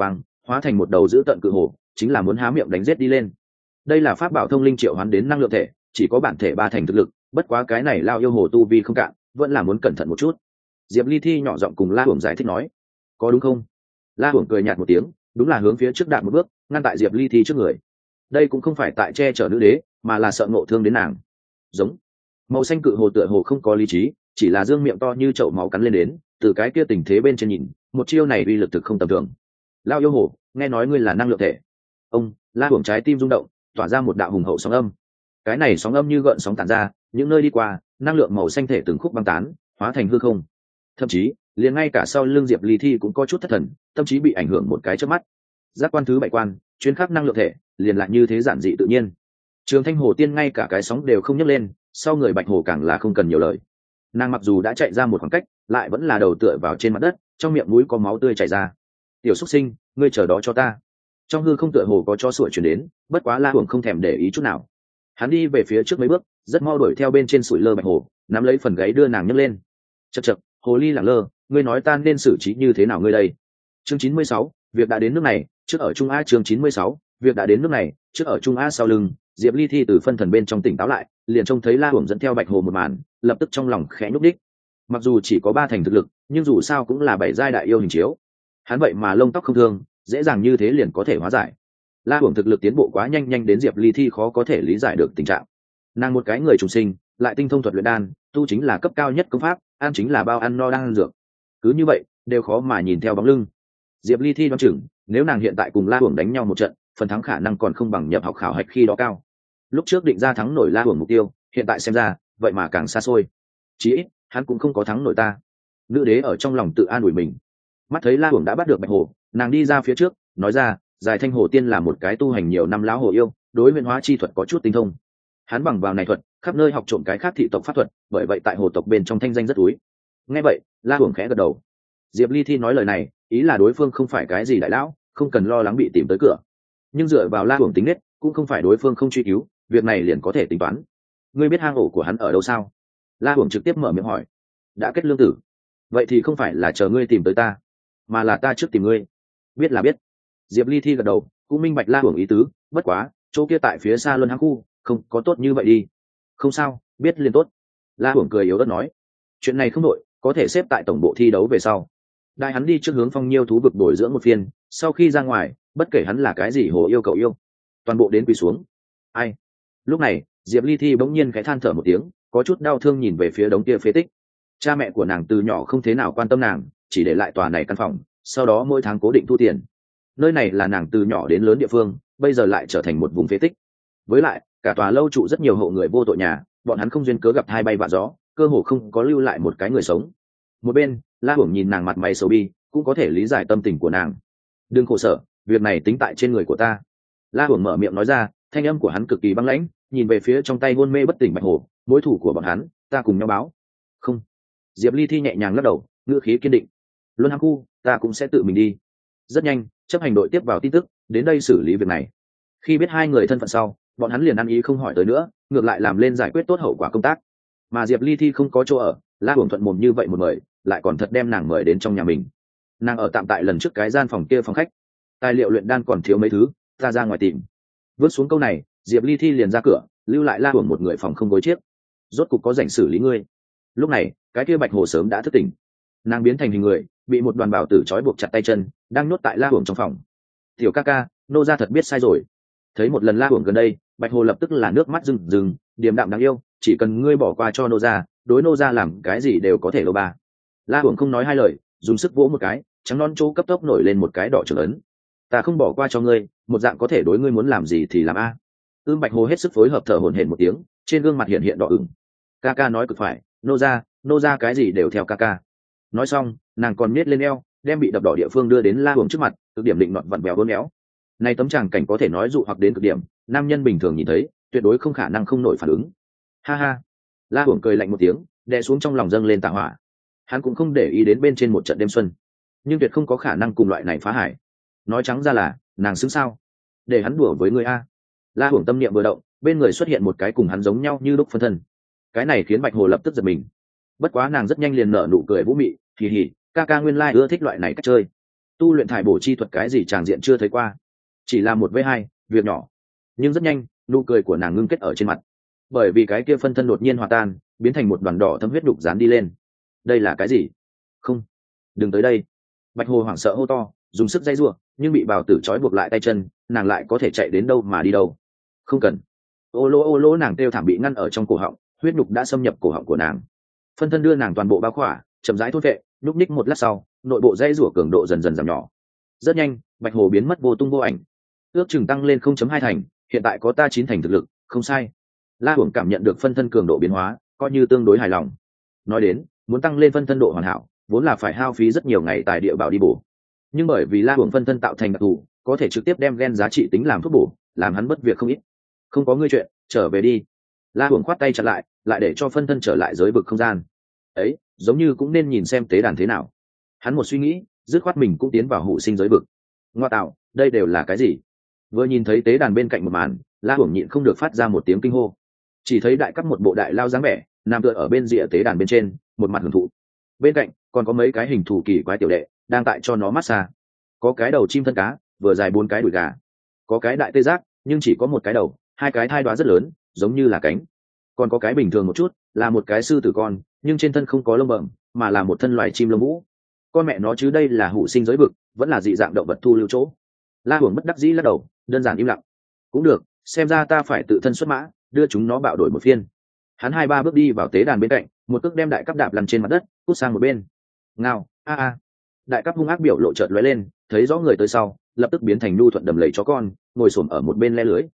hóa thành một đầu dữ tợn cự hồ, chính là muốn há miệng đánh giết đi lên. Đây là pháp bảo thông linh triệu hoán đến năng lượng thể, chỉ có bản thể 3 thành thực lực, bất quá cái này lao yêu hồ tu vi không cạn, vẫn là muốn cẩn thận một chút. Diệp Ly Thi nhỏ giọng cùng La Hưởng giải thích nói, có đúng không? La Hưởng cười nhạt một tiếng, đúng là hướng phía trước đạp một bước, ngăn tại Diệp Ly Thi trước người. Đây cũng không phải tại che chở nữ đế, mà là sợ ngộ thương đến nàng. Giống. Màu xanh cự hồ tựa hồ không có lý trí, chỉ là dương miệng to như chậu máu cắn lên đến, từ cái kia tình thế bên trên nhìn, một chiêu này uy lực thực không tầm thường. Lao yêu hồ, nghe nói ngươi là năng lượng thể. Ông, La Hưởng trái tim rung động, tỏa ra một đạo hùng hậu sóng âm. Cái này sóng âm như gợn sóng tản ra, những nơi đi qua, năng lượng màu xanh thể từng khúc băng tán, hóa thành hư không. Thậm chí, liền ngay cả sau lưng Diệp Ly Thi cũng có chút thất thần, tâm trí bị ảnh hưởng một cái chớp mắt. Giác quan thứ 7 quan, chuyên khắc năng lượng thể, liền lại như thế giản dị tự nhiên. Trường Thanh Hồ Tiên ngay cả cái sóng đều không nhấc lên, sau người Bạch Hồ càng là không cần nhiều lời. Nàng mặc dù đã chạy ra một khoảng cách, lại vẫn là đầu tựa vào trên mặt đất, trong miệng mũi có máu tươi chảy ra. Tiểu Súc Sinh, ngươi chờ đó cho ta. Trong hư không tựa hồ có chó sủa truyền đến, bất quá La Hưởng không thèm để ý chút nào. Hắn đi về phía trước mấy bước, rất mau đuổi theo bên trên sủi lơ Bạch Hồ, nắm lấy phần gáy đưa nàng nhấc lên. Chậc chậc, hồ ly lẳng lơ, ngươi nói ta nên xử trí như thế nào ngươi đây? Chương 96, việc đã đến nước này, trước ở Trung A. Chương 96, việc đã đến nước này, trước ở Trung A. Sau lưng, Diệp Ly Thi từ phân thần bên trong tỉnh táo lại, liền trông thấy La Hưởng dẫn theo Bạch Hồ một màn, lập tức trong lòng khẽ nhúc đích. Mặc dù chỉ có 3 thành thực lực, nhưng dù sao cũng là 7 giai đại yêu hình chiếu. Hắn vậy mà lông tóc không thương, dễ dàng như thế liền có thể hóa giải. La Hưởng thực lực tiến bộ quá nhanh đến Diệp Ly Thi khó có thể lý giải được tình trạng. Nàng một cái người trùng sinh, lại tinh thông thuật luyện đan, tu chính là cấp cao nhất công pháp, ăn chính là bao ăn no đang ăn dược. Cứ như vậy, đều khó mà nhìn theo bóng lưng. Diệp Ly Thi đoán chừng, nếu nàng hiện tại cùng La Hưởng đánh nhau một trận, phần thắng khả năng còn không bằng nhập học khảo hạch khi đó cao. Lúc trước định ra thắng nổi La Hưởng mục tiêu, hiện tại xem ra, vậy mà càng xa xôi. Chí ít, hắn cũng không có thắng nổi ta. Nữ đế ở trong lòng tự an ủi mình. Mắt thấy La Hưởng đã bắt được Bạch Hồ, nàng đi ra phía trước, nói ra, Giải Thanh Hồ Tiên là một cái tu hành nhiều năm lão hồ yêu, đối huyền hóa chi thuật có chút tinh thông. Hắn bằng vào này thuật, khắp nơi học trộm cái khác thị tộc pháp thuật, bởi vậy tại hồ tộc bên trong thanh danh rất túi. Nghe vậy, La Hưởng khẽ gật đầu. Diệp Ly Thi nói lời này, ý là đối phương không phải cái gì đại lão, không cần lo lắng bị tìm tới cửa. Nhưng dựa vào La Hưởng tính nết, cũng không phải đối phương không truy cứu, việc này liền có thể tính toán. Ngươi biết hang ổ của hắn ở đâu sao? La Hưởng trực tiếp mở miệng hỏi. Đã kết lương tử. Vậy thì không phải là chờ ngươi tìm tới ta, mà là ta trước tìm ngươi. Biết là biết. Diệp Ly Thi gật đầu, cũng minh bạch La Hưởng ý tứ, bất quá, chỗ kia tại phía xa Luân Hang khu, không có tốt như vậy đi. Không sao, biết liền tốt. La Hưởng cười yếu ớt nói. Chuyện này không đội, có thể xếp tại tổng bộ thi đấu về sau. Đại hắn đi trước hướng Phong Nhiêu thú vực bồi dưỡng một phiên, sau khi ra ngoài, bất kể hắn là cái gì hồ yêu cậu yêu, toàn bộ đến quỳ xuống. Ai? Lúc này, Diệp Ly Thi bỗng nhiên khẽ than thở một tiếng, có chút đau thương nhìn về phía đống kia phế tích. Cha mẹ của nàng từ nhỏ không thế nào quan tâm nàng, chỉ để lại tòa này căn phòng, sau đó mỗi tháng cố định thu tiền. Nơi này là nàng từ nhỏ đến lớn địa phương, bây giờ lại trở thành một vùng phế tích. Với lại, cả tòa lâu trụ rất nhiều hộ người vô tội nhà, bọn hắn không duyên cớ gặp hai bay vạ gió, cơ hồ không có lưu lại một cái người sống. Một bên, La Hưởng nhìn nàng mặt mày xấu bi, cũng có thể lý giải tâm tình của nàng. Đừng khổ sở, việc này tính tại trên người của ta. La Hưởng mở miệng nói ra, thanh âm của hắn cực kỳ băng lãnh, nhìn về phía trong tay hôn mê bất tỉnh Bạch Hồ, mối thủ của bọn hắn, ta cùng nhau báo. Không. Diệp Ly Thi nhẹ nhàng lắc đầu, ngữ khí kiên định. Luân Hang khu, ta cũng sẽ tự mình đi. Rất nhanh, chấp hành đội tiếp vào tin tức, đến đây xử lý việc này. Khi biết hai người thân phận sau, bọn hắn liền ăn ý không hỏi tới nữa, ngược lại làm lên giải quyết tốt hậu quả công tác. Mà Diệp Ly Thi không có chỗ ở, La Hưởng thuận mồm như vậy một mời, lại còn thật đem nàng mời đến trong nhà mình. Nàng ở tạm tại lần trước cái gian phòng kia phòng khách. Tài liệu luyện đan còn thiếu mấy thứ, ta ra ngoài tìm. Vớt xuống câu này, Diệp Ly Thi liền ra cửa, lưu lại La Hưởng một người phòng không gối chiếc. Rốt cục có rảnh xử lý ngươi. Lúc này, cái kia Bạch Hồ sớm đã thức tỉnh. Nàng biến thành hình người, bị một đoàn bảo tử trói buộc chặt tay chân, đang nhốt tại La Hưởng trong phòng. Tiểu ca ca, nô gia thật biết sai rồi. Thấy một lần La Hưởng gần đây, Bạch Hồ lập tức là nước mắt rưng rưng, điềm đạm đáng yêu, chỉ cần ngươi bỏ qua cho nô gia, đối nô gia làm cái gì đều có thể lô ba. La Hưởng không nói hai lời, dùng sức vỗ một cái, trắng non chỗ cấp tốc nổi lên một cái đỏ trưởng ấn. Ta không bỏ qua cho ngươi, một dạng có thể đối ngươi muốn làm gì thì làm a. Bạch Hồ hết sức phối hợp thở hổn hển một tiếng, trên gương mặt hiện hiện đỏ ửng. Ca ca nói cực phải, nô gia cái gì đều theo ca ca. Nói xong, nàng còn nhét lên eo, đem bị đập đỏ địa phương đưa đến La Hưởng trước mặt, cực điểm định nọt vặn vẹo hôn éo. Này tấm tràng cảnh có thể nói dụ hoặc đến cực điểm, nam nhân bình thường nhìn thấy, tuyệt đối không khả năng không nổi phản ứng. Ha ha. La Hưởng cười lạnh một tiếng, đè xuống trong lòng dâng lên tà hỏa. Hắn cũng không để ý đến bên trên một trận đêm xuân, nhưng tuyệt không có khả năng cùng loại này phá hải. Nói trắng ra là, nàng xứng sao? Để hắn đùa với người a. La Hưởng tâm niệm vừa động, bên người xuất hiện một cái cùng hắn giống nhau như đúc phân thân. Cái này khiến Bạch Hồ lập tức giật mình. Bất quá nàng rất nhanh liền nở nụ cười vũ mị, hì hì, ca ca nguyên lai ưa thích loại này cách chơi. tu luyện thải bổ chi thuật cái gì tràng diện chưa thấy qua, chỉ là một với hai việc nhỏ. Nhưng rất nhanh nụ cười của nàng ngưng kết ở trên mặt, bởi vì cái kia phân thân đột nhiên hòa tan biến thành một đoàn đỏ thâm huyết đục dán đi lên. Đây là cái gì? Không, đừng tới đây. Bạch hồ hoảng sợ hô to, dùng sức dây giụa, nhưng bị bào tử trói buộc lại tay chân, nàng lại có thể chạy đến đâu mà đi đâu. Không cần. Ô lô nàng kêu thảm bị ngăn ở trong cổ họng, huyết đục đã xâm nhập cổ họng của nàng. Phân thân đưa nàng toàn bộ bao khỏa, chậm rãi thốt vệ, núp ních một lát sau, nội bộ dây rủa cường độ dần dần giảm nhỏ. Rất nhanh bạch hồ biến mất vô tung vô ảnh, ước chừng tăng lên 0.2 thành, hiện tại có ta 9 thành thực lực, không sai. La Hưởng cảm nhận được phân thân cường độ biến hóa, coi như tương đối hài lòng. Nói đến muốn tăng lên phân thân độ hoàn hảo, vốn là phải hao phí rất nhiều ngày tài địa bảo đi bổ, nhưng bởi vì La Hưởng phân thân tạo thành đặc thù, có thể trực tiếp đem gen giá trị tính làm thuốc bổ, làm hắn bất việc không ít. Không có ngươi chuyện, trở về đi. La Hưởng khoát tay chặn lại để cho phân thân trở lại giới vực không gian. Ấy, giống như cũng nên nhìn xem tế đàn thế nào. Hắn một suy nghĩ, dứt khoát mình cũng tiến vào hủ sinh giới vực. Ngoa tạo, đây đều là cái gì? Vừa nhìn thấy tế đàn bên cạnh một màn, La Hưởng nhịn không được phát ra một tiếng kinh hô. Chỉ thấy đại cấp một bộ đại lao dáng vẻ, nằm tựa ở bên rìa tế đàn bên trên, một mặt hưởng thụ. Bên cạnh còn có mấy cái hình thù kỳ quái tiểu đệ đang tại cho nó massage. Có cái đầu chim thân cá, vừa dài 4 cái đùi gà. Có cái đại tê giác, nhưng chỉ có một cái đầu, 2 cái thai đoá rất lớn, giống như là cánh. Còn có cái bình thường một chút, là một cái sư tử con, nhưng trên thân không có lông bẩm, mà là một thân loài chim lông vũ. Con mẹ nó chứ, đây là hủ sinh giới vực, vẫn là dị dạng động vật thu lưu chỗ. La Hưởng bất đắc dĩ lắc đầu, đơn giản im lặng. Cũng được, xem ra ta phải tự thân xuất mã, đưa chúng nó bạo đổi một phiên. Hắn 2-3 bước đi vào tế đàn bên cạnh, một cước đem đại cấp đạp lăn trên mặt đất, cút sang một bên. Ngao, a. Đại cấp hung ác biểu lộ chợt lóe lên, thấy rõ người tới sau, lập tức biến thành nhu thuận đầm lầy chó con, ngồi xổm ở một bên le lưới.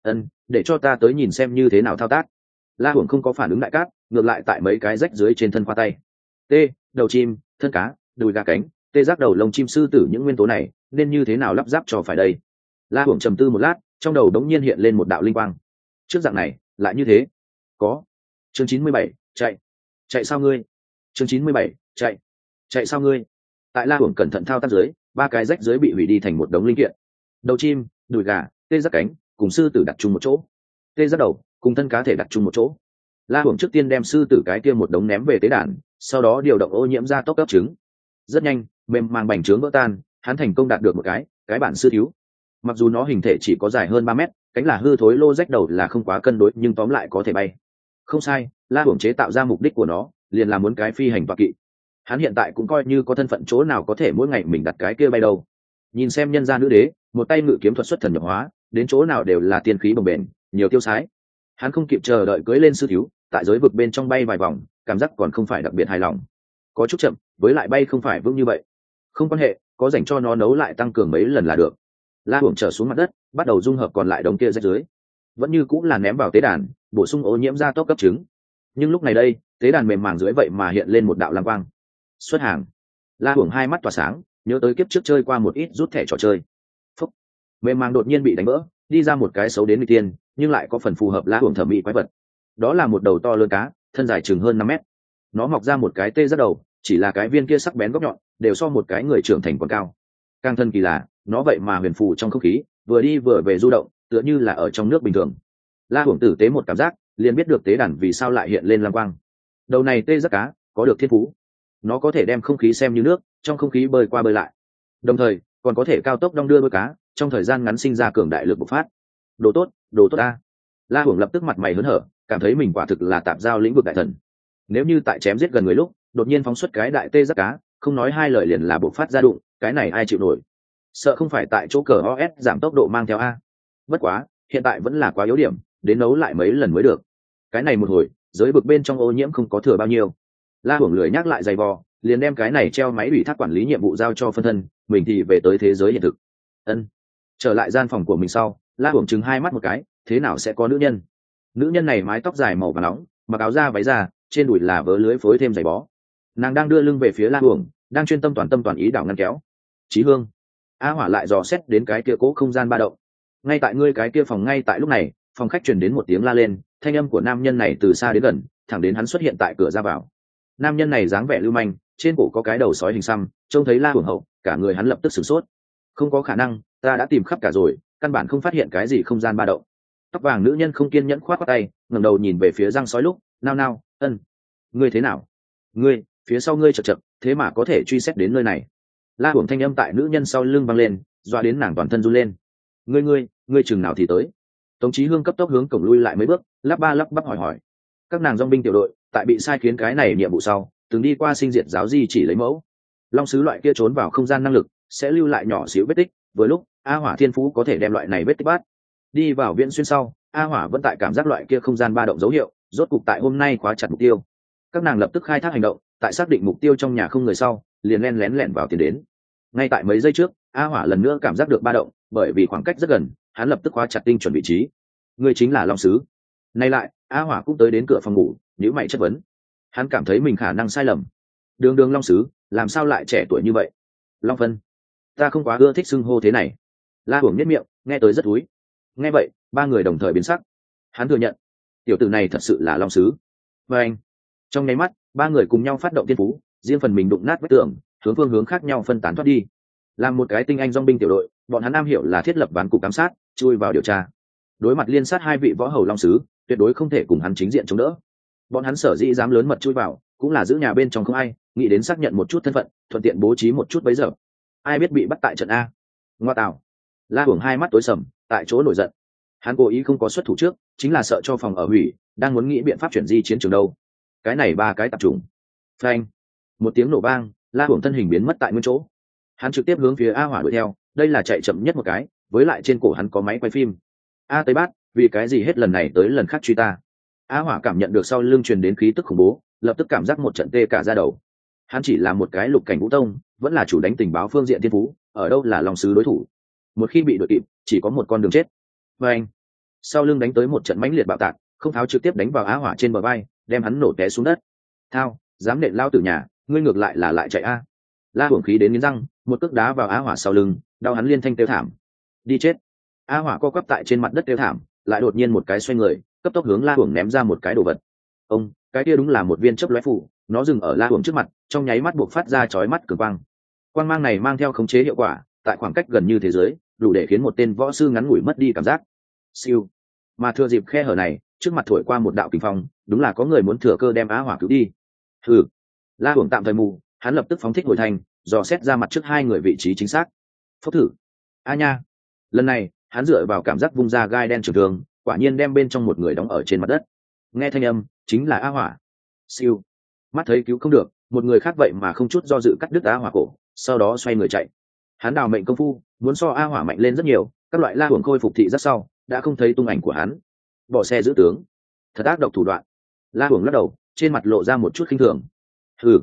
Để cho ta tới nhìn xem như thế nào thao tác. La Hưởng không có phản ứng đại cát, ngược lại tại mấy cái rách dưới trên thân khoa tay. Đầu chim, thân cá, đùi gà cánh, tê giác đầu lông chim sư tử, những nguyên tố này nên như thế nào lắp ráp cho phải đây? La Hưởng trầm tư một lát, trong đầu đống nhiên hiện lên một đạo linh quang. Trước dạng này lại như thế. Có. Chương 97, chạy sao ngươi? Chương 97, chạy sao ngươi? Tại La Hưởng cẩn thận thao tác dưới, 3 cái rách dưới bị hủy đi thành một đống linh kiện. Đầu chim, đùi gà, tê giác cánh cùng sư tử đặt chung một chỗ, tê giác đầu cùng thân cá thể đặt chung một chỗ. La Hưởng trước tiên đem sư tử cái kia một đống ném về tế đàn, sau đó điều động ô nhiễm ra tốc cấp trứng. Rất nhanh mềm màng bành trướng vỡ tan, hắn thành công đạt được một cái bản sư thiếu. Mặc dù nó hình thể chỉ có dài hơn 3 mét, cánh là hư thối lô rách đầu là không quá cân đối, nhưng tóm lại có thể bay. Không sai, La Hưởng chế tạo ra mục đích của nó liền là muốn cái phi hành toạc kỵ. Hắn hiện tại cũng coi như có thân phận, chỗ nào có thể mỗi ngày mình đặt cái kia bay đâu. Nhìn xem nhân gia nữ đế, một tay ngự kiếm thuật xuất thần nhập hóa, đến chỗ nào đều là tiên khí bồng bềnh, nhiều tiêu sái. Hắn không kịp chờ đợi cưỡi lên sư thiếu, tại giới vực bên trong bay vài vòng, cảm giác còn không phải đặc biệt hài lòng. Có chút chậm, với lại bay không phải vững như vậy. Không quan hệ, có dành cho nó nấu lại tăng cường mấy lần là được. La Hưởng trở xuống mặt đất, bắt đầu dung hợp còn lại đống kia rách dưới. Vẫn như cũng là ném vào tế đàn, bổ sung ô nhiễm ra tốc cấp trứng. Nhưng lúc này đây, tế đàn mềm màng dưới vậy mà hiện lên một đạo lam quang. Xuất hàng. La Hưởng hai mắt tỏa sáng, nhớ tới kiếp trước chơi qua một ít rút thẻ trò chơi. Phúc. Mềm màng đột nhiên bị đánh vỡ, đi ra một cái xấu đến nguy tiên, nhưng lại có phần phù hợp La Hưởng thẩm mỹ quái vật. Đó là một đầu to lớn cá, thân dài chừng hơn 5 mét. Nó mọc ra một cái tê giác đầu, chỉ là cái viên kia sắc bén góc nhọn, đều so một cái người trưởng thành còn cao. Càng thân kỳ lạ, nó vậy mà huyền phù trong không khí, vừa đi vừa về du động, tựa như là ở trong nước bình thường. La Hưởng tử tế một cảm giác, liền biết được tế đàn vì sao lại hiện lên lam quang. Đầu này tê giác cá có được thiên phú, nó có thể đem không khí xem như nước, trong không khí bơi qua bơi lại, đồng thời còn có thể cao tốc đong đưa đuôi cá, trong thời gian ngắn sinh ra cường đại lực bộc phát. Đồ tốt ta. La Hưởng lập tức mặt mày hớn hở, cảm thấy mình quả thực là tạp giao lĩnh vực đại thần. Nếu như tại chém giết gần người lúc đột nhiên phóng xuất cái đại tê giác cá, không nói hai lời liền là bộc phát ra đụng, cái này ai chịu nổi. Sợ không phải tại chỗ cờ OS giảm tốc độ mang theo a. Bất quá hiện tại vẫn là quá yếu điểm, đến nấu lại mấy lần mới được. Cái này một hồi giới vực bên trong ô nhiễm không có thừa bao nhiêu. La Hưởng lười nhắc lại giày vò, liền đem cái này treo máy ủy thác quản lý nhiệm vụ giao cho phân thân, mình thì về tới thế giới hiện thực. Trở lại gian phòng của mình sau, La Hưởng trừng hai mắt một cái, thế nào sẽ có nữ nhân? Nữ nhân này mái tóc dài màu vàng nóng, mặc áo da váy da, trên đùi là vớ lưới phối thêm giày bó. Nàng đang đưa lưng về phía La Hưởng, đang chuyên tâm toàn ý đảo ngăn kéo. Chí Hương. A Hỏa lại dò xét đến cái kia cố không gian ba động. Ngay tại ngươi cái kia phòng, ngay tại lúc này, phòng khách truyền đến một tiếng la lên, thanh âm của nam nhân này từ xa đến gần, thẳng đến hắn xuất hiện tại cửa ra vào. Nam nhân này dáng vẻ lưu manh, trên cổ có cái đầu sói hình xăm, trông thấy La Hưởng hậu, cả người hắn lập tức sửng sốt. Không có khả năng, ta đã tìm khắp cả rồi, căn bản không phát hiện cái gì không gian ba động. Tóc vàng nữ nhân không kiên nhẫn khoát tay, ngẩng đầu nhìn về phía răng sói lúc, nao, ngươi thế nào? Ngươi, phía sau ngươi chật chật, thế mà có thể truy xét đến nơi này. La Hưởng thanh âm tại nữ nhân sau lưng vang lên, doa đến nàng toàn thân run lên. Ngươi chừng nào thì tới? Tống Chí Hương cấp tốc hướng cổng lui lại mấy bước, lắp ba lắp bắp hỏi. Các nàng dòng binh tiểu đội tại bị sai khiến cái này nhiệm vụ sau, từng đi qua sinh diệt giáo di chỉ lấy mẫu. Long sứ loại kia trốn vào không gian năng lực sẽ lưu lại nhỏ xíu vết tích, vừa lúc A Hỏa thiên phú có thể đem loại này vết tích bắt. Đi vào viễn xuyên sau, A Hỏa vẫn tại cảm giác loại kia không gian ba động dấu hiệu, rốt cục tại hôm nay khóa chặt mục tiêu. Các nàng lập tức khai thác hành động, tại xác định mục tiêu trong nhà không người sau, liền lén lén vào tiến đến. Ngay tại mấy giây trước, A Hỏa lần nữa cảm giác được ba động, bởi vì khoảng cách rất gần, hắn lập tức khóa chặt tinh chuẩn vị trí. Người chính là Long sứ. Nay lại, A Hỏa cũng tới đến cửa phòng ngủ, nhíu mày chất vấn. Hắn cảm thấy mình khả năng sai lầm. Đường Long sứ, làm sao lại trẻ tuổi như vậy? Long Vân, ta không quá ưa thích xưng hô thế này. La Hưởng nhếch miệng, nghe tới rất úi. Nghe vậy, ba người đồng thời biến sắc. Hắn thừa nhận, tiểu tử này thật sự là Long sứ. Và anh, trong nháy mắt, ba người cùng nhau phát động tiên phú, riêng phần mình đụng nát vách tường, hướng phương hướng khác nhau phân tán thoát đi. Làm một cái tinh anh dòng binh tiểu đội, bọn hắn am hiểu là thiết lập ván cục giám sát, chui vào điều tra. Đối mặt liên sát hai vị võ hầu Long sứ, tuyệt đối không thể cùng hắn chính diện chống đỡ. Bọn hắn sở dĩ dám lớn mật chui vào, cũng là giữ nhà bên trong không ai, nghĩ đến xác nhận một chút thân phận, thuận tiện bố trí một chút bấy giờ. Ai biết bị bắt tại trận A. Ngoa tạo. La Hưởng hai mắt tối sầm, tại chỗ nổi giận. Hắn cố ý không có xuất thủ trước, chính là sợ cho phòng ở hủy, đang muốn nghĩ biện pháp chuyển di chiến trường đâu. Cái này ba cái tập trung. Phanh. Một tiếng nổ vang, La Hưởng thân hình biến mất tại nguyên chỗ. Hắn trực tiếp hướng phía A Hỏa đuổi theo, đây là chạy chậm nhất một cái, với lại trên cổ hắn có máy quay phim. A Tây Bát, vì cái gì hết lần này tới lần khác truy ta? A Hỏa cảm nhận được sau lưng truyền đến khí tức khủng bố, lập tức cảm giác một trận tê cả da đầu. Hắn chỉ là một cái lục cảnh vũ tông, vẫn là chủ đánh tình báo phương diện thiên phú, ở đâu là Long sứ đối thủ. Một khi bị đuổi kịp, chỉ có một con đường chết. Và anh, sau lưng đánh tới một trận mãnh liệt bạo tạc, không tháo trực tiếp đánh vào Á Hỏa trên bờ vai, đem hắn nổ té xuống đất. Thao, dám nện lao tử nhà, ngươi ngược lại là lại chạy a. La Hưởng khí đến nghiến răng, một cước đá vào Á Hỏa sau lưng, đau hắn liên thanh kêu thảm. Đi chết. Á Hỏa co quắp tại trên mặt đất kêu thảm, lại đột nhiên một cái xoay người, cấp tốc hướng La Hưởng ném ra một cái đồ vật. Ông, cái kia đúng là một viên chớp lóe phủ, nó dừng ở La Hưởng trước mặt, trong nháy mắt buộc phát ra chói mắt cường quang. Quang mang này mang theo khống chế hiệu quả, tại khoảng cách gần như thế giới, đủ để khiến một tên võ sư ngắn ngủi mất đi cảm giác. Siêu. Mà thừa dịp khe hở này, trước mặt thổi qua một đạo kình phong, đúng là có người muốn thừa cơ đem Á Hỏa cứu đi. Hừ. La Hưởng tạm thời mù, hắn lập tức phóng thích hồi thành, dò xét ra mặt trước hai người vị trí chính xác. Phốc thử. A nha. Lần này, hắn dựa vào cảm giác vung ra gai đen trường thường, quả nhiên đem bên trong một người đóng ở trên mặt đất. Nghe thanh âm, chính là Á Hỏa. Siêu. Mắt thấy cứu không được, một người khác vậy mà không chút do dự cắt đứt Á Hỏa cổ, sau đó xoay người chạy. Hắn đào mệnh công phu, muốn so A Hỏa mạnh lên rất nhiều, các loại La Hưởng khôi phục thị rất sau, đã không thấy tung ảnh của hắn. Bỏ xe giữ tướng, thật ác độc thủ đoạn. La Hưởng lắc đầu, trên mặt lộ ra một chút khinh thường. Hừ,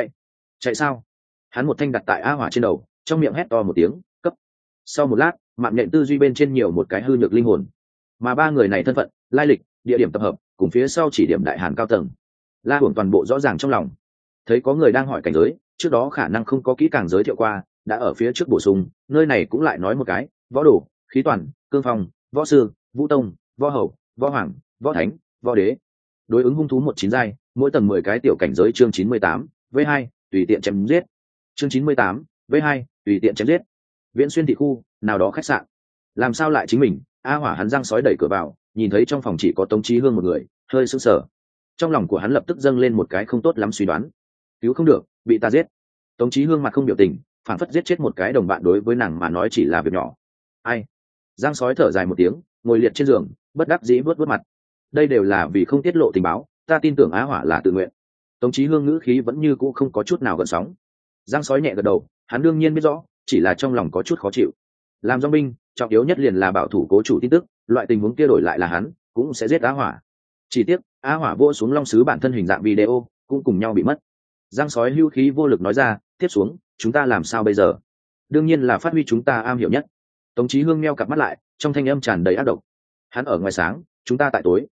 chạy sao? Hắn một thanh đặt tại A Hỏa trên đầu, trong miệng hét to một tiếng, cấp. Sau một lát, mạng nhện tư duy bên trên nhiều một cái hư nhược linh hồn. Mà ba người này thân phận, lai lịch, địa điểm tập hợp, cùng phía sau chỉ điểm đại hàn cao tầng. La Hưởng toàn bộ rõ ràng trong lòng. Thấy có người đang hỏi cảnh giới, trước đó khả năng không có kỹ càng giới thiệu qua, đã ở phía trước bổ sung, nơi này cũng lại nói một cái, võ đồ, khí toàn, cương phong, võ sư, vũ tông, võ hầu, võ hoàng, võ thánh, võ đế. Đối ứng hung thú 19 giai, mỗi tầng 10 cái tiểu cảnh giới chương 98, V2, tùy tiện chém giết. Chương 98, V2, tùy tiện chém giết. Viễn xuyên thị khu, nào đó khách sạn. Làm sao lại chính mình? A Hỏa hắn răng sói đẩy cửa vào, nhìn thấy trong phòng chỉ có Tống Chí Hương một người, hơi sững sờ. Trong lòng của hắn lập tức dâng lên một cái không tốt lắm suy đoán. Cứu không được, bị ta giết. Tống Chí Hương mặt không biểu tình, phản phất giết chết một cái đồng bạn đối với nàng mà nói chỉ là việc nhỏ. Ai? Giang sói thở dài một tiếng, ngồi liệt trên giường, bất đắc dĩ vuốt mặt. Đây đều là vì không tiết lộ tình báo, ta tin tưởng Á Hỏa là tự nguyện. Tống Chí Hương ngữ khí vẫn như cũ không có chút nào gợn sóng. Giang sói nhẹ gật đầu, hắn đương nhiên biết rõ, chỉ là trong lòng có chút khó chịu. Làm dòng binh, trọng yếu nhất liền là bảo thủ cố chủ tin tức, loại tình huống kia đổi lại là hắn, cũng sẽ giết Á Hỏa. Chỉ tiếc, Á Hỏa vỗ xuống Long sứ bản thân hình dạng video, cũng cùng nhau bị mất. Giang sói hưu khí vô lực nói ra, tiếp xuống, chúng ta làm sao bây giờ? Đương nhiên là phát huy chúng ta am hiểu nhất. Tống Chí Hương meo cặp mắt lại, trong thanh âm tràn đầy ác độc. Hắn ở ngoài sáng, chúng ta tại tối.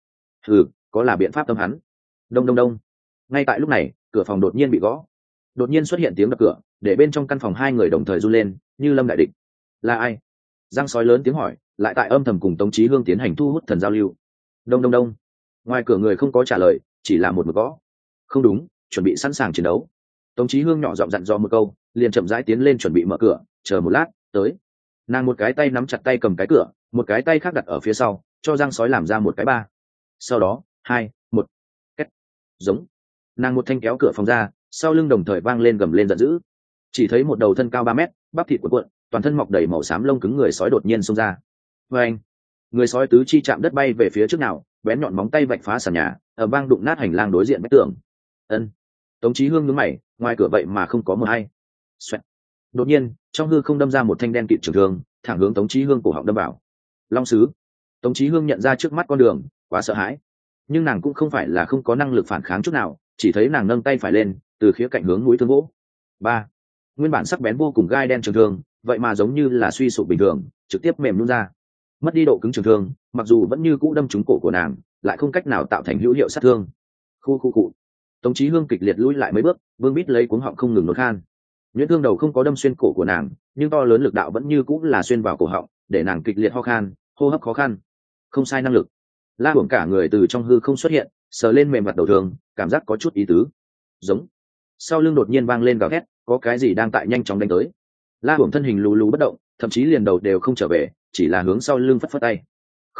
Có là biện pháp tâm hắn. Đông đông đông. Ngay tại lúc này, cửa phòng đột nhiên bị gõ. Đột nhiên xuất hiện tiếng đập cửa, để bên trong căn phòng hai người đồng thời run lên, như lâm đại địch. Là ai? Giang sói lớn tiếng hỏi, lại tại âm thầm cùng Tống Chí Hương tiến hành thu hút thần giao lưu. Đông đông đông. Ngoài cửa người không có trả lời, chỉ là một mực gõ. Không đúng, chuẩn bị sẵn sàng chiến đấu. Tống Chí Hương nhỏ giọng dặn dò một câu, liền chậm rãi tiến lên chuẩn bị mở cửa, chờ một lát, tới. Nàng một cái tay nắm chặt tay cầm cái cửa, một cái tay khác đặt ở phía sau, cho Giang sói làm ra một cái ba. Sau đó, 2, 1, két. Giống. Nàng một thanh kéo cửa phòng ra, sau lưng đồng thời vang lên gầm lên giận dữ. chỉ thấy một đầu thân cao 3 mét, bắp thịt cuộn cuộn, toàn thân mọc đầy màu xám lông cứng người sói đột nhiên xông ra. Và anh, người sói tứ chi chạm đất bay về phía trước nào, bén nhọn móng tay vạch phá sàn nhà, ở vang đụng nát hành lang đối diện vách tường. Ân. Tống Chí Hương nhướng mày, ngoài cửa vậy mà không có một ai. Xoẹt. Đột nhiên, trong hư không đâm ra một thanh đen kịt trường thương, thẳng hướng Tống Chí Hương cổ họng đâm vào. Long sứ. Tống Chí Hương nhận ra trước mắt con đường, quá sợ hãi, nhưng nàng cũng không phải là không có năng lực phản kháng chút nào, chỉ thấy nàng nâng tay phải lên, từ khía cạnh hướng mũi thương gỗ. Ba. Nguyên bản sắc bén vô cùng gai đen trường thương, vậy mà giống như là suy sụp bình thường, trực tiếp mềm nhũn ra. Mất đi độ cứng trường thương, mặc dù vẫn như cũ đâm trúng cổ của nàng, lại không cách nào tạo thành hữu hiệu sát thương. Khu. Tống Chí Hương kịch liệt lùi lại mấy bước, vương bít lấy cuống họng không ngừng nôn khan. Nhuyễn thương đầu không có đâm xuyên cổ của nàng, nhưng to lớn lực đạo vẫn như cũ là xuyên vào cổ họng, để nàng kịch liệt ho khan, hô hấp khó khăn. Không sai năng lực. La Hưởng cả người từ trong hư không xuất hiện, sờ lên mềm mặt đầu thường, cảm giác có chút ý tứ. Giống. Sau lưng đột nhiên vang lên gào thét, có cái gì đang tại nhanh chóng đánh tới. La Hưởng thân hình lù lù bất động, thậm chí liền đầu đều không trở về, chỉ là hướng sau lưng phất phất tay.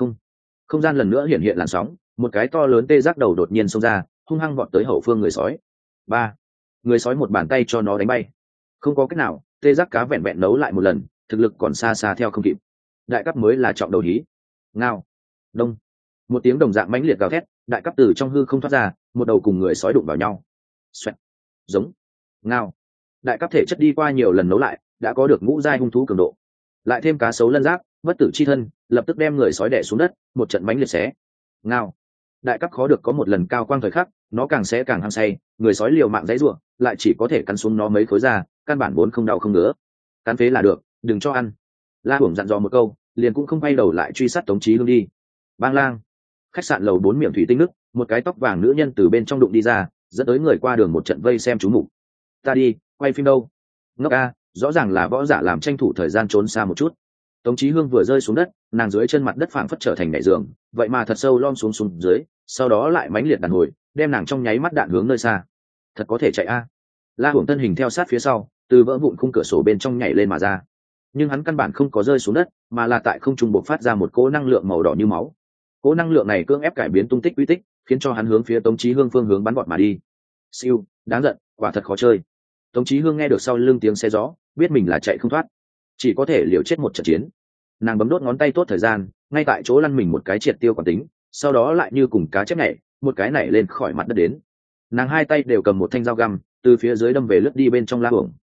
Không gian lần nữa hiện hiện làn sóng, một cái to lớn tê giác đầu đột nhiên xông ra, hung hăng vọt tới hậu phương người sói. Ba. Người sói một bàn tay cho nó đánh bay. Không có cách nào, tê giác cá vẹn vẹn nấu lại một lần, thực lực còn xa xa theo không kịp. Đại cấp mới là trọng đầu hí. Ngao. Đông. Một tiếng đồng dạng mãnh liệt gào thét, đại cấp từ trong hư không thoát ra, một đầu cùng người sói đụng vào nhau. Xoẹt. Giống. Ngao. Đại cấp thể chất đi qua nhiều lần nấu lại, đã có được ngũ giai hung thú cường độ, lại thêm cá sấu lân giáp, bất tử chi thân, lập tức đem người sói đè xuống đất, một trận mãnh liệt xé. Ngao. Đại cấp khó được có một lần cao quang thời khắc, nó càng xé càng hăng say, người sói liều mạng dãy rủa, lại chỉ có thể cắn xuống nó mấy khối da, căn bản vốn không đau không ngứa. Cắn phế là được, đừng cho ăn. La Hưởng dặn dò một câu, liền cũng không quay đầu lại truy sát Tống Chí Hương đi. Bang lang. Khách sạn lầu 4 miệng thủy tinh nứt, một cái tóc vàng nữ nhân từ bên trong đụng đi ra, dẫn tới người qua đường một trận vây xem chú mục. Ta đi, quay phim đâu? Ngốc a, rõ ràng là võ giả làm tranh thủ thời gian trốn xa một chút. Tống Chí Hương vừa rơi xuống đất, nàng dưới chân mặt đất phảng phất trở thành nảy giường, vậy mà thật sâu lom xuống dưới, sau đó lại mãnh liệt đàn hồi, đem nàng trong nháy mắt đạn hướng nơi xa. Thật có thể chạy a. La Hưởng thân hình theo sát phía sau, từ vỡ vụn khung cửa sổ bên trong nhảy lên mà ra. Nhưng hắn căn bản không có rơi xuống đất, mà là tại không trung bộc phát ra một cỗ năng lượng màu đỏ như máu. Cỗ năng lượng này cưỡng ép cải biến tung tích quy tích, khiến cho hắn hướng phía Tống Chí Hương phương hướng bắn vọt mà đi. Siêu, đáng giận, quả thật khó chơi. Tống Chí Hương nghe được sau lưng tiếng xe gió, biết mình là chạy không thoát, chỉ có thể liều chết một trận chiến. Nàng bấm đốt ngón tay tốt thời gian, ngay tại chỗ lăn mình một cái triệt tiêu quản tính, sau đó lại như cùng cá chép nhảy, một cái nảy lên khỏi mặt đất đến. Nàng hai tay đều cầm một thanh dao găm, từ phía dưới đâm về lướt đi bên trong La Hưởng.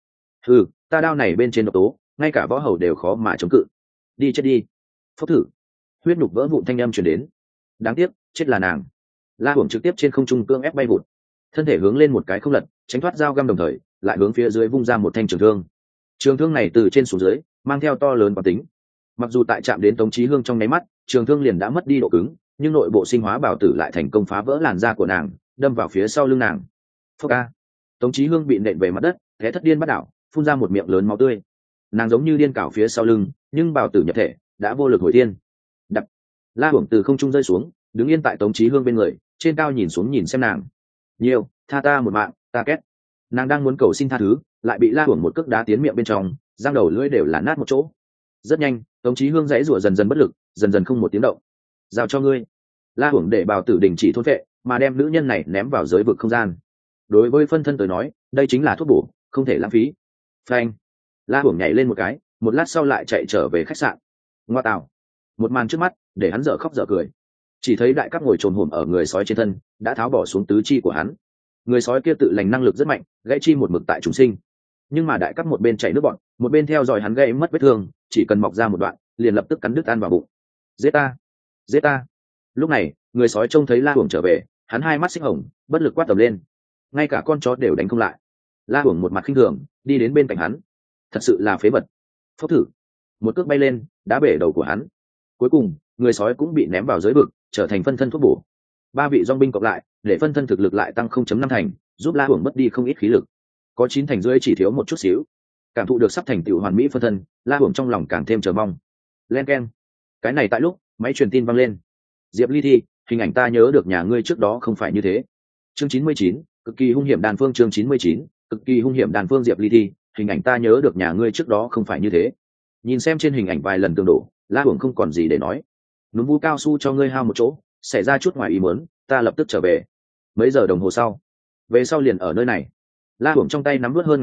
Ta đao này bên trên độc tố, ngay cả võ hầu đều khó mà chống cự. Đi chết đi. Phốc thử. Huyết nhục vỡ vụn thanh âm truyền đến. Đáng tiếc, chết là nàng. La Hưởng trực tiếp trên không trung cương ép bay vụt, thân thể hướng lên một cái không lật, tránh thoát dao găm đồng thời, lại hướng phía dưới vung ra một thanh trường thương. Trường thương này từ trên xuống dưới, mang theo to lớn quán tính. Mặc dù tại chạm đến Tống Chí Hương trong nháy mắt, trường thương liền đã mất đi độ cứng, nhưng nội bộ sinh hóa bảo tử lại thành công phá vỡ làn da của nàng, đâm vào phía sau lưng nàng. Phốc a. Tống Chí Hương bị nện về mặt đất, té thất điên bắt đảo, phun ra một miệng lớn máu tươi. Nàng giống như điên cảo phía sau lưng, nhưng bảo tử nhập thể, đã vô lực hồi thiên. Đập. La Hưởng từ không trung rơi xuống, đứng yên tại Tống Chí Hương bên người, trên cao nhìn xuống nhìn xem nàng. Nhiều, tha ta một mạng, ta két. Nàng đang muốn cầu xin tha thứ, lại bị La Hưởng một cước đá tiến miệng bên trong, răng đầu lưỡi đều là nát một chỗ. Rất nhanh, Tống Chí Hương dãy rủa dần dần bất lực, dần dần không một tiếng động. Giao cho ngươi. La Hưởng để bào tử đình chỉ thôn vệ, mà đem nữ nhân này ném vào giới vực không gian. Đối với phân thân tới nói, đây chính là thuốc bổ, không thể lãng phí. Phanh. La Hưởng nhảy lên một cái, một lát sau lại chạy trở về khách sạn. Ngoa tạo. Một màn trước mắt, để hắn dở khóc dở cười. Chỉ thấy đại cấp ngồi trồm hổm ở người sói trên thân, đã tháo bỏ xuống tứ chi của hắn. Người sói kia tự lành năng lực rất mạnh, gãy chi một mực tại chúng sinh. Nhưng mà đại cấp một bên chảy nước bọn, một bên theo dõi hắn gây mất vết thương, chỉ cần mọc ra một đoạn, liền lập tức cắn đứt ăn vào bụng. Giết ta, giết ta. Lúc này, người sói trông thấy La Hưởng trở về, hắn hai mắt xích hồng, bất lực quát tầm lên. Ngay cả con chó đều đánh không lại. La Hưởng một mặt khinh thường, đi đến bên cạnh hắn. Thật sự là phế vật. Phốc thử. Một cước bay lên, đá bể đầu của hắn. Cuối cùng, người sói cũng bị ném vào giới vực, trở thành phân thân thuốc bổ. Ba vị dòng binh cộng lại, để phân thân thực lực lại tăng 0.5 thành, giúp La Hưởng mất đi không ít khí lực. Có 9 thành rưỡi chỉ thiếu một chút xíu. Cảm thụ được sắp thành tựu hoàn mỹ phân thân, La Hưởng trong lòng càng thêm chờ mong. Len keng. Cái này tại lúc máy truyền tin vang lên. Diệp Ly Thi, hình ảnh ta nhớ được nhà ngươi trước đó không phải như thế. Chương 99, cực kỳ hung hiểm đàn phương. Chương 99, cực kỳ hung hiểm đàn phương. Diệp Ly Thi, hình ảnh ta nhớ được nhà ngươi trước đó không phải như thế. Nhìn xem trên hình ảnh vài lần tương đổ, La Hưởng không còn gì để nói. Núm vu cao su cho ngươi hao một chỗ, xảy ra chút ngoài ý muốn, ta lập tức trở về. Mấy giờ đồng hồ sau, về sau liền ở nơi này. La Hưởng trong tay nắm vớt hơn ngàn vạn,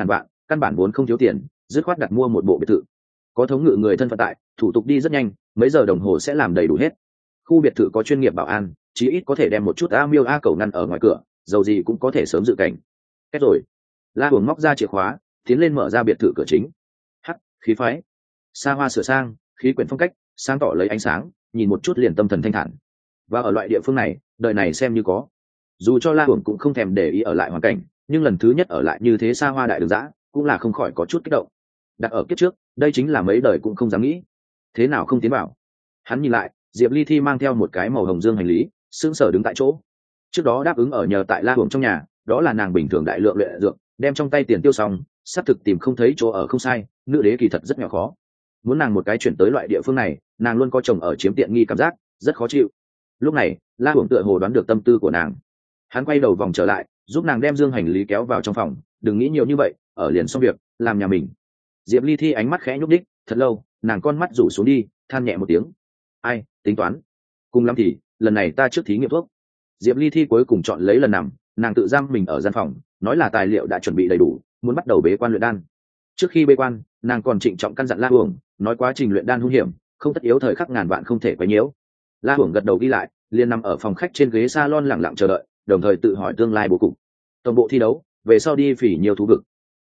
căn bản vốn không thiếu tiền, dứt khoát đặt mua một bộ biệt thự. Có thống ngự người thân phận tại, thủ tục đi rất nhanh, mấy giờ đồng hồ sẽ làm đầy đủ hết. Khu biệt thự có chuyên nghiệp bảo an, chí ít có thể đem một chút a miêu a cầu ngăn ở ngoài cửa, dầu gì cũng có thể sớm dự cảnh. Kết rồi, La Huồng móc ra chìa khóa, tiến lên mở ra biệt thự cửa chính. Hắc, khí phái, xa hoa sửa sang, khí quyển phong cách, sáng tỏ lấy ánh sáng, nhìn một chút liền tâm thần thanh thản. Và ở loại địa phương này, đời này xem như có. Dù cho La Huồng cũng không thèm để ý ở lại hoàn cảnh, nhưng lần thứ nhất ở lại như thế xa hoa đại đường dã, cũng là không khỏi có chút kích động. Đặt ở kiếp trước, đây chính là mấy đời cũng không dám nghĩ. Thế nào không tiến vào? Hắn nhìn lại, Diệp Ly Thi mang theo một cái màu hồng dương hành lý, sững sờ đứng tại chỗ. Trước đó đáp ứng ở nhờ tại La Huồng trong nhà, đó là nàng bình thường đại lượng luyện dược, đem trong tay tiền tiêu xong, sắp thực tìm không thấy chỗ ở không sai, nữ đế kỳ thật rất nhỏ khó. Muốn nàng một cái chuyển tới loại địa phương này, nàng luôn có chồng ở chiếm tiện nghi cảm giác, rất khó chịu. Lúc này, La Huồng tựa hồ đoán được tâm tư của nàng. Hắn quay đầu vòng trở lại, giúp nàng đem dương hành lý kéo vào trong phòng, đừng nghĩ nhiều như vậy, ở liền xong việc, làm nhà mình. Diệp Ly Thi ánh mắt khẽ nhúc đích, thật lâu, nàng con mắt rủ xuống đi, than nhẹ một tiếng. Ai, tính toán. Cùng lắm thì, lần này ta trước thí nghiệm thuốc. Diệp Ly Thi cuối cùng chọn lấy lần nằm, nàng tự giam mình ở gian phòng, nói là tài liệu đã chuẩn bị đầy đủ, muốn bắt đầu bế quan luyện đan. Trước khi bế quan, nàng còn trịnh trọng căn dặn La Huồng, nói quá trình luyện đan hung hiểm, không tất yếu thời khắc ngàn vạn không thể quấy nhiễu. La Huồng gật đầu ghi lại, liền nằm ở phòng khách trên ghế salon lặng lặng chờ đợi, đồng thời tự hỏi tương lai bố cục. Tổng bộ thi đấu, về sau đi Phỉ nhiều thú vực.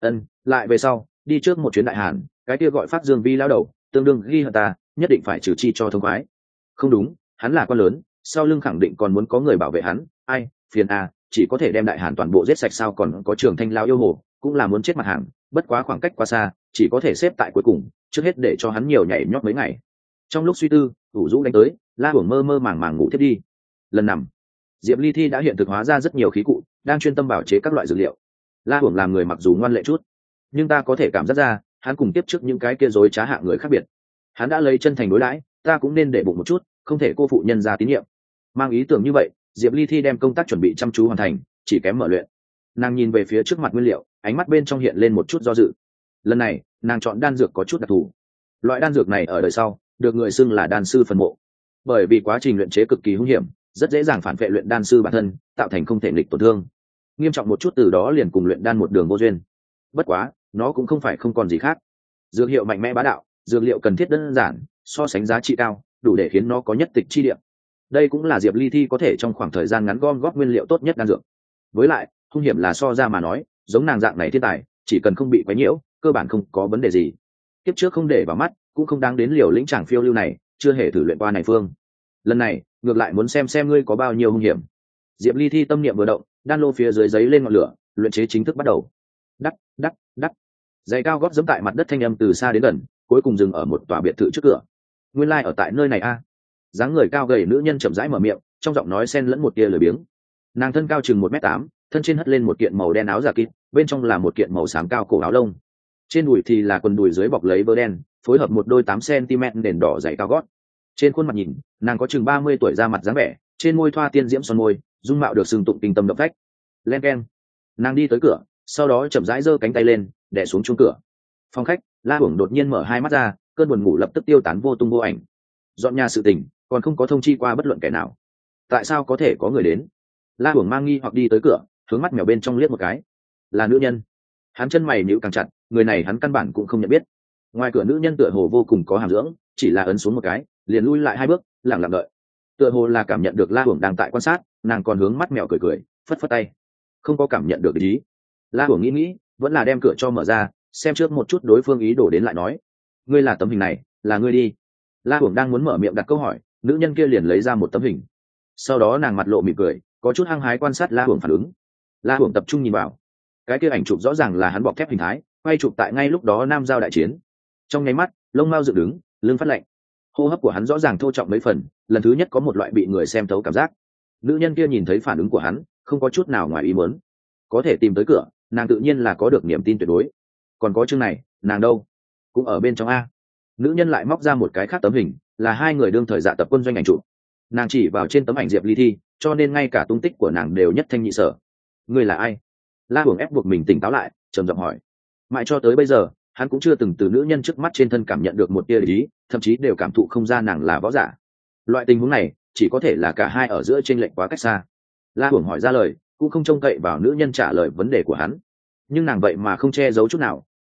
Lại về sau, đi trước một chuyến Đại Hàn, cái kia gọi Phát Dương Vi lão đầu, tương đương ghi hận ta, nhất định phải trừ chi cho thông khoái. Không đúng, hắn là quan lớn, sau lưng khẳng định còn muốn có người bảo vệ hắn, ai, phiền a, chỉ có thể đem Đại Hàn toàn bộ giết sạch sao còn có Trường Thanh lão yêu hồ, cũng là muốn chết mặt hàng, bất quá khoảng cách quá xa, chỉ có thể xếp tại cuối cùng, trước hết để cho hắn nhiều nhảy nhót mấy ngày. Trong lúc suy tư, ủ rũ đánh tới, La Huồng mơ mơ màng màng ngủ thiếp đi. Lần nằm, Diệp Ly Thi đã hiện thực hóa ra rất nhiều khí cụ, đang chuyên tâm bảo chế các loại dược liệu. La Huồng làm người mặc dù ngoan lệ chút, nhưng ta có thể cảm giác ra, hắn cùng tiếp trước những cái kia dối trá hạng người khác biệt. Hắn đã lấy chân thành đối đãi, ta cũng nên để bụng một chút, không thể cô phụ nhân ra tín nhiệm. Mang ý tưởng như vậy, Diệp Ly Thi đem công tác chuẩn bị chăm chú hoàn thành, chỉ kém mở luyện. Nàng nhìn về phía trước mặt nguyên liệu, ánh mắt bên trong hiện lên một chút do dự. Lần này, nàng chọn đan dược có chút đặc thù. Loại đan dược này ở đời sau, được người xưng là đan sư phần mộ. Bởi vì quá trình luyện chế cực kỳ hung hiểm, rất dễ dàng phản vệ luyện đan sư bản thân, tạo thành không thể nghịch tổn thương. Nghiêm trọng một chút từ đó liền cùng luyện đan một đường vô duyên. Bất quá, nó cũng không phải không còn gì khác. Dược hiệu mạnh mẽ bá đạo, dược liệu cần thiết đơn giản, so sánh giá trị cao, đủ để khiến nó có nhất tịch chi địa. Đây cũng là Diệp Ly Thi có thể trong khoảng thời gian ngắn gom góp nguyên liệu tốt nhất đan dược. Với lại, hung hiểm là so ra mà nói, giống nàng dạng này thiên tài, chỉ cần không bị quấy nhiễu, cơ bản không có vấn đề gì. Kiếp trước không để vào mắt, cũng không đáng đến liều lĩnh chàng phiêu lưu này, chưa hề thử luyện qua này phương. Lần này, ngược lại muốn xem ngươi có bao nhiêu hung hiểm. Diệp Ly Thi tâm niệm vừa động, đan lô phía dưới giấy lên ngọn lửa, luyện chế chính thức bắt đầu. Đắc, đắc, đắc. Giày cao gót giẫm tại mặt đất thanh âm từ xa đến gần, cuối cùng dừng ở một tòa biệt thự trước cửa. Nguyên lai ở tại nơi này a. Dáng người cao gầy nữ nhân chậm rãi mở miệng, trong giọng nói xen lẫn một tia lười biếng. Nàng thân cao chừng 1m8, thân trên hất lên một kiện màu đen áo giả kít, bên trong là một kiện màu xám cao cổ áo lông. Trên đùi thì là quần đùi dưới bọc lấy bơ đen, phối hợp một đôi 8 cm nền đỏ giày cao gót. Trên khuôn mặt nhìn, nàng có chừng 30 tuổi ra mặt dáng vẻ, trên môi thoa tiên diễm son môi, dung mạo được sừng tụng kinh tâm động phách. Len keng. Nàng đi tới cửa, sau đó chậm rãi giơ cánh tay lên, đè xuống chuông cửa. Phòng khách, La Huồng đột nhiên mở hai mắt ra, cơn buồn ngủ lập tức tiêu tán vô tung vô ảnh. Dọn nhà sự tình, còn không có thông chi qua bất luận kẻ nào. Tại sao có thể có người đến? La Huồng mang nghi hoặc đi tới cửa, hướng mắt mèo bên trong liếc một cái. Là nữ nhân. Hắn chân mày nhíu càng chặt, người này hắn căn bản cũng không nhận biết. Ngoài cửa nữ nhân tựa hồ vô cùng có hàm dưỡng, chỉ là ấn xuống một cái, liền lui lại 2 bước, lặng lặng đợi. Tựa hồ là cảm nhận được La Huồng đang tại quan sát, nàng còn hướng mắt mèo cười cười, phất phất tay. Không có cảm nhận được ý. La Huồng nghĩ, vẫn là đem cửa cho mở ra, xem trước một chút đối phương ý đồ đến lại nói. Ngươi là tấm hình này, là ngươi đi. La Huồng đang muốn mở miệng đặt câu hỏi, nữ nhân kia liền lấy ra một tấm hình. Sau đó nàng mặt lộ mỉm cười, có chút hăng hái quan sát La Huồng phản ứng. La Huồng tập trung nhìn vào, cái kia ảnh chụp rõ ràng là hắn bọc thép hình thái, quay chụp tại ngay lúc đó Nam Giao đại chiến. Trong nháy mắt, lông mao dựng đứng, lưng phát lạnh. Hô hấp của hắn rõ ràng thô trọng mấy phần, lần thứ nhất có một loại bị người xem thấu cảm giác. Nữ nhân kia nhìn thấy phản ứng của hắn, không có chút nào ngoài ý muốn. Có thể tìm tới cửa, nàng tự nhiên là có được niềm tin tuyệt đối. Còn có chương này, nàng đâu? Cũng ở bên trong a. Nữ nhân lại móc ra một cái khác tấm hình, là hai người đương thời dạ tập quân doanh ảnh chụp. Nàng chỉ vào trên tấm ảnh Diệp Ly Thi, cho nên ngay cả tung tích của nàng đều nhất thanh nhị sở. Ngươi là ai? La Huồng ép buộc mình tỉnh táo lại, trầm giọng hỏi. Mãi cho tới bây giờ, hắn cũng chưa từng từ nữ nhân trước mắt trên thân cảm nhận được một tia ý, thậm chí đều cảm thụ không ra nàng là võ giả. Loại tình huống này, chỉ có thể là cả hai ở giữa chênh lệch quá cách xa. La Huồng hỏi ra lời, cũng không trông cậy vào nữ nhân trả lời vấn đề của hắn. Nhưng nàng vậy mà không che giấu chút nào,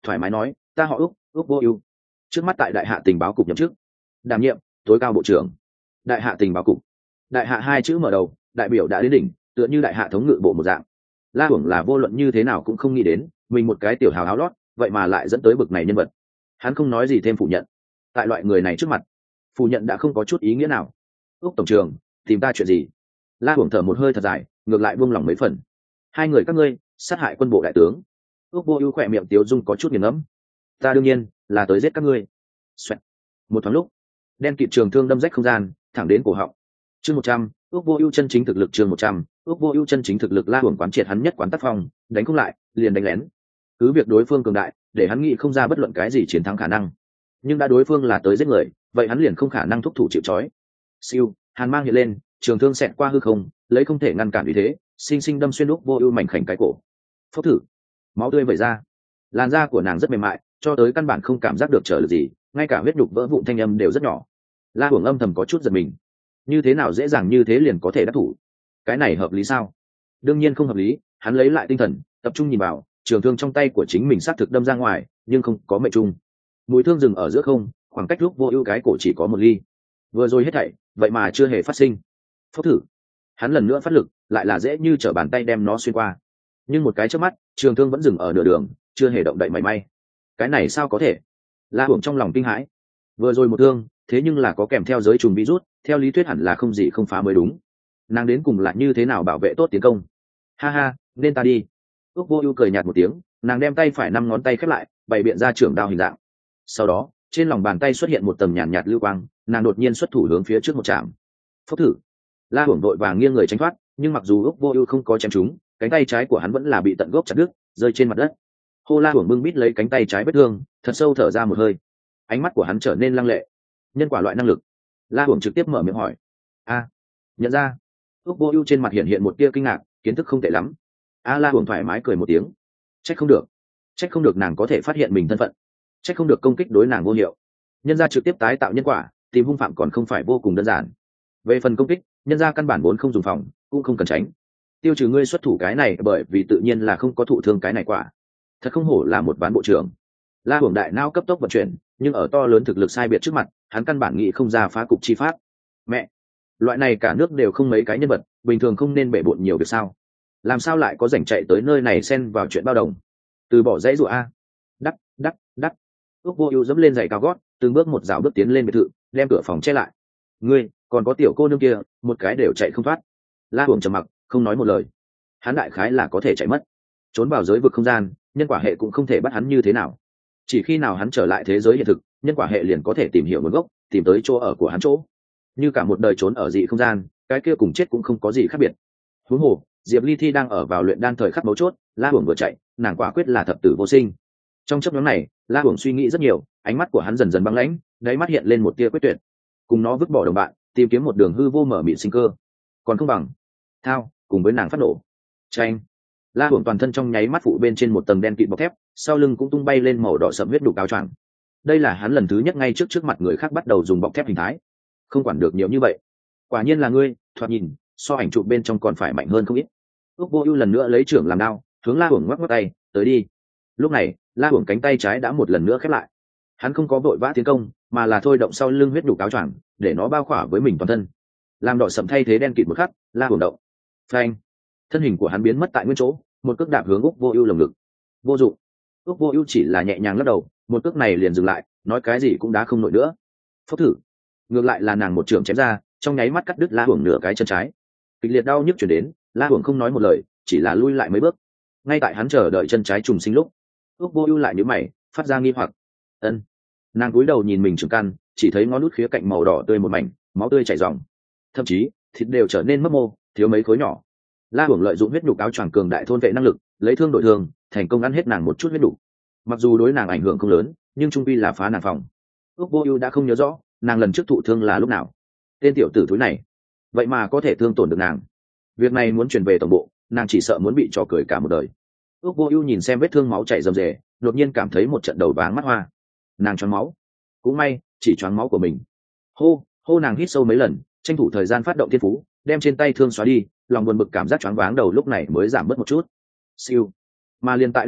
thoải mái nói, ta họ úc vô ưu, trước mắt tại đại hạ tình báo cục nhậm chức, đảm nhiệm tối cao bộ trưởng. Đại hạ tình báo cục, đại hạ hai chữ mở đầu, đại biểu đã đến đỉnh, tựa như đại hạ thống ngự bộ một dạng. La Hưởng là vô luận như thế nào cũng không nghĩ đến mình một cái tiểu hào áo lót vậy mà lại dẫn tới bực này nhân vật. Hắn không nói gì thêm phủ nhận. Tại loại người này trước mặt, phủ nhận đã không có chút ý nghĩa nào. Úc tổng trưởng, tìm ta chuyện gì? La Hưởng thở một hơi thật dài, ngược lại buông lỏng mấy phần. Hai người các ngươi sát hại quân bộ đại tướng. Úc vô ưu khỏe miệng tiếu dung có chút nghiền ngẫm. Ta đương nhiên là tới giết các ngươi. Xoẹt. Một thoáng lúc, đen kịt trường thương đâm rách không gian, thẳng đến cổ họng. Chương 100, Úc vô ưu chân chính thực lực. Chương 100, Úc vô ưu chân chính thực lực. La Hưởng quán triệt hắn nhất quán tác phong, đánh không lại liền đánh lén. Cứ việc đối phương cường đại, để hắn nghĩ không ra bất luận cái gì chiến thắng khả năng. Nhưng đã đối phương là tới giết người, vậy hắn liền không khả năng thúc thủ chịu trói. Siêu, hàn mang hiện lên, trường thương xẹt qua hư không, lấy không thể ngăn cản uy thế, sinh sinh đâm xuyên Úc vô ưu mảnh khảnh cái cổ. Phốc thử, máu tươi vẩy ra. Làn da của nàng rất mềm mại, cho tới căn bản không cảm giác được trở lực gì, ngay cả huyết nhục vỡ vụn thanh âm đều rất nhỏ. La Hưởng âm thầm có chút giật mình. Như thế nào dễ dàng như thế liền có thể đắc thủ? Cái này hợp lý sao? Đương nhiên không hợp lý. Hắn lấy lại tinh thần, tập trung nhìn vào, trường thương trong tay của chính mình sát thực đâm ra ngoài, nhưng không có mệnh trung. Mũi thương dừng ở giữa không, khoảng cách lúc vô ưu cái cổ chỉ có một ly. Vừa rồi hết thảy, vậy mà chưa hề phát sinh. Phốc thử, hắn lần nữa phát lực, lại là dễ như trở bàn tay đem nó xuyên qua. Nhưng một cái chớp mắt, trường thương vẫn dừng ở nửa đường, chưa hề động đậy mảy may. Cái này sao có thể? La Hưởng trong lòng kinh hãi. Vừa rồi một thương, thế nhưng là có kèm theo giới trùng virus, theo lý thuyết hẳn là không gì không phá mới đúng. Nàng đến cùng là như thế nào bảo vệ tốt tiến công? Ha ha, nên ta đi. Úc vô ưu cười nhạt một tiếng, nàng đem tay phải 5 ngón tay khép lại, bày biện ra trưởng đao hình dạng. Sau đó, trên lòng bàn tay xuất hiện một tầng nhàn nhạt lưu quang, nàng đột nhiên xuất thủ hướng phía trước một chạm. Phốc thử. La Hưởng đội vàng nghiêng người tránh thoát, nhưng mặc dù Úc vô ưu không có chém trúng, cánh tay trái của hắn vẫn là bị tận gốc chặt đứt, rơi trên mặt đất. Hô La Hưởng bưng bít lấy cánh tay trái vết thương, thật sâu thở ra một hơi. Ánh mắt của hắn trở nên lăng lệ. Nhân quả loại năng lực. La Hưởng trực tiếp mở miệng hỏi. Nhận ra. Úc vô ưu trên mặt hiện một tia kinh ngạc, kiến thức không tệ lắm. La Hưởng thoải mái cười một tiếng. Trách không được nàng có thể phát hiện mình thân phận. Trách không được công kích đối nàng vô hiệu. Nhân gia trực tiếp tái tạo nhân quả, tìm hung phạm còn không phải vô cùng đơn giản. Về phần công kích, nhân gia căn bản vốn không dùng phòng, cũng không cần tránh. Tiêu trừ ngươi xuất thủ cái này bởi vì tự nhiên là không có thụ thương cái này quả. Thật không hổ là một ván bộ trưởng. La Hưởng đại não cấp tốc vận chuyển, nhưng ở to lớn thực lực sai biệt trước mặt, hắn căn bản nghĩ không ra phá cục chi pháp. Mẹ, loại này cả nước đều không mấy cái nhân vật, bình thường không nên bể bộn nhiều việc sao? Làm sao lại có rảnh chạy tới nơi này xen vào chuyện bao đồng? Từ bỏ dãy rủa a. Đắc. Úc vô ưu dẫm lên giày cao gót, từng bước một dạo bước tiến lên biệt thự, đem cửa phòng che lại. Ngươi, còn có tiểu cô nương kia, một cái đều chạy không thoát. La Hưởng trầm mặc, không nói một lời. Hắn đại khái là có thể chạy mất, trốn vào giới vực không gian, nhân quả hệ cũng không thể bắt hắn như thế nào. Chỉ khi nào hắn trở lại thế giới hiện thực, nhân quả hệ liền có thể tìm hiểu nguồn gốc, tìm tới chỗ ở của hắn chỗ. Như cả một đời trốn ở dị không gian, cái kia cùng chết cũng không có gì khác biệt. Huống hồ, Diệp Ly Thi đang ở vào luyện đan thời khắc mấu chốt, La Hưởng vừa chạy, nàng quả quyết là thập tử vô sinh. Trong chốc ngắn này, La Hưởng suy nghĩ rất nhiều, ánh mắt của hắn dần dần băng lãnh, đáy mắt hiện lên một tia quyết tuyệt. Cùng nó vứt bỏ đồng bạn, tìm kiếm một đường hư vô mở mịn sinh cơ, còn không bằng thao cùng với nàng phát nổ. Tranh. La Hưởng toàn thân trong nháy mắt phụ bên trên một tầng đen kịt bọc thép, sau lưng cũng tung bay lên màu đỏ sẫm huyết đục áo choàng. Đây là hắn lần thứ nhất ngay trước mặt người khác bắt đầu dùng bọc thép hình thái. Không quản được nhiều như vậy. Quả nhiên là ngươi, thoạt nhìn so ảnh chụp bên trong còn phải mạnh hơn không ít. Úc vô ưu lần nữa lấy trưởng làm đao, hướng La Hưởng ngoắc ngoắc tay, tới đi. Lúc này, La Hưởng cánh tay trái đã một lần nữa khép lại. Hắn không có vội vã tiến công, mà là thôi động sau lưng huyết đục áo choàng, để nó bao khỏa với mình toàn thân. Làm đỏ sẫm thay thế đen kịt một khắc, La Hưởng động. Phanh. Thân hình của hắn biến mất tại nguyên chỗ, một cước đạp hướng Úc vô ưu lồng ngực. Vô dụng. Úc vô ưu chỉ là nhẹ nhàng lắc đầu, một cước này liền dừng lại, nói cái gì cũng đã không nổi nữa. Phốc thử. Ngược lại là nàng một trường chém ra, trong nháy mắt cắt đứt La Hưởng nửa cái chân trái. Kịch liệt đau nhức truyền đến, La Hưởng không nói một lời, chỉ là lui lại mấy bước. Ngay tại hắn chờ đợi chân trái trùng sinh lúc, Úc vô ưu lại nhíu mày, phát ra nghi hoặc. Ân. Nàng cúi đầu nhìn mình trường căn, chỉ thấy ngón út khía cạnh màu đỏ tươi một mảnh, máu tươi chảy ròng. Thậm chí, thịt đều trở nên mấp mô, thiếu mấy khối nhỏ. La Hưởng lợi dụng huyết nhục áo choàng cường đại thôn vệ năng lực, lấy thương đổi thương, thành công ăn hết nàng một chút huyết nhục. Mặc dù đối nàng ảnh hưởng không lớn, nhưng trung quy là phá nàng phòng. Úc vô ưu đã không nhớ rõ nàng lần trước thụ thương là lúc nào. Tên tiểu tử thúi này, vậy mà có thể thương tổn được nàng. Việc này muốn truyền về tổng bộ, nàng chỉ sợ muốn bị trò cười cả một đời. Úc vô ưu nhìn xem vết thương máu chảy rầm rề, đột nhiên cảm thấy một trận đầu váng mắt hoa. Nàng choáng máu, cũng may chỉ choáng máu của mình. Hô nàng hít sâu mấy lần, tranh thủ thời gian phát động thiên phú, đem trên tay thương xóa đi, lòng buồn bực cảm giác choáng váng đầu lúc này mới giảm bớt một chút. Siêu. Mà liền tại lúc này,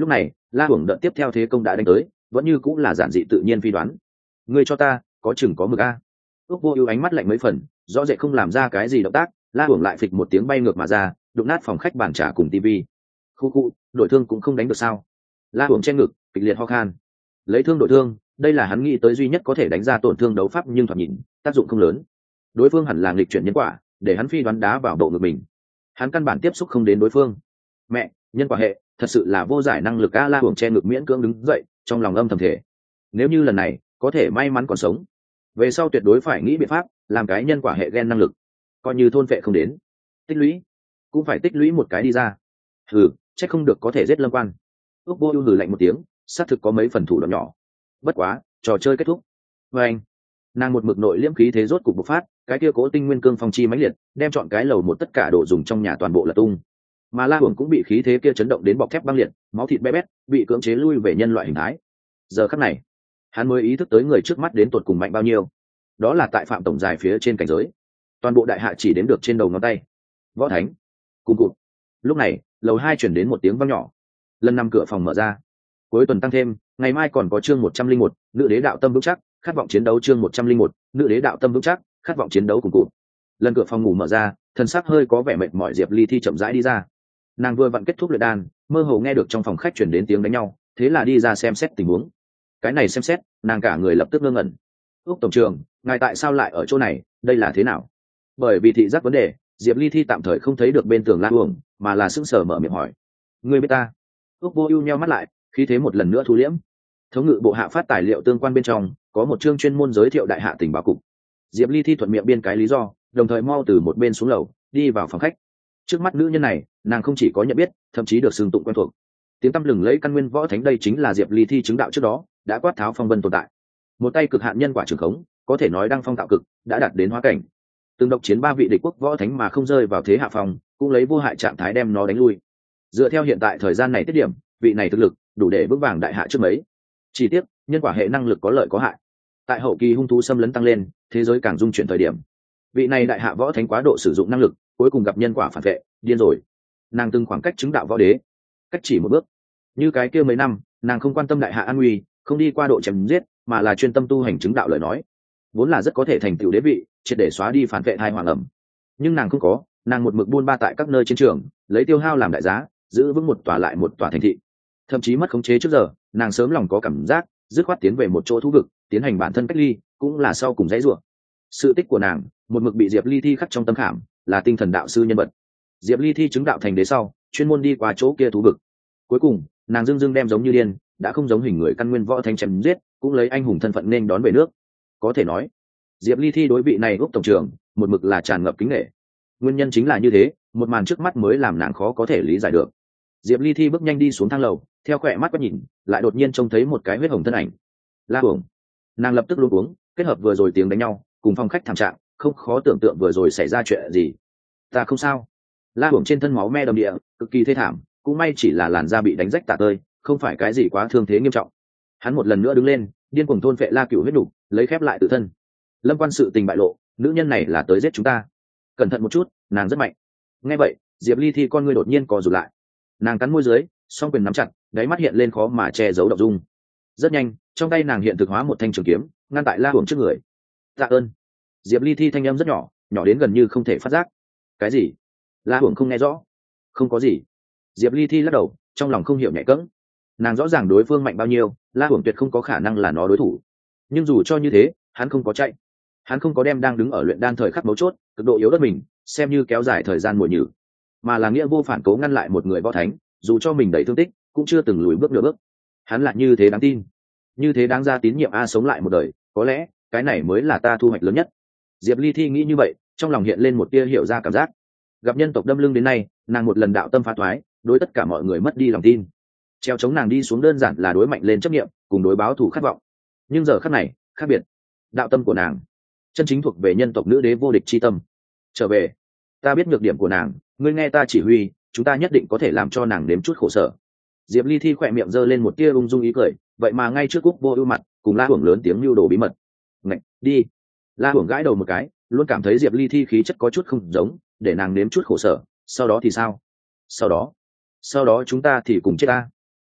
La Hưởng đợt tiếp theo thế công đã đánh tới, vẫn như cũng là giản dị tự nhiên phi đoán. Ngươi cho ta, có chừng có mực a. Úc Vô Ưu ánh mắt lạnh mấy phần, rõ rệt không làm ra cái gì động tác, La Hưởng lại phịch một tiếng bay ngược mà ra, đụng nát phòng khách bàn trà cùng tivi. Khu khu, đội thương cũng không đánh được sao? La Hưởng che ngực, kịch liệt ho khan. Lấy thương đội thương, đây là hắn nghĩ tới duy nhất có thể đánh ra tổn thương đấu pháp, nhưng thoạt nhìn tác dụng không lớn. Đối phương hẳn là nghịch chuyển nhân quả, để hắn phi đoán đá vào bộ ngực mình. Hắn căn bản tiếp xúc không đến đối phương. Mẹ, nhân quả hệ, thật sự là vô giải năng lực a. La Hưởng che ngực miễn cưỡng đứng dậy, trong lòng âm thầm thể. Nếu như lần này có thể may mắn còn sống, về sau tuyệt đối phải nghĩ biện pháp làm cái nhân quả hệ gen năng lực, coi như thôn vệ không đến, tích lũy cũng phải tích lũy một cái đi ra. Chắc không được có thể giết Lâm Quan. Úc Vô Ưu hừ lạnh một tiếng, xác thực có mấy phần thủ đoạn nhỏ. Bất quá, trò chơi kết thúc. Và anh, nàng một mực nội liễm khí thế rốt cục bộc phát, cái kia cố tinh nguyên cương phong chi mãnh liệt, đem chọn cái lầu một tất cả đồ dùng trong nhà toàn bộ là tung. Mà La Hưởng cũng bị khí thế kia chấn động đến bọc thép băng liệt, máu thịt bé bét, bị cưỡng chế lui về nhân loại hình thái. Giờ khắc này, hắn mới ý thức tới người trước mắt đến tột cùng mạnh bao nhiêu. Đó là tại Phạm tổng dài phía trên cảnh giới, toàn bộ đại hạ chỉ đếm được trên đầu ngón tay. Võ Thánh, cùng cụt. Lúc này, lầu 2 chuyển đến một tiếng vang nhỏ. Lần năm cửa phòng mở ra. Cuối tuần tăng thêm, ngày mai còn có chương 101, nữ đế đạo tâm vững chắc, khát vọng chiến đấu chương 101, nữ đế đạo tâm vững chắc, khát vọng chiến đấu cùng cụt. Lần cửa phòng ngủ mở ra, thân xác hơi có vẻ mệt mỏi Diệp Ly Thi chậm rãi đi ra. Nàng vừa vặn kết thúc luyện đan, mơ hồ nghe được trong phòng khách chuyển đến tiếng đánh nhau, thế là đi ra xem xét tình huống. Cái này xem xét, nàng cả người lập tức ngơ ngẩn. Úc tổng trưởng, ngài tại sao lại ở chỗ này, đây là thế nào? Bởi vì thị giác vấn đề, Diệp Ly Thi tạm thời không thấy được bên tường La Hưởng, mà là sững sờ mở miệng hỏi. Ngươi biết ta? Úc Vô Ưu nheo mắt lại, khí thế một lần nữa thu liễm. Thống ngự bộ hạ phát tài liệu tương quan bên trong, có một chương chuyên môn giới thiệu đại hạ tình báo cục. Diệp Ly Thi thuận miệng biên cái lý do, đồng thời mau từ một bên xuống lầu, đi vào phòng khách. Trước mắt nữ nhân này, nàng không chỉ có nhận biết, thậm chí được xưng tụng quen thuộc. Tiếng tăm lừng lẫy căn nguyên võ thánh, đây chính là Diệp Ly Thi chứng đạo trước đó đã quát tháo phong vân tồn tại. Một tay cực hạn nhân quả trường khống, có thể nói đăng phong tạo cực, đã đạt đến hóa cảnh. Từng độc chiến 3 vị địch quốc võ thánh mà không rơi vào thế hạ phong, cũng lấy vô hại trạng thái đem nó đánh lui. Dựa theo hiện tại thời gian này tiết điểm, vị này thực lực đủ để vững vàng đại hạ trước mấy. Chỉ tiếc, nhân quả hệ năng lực có lợi có hại. Tại hậu kỳ hung thú xâm lấn tăng lên, thế giới càng dung chuyển thời điểm, vị này đại hạ võ thánh quá độ sử dụng năng lực, cuối cùng gặp nhân quả phản vệ, điên rồi. Nàng từng khoảng cách chứng đạo võ đế, cách chỉ một bước. Như cái kia mấy năm, nàng không quan tâm đại hạ an nguy, không đi qua độ chém giết, mà là chuyên tâm tu hành chứng đạo lời nói, vốn là rất có thể thành tựu đế vị, triệt để xóa đi phản vệ thai hoàng ẩm. Nhưng nàng không có, nàng một mực buôn ba tại các nơi chiến trường, lấy tiêu hao làm đại giá, giữ vững một tòa lại một tòa thành thị. Thậm chí mất khống chế trước giờ, nàng sớm lòng có cảm giác, dứt khoát tiến về một chỗ thú vực, tiến hành bản thân cách ly, cũng là sau cùng dãy rủa. Sự tích của nàng, một mực bị Diệp Ly Thi khắc trong tâm khảm, là tinh thần đạo sư nhân vật. Diệp Ly Thi chứng đạo thành đế sau, chuyên môn đi qua chỗ kia thú vực. Cuối cùng, nàng dưng dưng đem giống như điên, đã không giống hình người căn nguyên võ thánh chém giết, cũng lấy anh hùng thân phận nên đón về nước. Có thể nói, Diệp Ly Thi đối vị này Úc tổng trưởng, một mực là tràn ngập kính nể. Nguyên nhân chính là như thế, một màn trước mắt mới làm nàng khó có thể lý giải được. Diệp Ly Thi bước nhanh đi xuống thang lầu, theo khỏe mắt quét nhìn, lại đột nhiên trông thấy một cái huyết hồng thân ảnh. La Hưởng. Nàng lập tức luống cuống, kết hợp vừa rồi tiếng đánh nhau, cùng phòng khách thảm trạng, không khó tưởng tượng vừa rồi xảy ra chuyện gì. Ta không sao. La Hưởng trên thân máu me đầm địa, cực kỳ thê thảm, cũng may chỉ là làn da bị đánh rách tả tơi, không phải cái gì quá thương thế nghiêm trọng. Hắn một lần nữa đứng lên, điên cuồng thôn phệ La Cửu huyết đủ, lấy khép lại tự thân. Lâm Quan sự tình bại lộ, nữ nhân này là tới giết chúng ta. Cẩn thận một chút, nàng rất mạnh. Nghe vậy, Diệp Ly Thi con ngươi đột nhiên co rụt lại. Nàng cắn môi dưới, song quyền nắm chặt, đáy mắt hiện lên khó mà che giấu động dung. Rất nhanh, trong tay nàng hiện thực hóa một thanh trường kiếm, ngăn tại La Hưởng trước người. Tạ ơn. Diệp Ly Thi thanh âm rất nhỏ, nhỏ đến gần như không thể phát giác. Cái gì? La Hưởng không nghe rõ. Không có gì. Diệp Ly Thi lắc đầu, trong lòng không hiểu nhẹ cẫng. Nàng rõ ràng đối phương mạnh bao nhiêu, La Hưởng tuyệt không có khả năng là nó đối thủ. Nhưng dù cho như thế, hắn không có chạy. Hắn không có đem đang đứng ở luyện đan thời khắc mấu chốt, cực độ yếu đất mình, xem như kéo dài thời gian mùi nhử, mà là nghĩa vô phản cố ngăn lại một người võ thánh, dù cho mình đầy thương tích, cũng chưa từng lùi bước nửa bước. Hắn là như thế đáng tin, như thế đáng ra tín nhiệm a, sống lại một đời, có lẽ cái này mới là ta thu hoạch lớn nhất. Diệp Ly Thi nghĩ như vậy, trong lòng hiện lên một tia hiểu ra cảm giác. Gặp nhân tộc đâm lưng đến nay, nàng một lần đạo tâm phá thoái, đối tất cả mọi người mất đi lòng tin. Treo chống nàng đi xuống đơn giản là đối mạnh lên chấp niệm, cùng đối báo thù khát vọng. Nhưng giờ khắc này, khác biệt. Đạo tâm của nàng, chân chính thuộc về nhân tộc nữ đế vô địch chi tâm. Trở về, ta biết nhược điểm của nàng, ngươi nghe ta chỉ huy, chúng ta nhất định có thể làm cho nàng nếm chút khổ sở. Diệp Ly Thi khỏe miệng giơ lên một tia ung dung ý cười, vậy mà ngay trước Úc Vô Ưu mặt, cùng La Hưởng lớn tiếng lưu đồ bí mật. Ngạch, đi. La Hưởng gãi đầu một cái, luôn cảm thấy Diệp Ly Thi khí chất có chút không giống, để nàng nếm chút khổ sở, sau đó thì sao? Sau đó chúng ta thì cùng chết ta.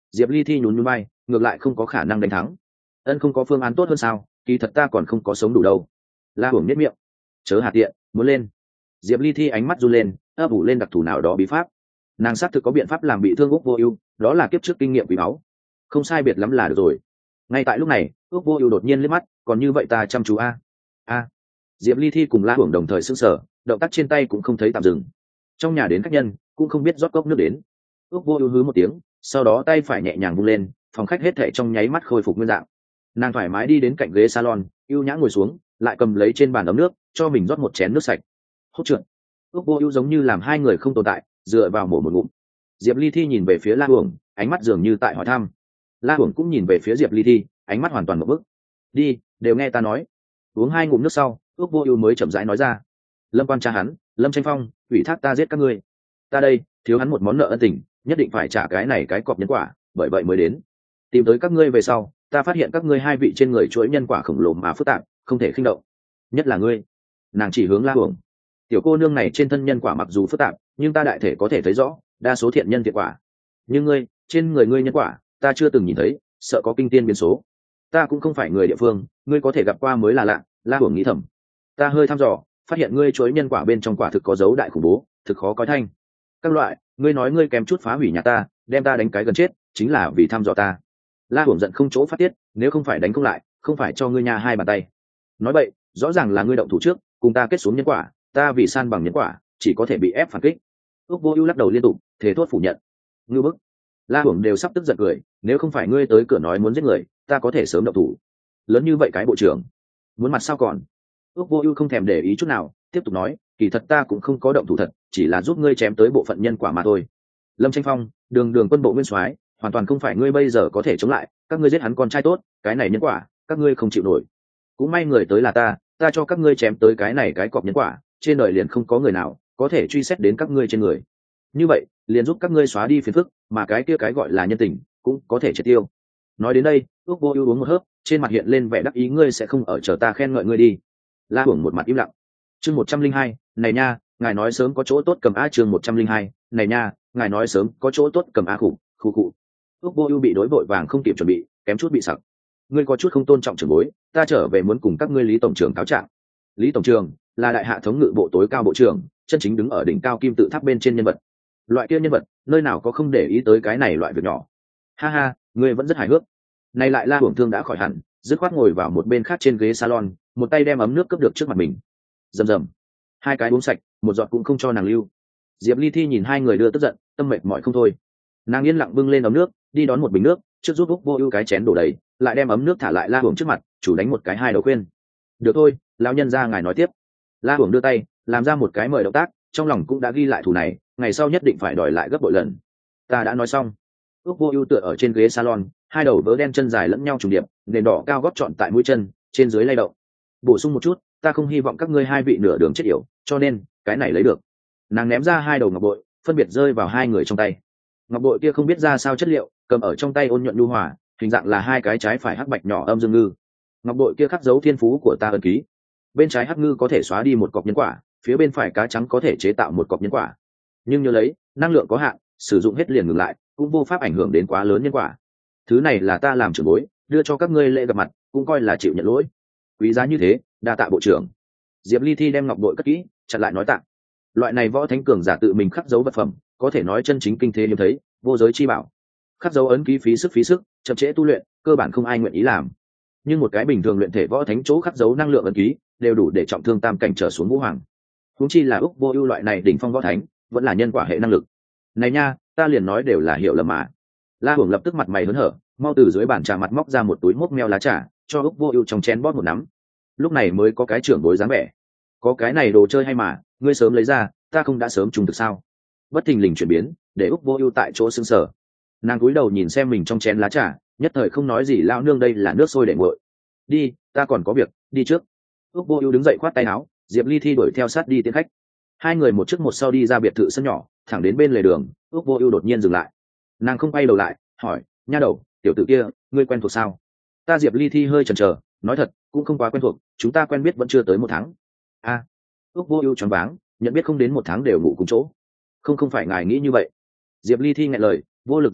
Diệp Ly Thi nhún nhún vai, ngược lại không có khả năng đánh thắng. Ân không có phương án tốt hơn sao, kỳ thật ta còn không có sống đủ đâu. La Hưởng nhếch miệng, chớ hà tiện, muốn lên. Diệp Ly Thi ánh mắt run lên, ấp ủ lên đặc thù nào đó bí pháp. Nàng xác thực có biện pháp làm bị thương Úc Vô Ưu, đó là kiếp trước kinh nghiệm quý báu. Không sai biệt lắm là được rồi. Ngay tại lúc này, Úc Vô Ưu đột nhiên liếc mắt, còn như vậy ta chăm chú a. Diệp Ly Thi cùng La Hưởng đồng thời sững sờ, động tác trên tay cũng không thấy tạm dừng. Trong nhà đến khách nhân, cũng không biết rót cốc nước đến. Úc Vô Ưu hứ một tiếng, sau đó tay phải nhẹ nhàng vung lên, phòng khách hết thảy trong nháy mắt khôi phục nguyên dạng. Nàng thoải mái đi đến cạnh ghế salon, ưu nhã ngồi xuống, lại cầm lấy trên bàn ấm nước, cho mình rót một chén nước sạch. Hốt trượt. Úc Vô Ưu giống như làm hai người không tồn tại, dựa vào mổ một ngụm. Diệp Ly Thi nhìn về phía La Hưởng, ánh mắt dường như tại hỏi thăm. La Hưởng cũng nhìn về phía Diệp Ly Thi, ánh mắt hoàn toàn một bức. "Đi, đều nghe ta nói." Uống hai ngụm nước sau, Úc Vô Ưu mới chậm rãi nói ra. "Lâm quan cha hắn, Lâm Tranh Phong, ủy thác ta giết các ngươi. Ta đây, thiếu hắn một món nợ ân tình, nhất định phải trả cái này cái cọp nhân quả, bởi vậy mới đến. Tìm tới các ngươi về sau, ta phát hiện các ngươi hai vị trên người chuỗi nhân quả khổng lồ mà phức tạp, không thể khinh động. Nhất là ngươi." Nàng chỉ hướng La Hưởng. "Tiểu cô nương này trên thân nhân quả mặc dù phức tạp, nhưng ta đại thể có thể thấy rõ, đa số thiện nhân thiện quả. Nhưng ngươi, trên người ngươi nhân quả, ta chưa từng nhìn thấy, sợ có kinh tiên biến số. Ta cũng không phải người địa phương, ngươi có thể gặp qua mới là lạ." La Hưởng nghĩ thầm. "Ta hơi thăm dò, phát hiện ngươi chuỗi nhân quả bên trong quả thực có dấu đại khủng bố, thực khó coi thanh. Các loại, ngươi nói ngươi kém chút phá hủy nhà ta, đem ta đánh cái gần chết, chính là vì thăm dò ta." La Hưởng giận không chỗ phát tiết, "Nếu không phải đánh không lại, không phải cho ngươi nhà hai bàn tay." "Nói vậy, rõ ràng là ngươi động thủ trước, cùng ta kết xuống nhân quả, ta vì san bằng nhân quả, chỉ có thể bị ép phản kích." Úc Vô Ưu lắc đầu liên tục, thề thốt phủ nhận. "Ngưu bức." La Hưởng đều sắp tức giận cười, "Nếu không phải ngươi tới cửa nói muốn giết người, ta có thể sớm động thủ. Lớn như vậy cái bộ trưởng, muốn mặt sao còn?" Úc Vô Ưu không thèm để ý chút nào, tiếp tục nói, "Kỳ thật ta cũng không có động thủ thật, chỉ là giúp ngươi chém tới bộ phận nhân quả mà thôi. Lâm Tranh Phong, đường đường quân bộ nguyên soái, hoàn toàn không phải ngươi bây giờ có thể chống lại, các ngươi giết hắn con trai tốt, cái này nhân quả, các ngươi không chịu nổi. Cũng may người tới là ta cho các ngươi chém tới cái này cái cọp nhân quả, trên đời liền không có người nào có thể truy xét đến các ngươi trên người. Như vậy, liền giúp các ngươi xóa đi phiền phức, mà cái kia cái gọi là nhân tình, cũng có thể triệt tiêu." Nói đến đây, Úc Vô Ưu uống một hớp, trên mặt hiện lên vẻ đắc ý, "Ngươi sẽ không ở chờ ta khen ngợi ngươi đi." La Hưởng một mặt im lặng. Chương 102, "Này nha, ngài nói sớm có chỗ tốt cầm a." Chương 102, "Này nha, ngài nói sớm có chỗ tốt cầm a." Khụ. Úc Vô Ưu bị đối vội vàng không kịp chuẩn bị, kém chút bị sặc. "Ngươi có chút không tôn trọng trưởng bối, ta trở về muốn cùng các ngươi Lý tổng trưởng cáo trạng." Lý tổng trưởng là đại hạ thống ngự bộ tối cao bộ trưởng, chân chính đứng ở đỉnh cao kim tự tháp bên trên nhân vật. Loại kia nhân vật, nơi nào có không để ý tới cái này loại việc nhỏ. "Ha ha, ngươi vẫn rất hài hước." Này lại La Hưởng thương đã khỏi hẳn, dứt khoát ngồi vào một bên khác trên ghế salon, một tay đem ấm nước cướp được trước mặt mình. Rầm rầm, hai cái uống sạch, một giọt cũng không cho nàng lưu. Diệp Ly Thi nhìn hai người đưa tức giận, tâm mệt mỏi không thôi. Nàng yên lặng bưng lên ấm nước, đi đón một bình nước, trước giúp Úc Vô Ưu cái chén đổ đầy, lại đem ấm nước thả lại La Hưởng trước mặt, chủ đánh một cái hai đầu khuyên. "Được thôi, lão nhân gia ngài nói tiếp." La Hưởng đưa tay, làm ra một cái mời động tác, trong lòng cũng đã ghi lại thù này, ngày sau nhất định phải đòi lại gấp bội lần. "Ta đã nói xong." Úc Vô Ưu tựa ở trên ghế salon, hai đầu vớ đen chân dài lẫn nhau trùng điệp, nền đỏ cao gót trọn tại mũi chân, trên dưới lay động. "Bổ sung một chút, ta không hy vọng các ngươi hai vị nửa đường chết yểu, cho nên, cái này lấy được." Nàng ném ra hai đầu ngọc bội, phân biệt rơi vào hai người trong tay. Ngọc bội kia không biết ra sao chất liệu, cầm ở trong tay ôn nhuận nhu hòa, hình dạng là hai cái trái phải hắc bạch nhỏ âm dương ngư. Ngọc bội kia khắc dấu thiên phú của ta ân ký. Bên trái hắc ngư có thể xóa đi một cọc nhân quả, phía bên phải cá trắng có thể chế tạo một cọc nhân quả. Nhưng nhớ lấy, năng lượng có hạn, sử dụng hết liền ngừng lại, cũng vô pháp ảnh hưởng đến quá lớn nhân quả. Thứ này là ta làm trưởng bối, đưa cho các ngươi lễ gặp mặt, cũng coi là chịu nhận lỗi. Quý giá như thế, đa tạ bộ trưởng. Diệp Ly Thi đem ngọc bội cất kỹ, chặn lại nói tạ. Loại này võ thánh cường giả tự mình khắc dấu vật phẩm, có thể nói chân chính kinh thế hiếm thấy, vô giới chi bảo. Khắc dấu ấn ký phí sức, chậm trễ tu luyện, cơ bản không ai nguyện ý làm. Nhưng một cái bình thường luyện thể võ thánh chỗ khắc dấu năng lượng ấn ký, đều đủ để trọng thương tam cảnh trở xuống vũ hoàng. Huống chi là Úc Vô Ưu loại này đỉnh phong võ thánh, vẫn là nhân quả hệ năng lực. Này nha, ta liền nói đều là hiểu lầm mà. La Hưởng lập tức mặt mày hớn hở, mau từ dưới bàn trà mặt móc ra một túi mốc meo lá trà, cho Úc Vô Ưu trong chén bóp một nắm. Lúc này mới có cái trưởng bối dáng vẻ. "Có cái này đồ chơi hay mà, ngươi sớm lấy ra, ta không đã sớm trùng thực sao?" Bất thình lình chuyển biến, để Úc Vô Ưu tại chỗ sững sờ. Nàng cúi đầu nhìn xem mình trong chén lá trà, nhất thời không nói gì, "Lão nương đây là nước sôi để nguội. Đi, ta còn có việc, đi trước." Úc Vô Ưu đứng dậy khoát tay áo, Diệp Ly Thi đuổi theo sát đi tiễn khách. Hai người một trước một sau đi ra biệt thự sân nhỏ, thẳng đến bên lề đường, Úc Vô Ưu đột nhiên dừng lại. Nàng không quay đầu lại, hỏi, "Nha đầu, tiểu tử kia, ngươi quen thuộc sao?" Ta Diệp Ly Thi hơi chần chờ, nói thật, cũng không quá quen thuộc, chúng ta quen biết vẫn chưa tới một tháng. A. Úc Vô Ưu choáng váng, nhận biết không đến một tháng đều ngủ cùng chỗ. Không phải ngài nghĩ như vậy. Diệp Ly Thi nghẹn lời, vô lực giải thích,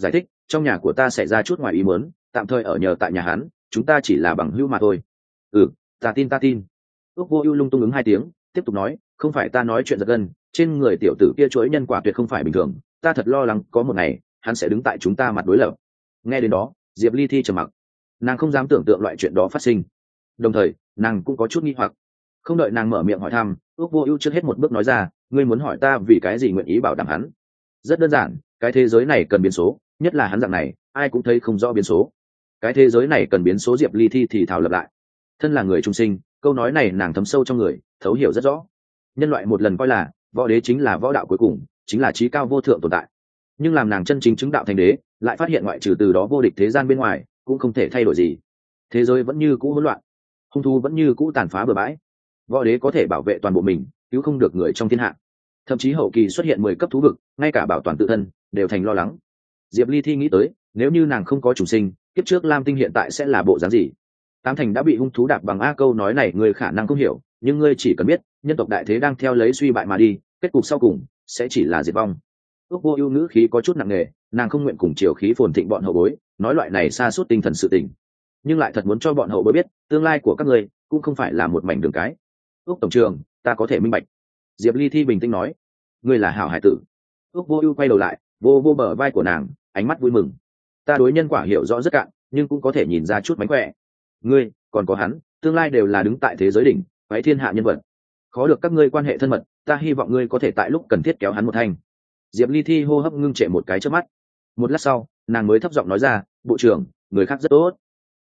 trong nhà của ta xảy ra chút ngoài ý muốn, tạm thời ở nhờ tại nhà hắn, chúng ta chỉ là bằng hữu mà thôi. Ừ, ta tin. Ước Vô Ưu lung tung ứng hai tiếng, tiếp tục nói, không phải ta nói chuyện giật gân, trên người tiểu tử kia chuỗi nhân quả tuyệt không phải bình thường, ta thật lo lắng có một ngày hắn sẽ đứng tại chúng ta mặt đối lập. Nghe đến đó, Diệp Ly Thi trầm mặc, nàng không dám tưởng tượng loại chuyện đó phát sinh, đồng thời nàng cũng có chút nghi hoặc. Không đợi nàng mở miệng hỏi thăm, Ước Vô Ưu trước hết một bước nói ra, ngươi muốn hỏi ta vì cái gì nguyện ý bảo đảm hắn? Rất đơn giản, cái thế giới này cần biến số, nhất là hắn dạng này, ai cũng thấy không rõ biến số. Cái thế giới này cần biến số. Diệp Ly Thi thì thào lập lại. Thân là người trung sinh, câu nói này nàng thấm sâu trong người, thấu hiểu rất rõ. Nhân loại một lần coi là võ đế chính là võ đạo cuối cùng, chính là chí cao vô thượng tồn tại. Nhưng làm nàng chân chính chứng đạo thành đế, lại phát hiện ngoại trừ từ đó vô địch thế gian bên ngoài, cũng không thể thay đổi gì. Thế giới vẫn như cũ hỗn loạn, hung thú vẫn như cũ tàn phá bừa bãi. Võ đế có thể bảo vệ toàn bộ mình, cứu không được người trong thiên hạ. Thậm chí hậu kỳ xuất hiện 10 cấp thú vực, ngay cả bảo toàn tự thân đều thành lo lắng. Diệp Ly Thi nghĩ tới, nếu như nàng không có chủ sinh, kiếp trước Lam Tinh hiện tại sẽ là bộ dáng gì? Tám Thành đã bị hung thú đạp bằng. A câu nói này ngươi khả năng không hiểu, nhưng ngươi chỉ cần biết, nhân tộc đại thế đang theo lấy suy bại mà đi, kết cục sau cùng sẽ chỉ là diệt vong. Ước Vô Ưu ngữ khí có chút nặng nề, nàng không nguyện cùng triều khí phồn thịnh bọn hậu bối nói loại này sa sút tinh thần sự tình, nhưng lại thật muốn cho bọn hậu bối biết, tương lai của các ngươi cũng không phải là một mảnh đường cái. Ước tổng trưởng, ta có thể minh bạch. Diệp Ly Thi bình tĩnh nói, ngươi là hảo hải tử. Ước Vô Ưu quay đầu lại, vô bờ vai của nàng, ánh mắt vui mừng. Ta đối nhân quả hiểu rõ rất cạn, nhưng cũng có thể nhìn ra chút mánh khỏe. Ngươi còn có hắn, tương lai đều là đứng tại thế giới đỉnh, váy thiên hạ nhân vật. Khó được các ngươi quan hệ thân mật, ta hy vọng ngươi có thể tại lúc cần thiết kéo hắn một thanh. Diệp Ly Thi hô hấp ngưng trệ một cái trước mắt. Một lát sau, nàng mới thấp giọng nói ra, bộ trưởng, người khác rất tốt.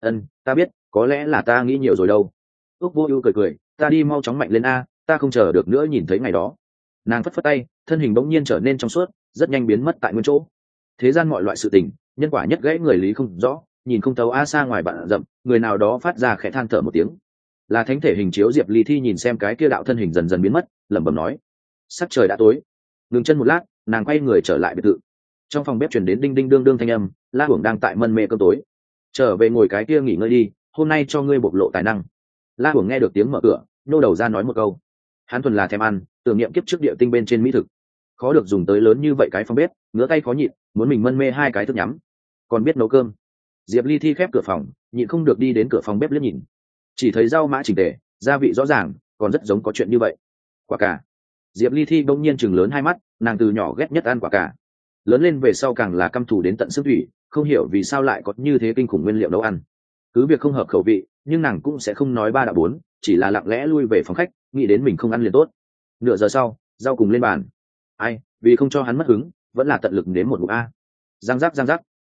Ta biết, có lẽ là ta nghĩ nhiều rồi đâu. Ước Vô Ưu cười, ta đi mau chóng mạnh lên a, ta không chờ được nữa nhìn thấy ngày đó. Nàng phất phất tay, thân hình bỗng nhiên trở nên trong suốt, rất nhanh biến mất tại nguyên chỗ. Thế gian mọi loại sự tình, nhân quả nhất gãy người lý không rõ, nhìn không thấu. A xa ngoài bạn rậm, người nào đó phát ra khẽ than thở một tiếng. Là thánh thể hình chiếu. Diệp Ly Thi nhìn xem cái kia đạo thân hình dần dần biến mất, lẩm bẩm nói, sắc trời đã tối. Ngừng chân một lát, nàng quay người trở lại biệt thự. Trong phòng bếp truyền đến đinh đinh đương đương thanh âm, La Hưởng đang tại mân mê cơm tối. Trở về ngồi cái kia nghỉ ngơi đi, hôm nay cho ngươi bộc lộ tài năng. La Hưởng nghe được tiếng mở cửa, nhô đầu ra nói một câu. Hắn thuần là thèm ăn, tưởng niệm kiếp trước địa tinh bên trên mỹ thực, khó được dùng tới lớn như vậy cái phòng bếp, ngứa tay khó nhịn, muốn mình mân mê hai cái thức nhắm, còn biết nấu cơm. Diệp Ly Thi khép cửa phòng, nhịn không được đi đến cửa phòng bếp liếc nhìn, chỉ thấy rau mã chỉnh tề, gia vị rõ ràng, còn rất giống có chuyện như vậy. Quả cà. Diệp Ly Thi bỗng nhiên chừng lớn hai mắt, nàng từ nhỏ ghét nhất ăn quả cà, lớn lên về sau càng là căm thù đến tận xương thủy, không hiểu vì sao lại có như thế kinh khủng nguyên liệu nấu ăn. Cứ việc không hợp khẩu vị, nhưng nàng cũng sẽ không nói ba đạo bốn, chỉ là lặng lẽ lui về phòng khách, nghĩ đến mình không ăn liền tốt. Nửa giờ sau, rau cùng lên bàn. Ai, vì không cho hắn mất hứng, vẫn là tận lực nếm một ngụm a. Răng rắc.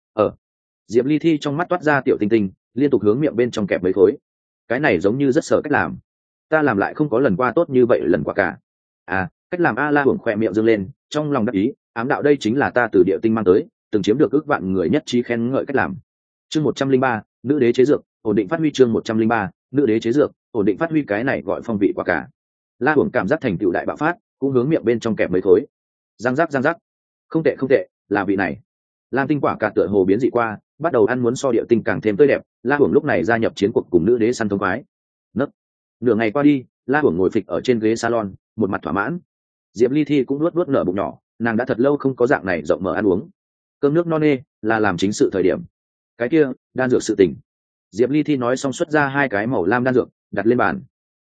Diệp Ly Thi trong mắt toát ra tiểu tinh tinh, liên tục hướng miệng bên trong kẹp mấy khối. Cái này giống như rất sợ cách làm, ta làm lại không có lần qua tốt như vậy lần qua cả. Cách làm. A La Hưởng khỏe miệng dương lên, trong lòng đắc ý, ám đạo đây chính là ta từ địa tinh mang tới, từng chiếm được ước vạn người nhất trí khen ngợi cách làm. Chương 103, nữ đế chế dược, ổn định phát huy. Chương 103, nữ đế chế dược, ổn định phát huy. Cái này gọi phong vị quả cả. La Hưởng cảm giác thành tựu đại bạo phát, cũng hướng miệng bên trong kẹp mấy khối. Răng rắc. Không tệ, là vị này. Lam tinh quả cả tựa hồ biến dị qua, bắt đầu ăn muốn so địa tinh càng thêm tươi đẹp. La Hưởng lúc này gia nhập chiến cuộc cùng nữ đế săn thông khoái. Nửa ngày qua đi, La Hưởng ngồi phịch ở trên ghế salon, một mặt thỏa mãn. Diệp Ly Thi cũng luốt nở bụng nhỏ, nàng đã thật lâu không có dạng này rộng mở ăn uống. Cơm nước no nê là làm chính sự thời điểm. Cái kia, đan dược sự tình. Diệp Ly Thi nói xong xuất ra hai cái màu lam đan dược, đặt lên bàn.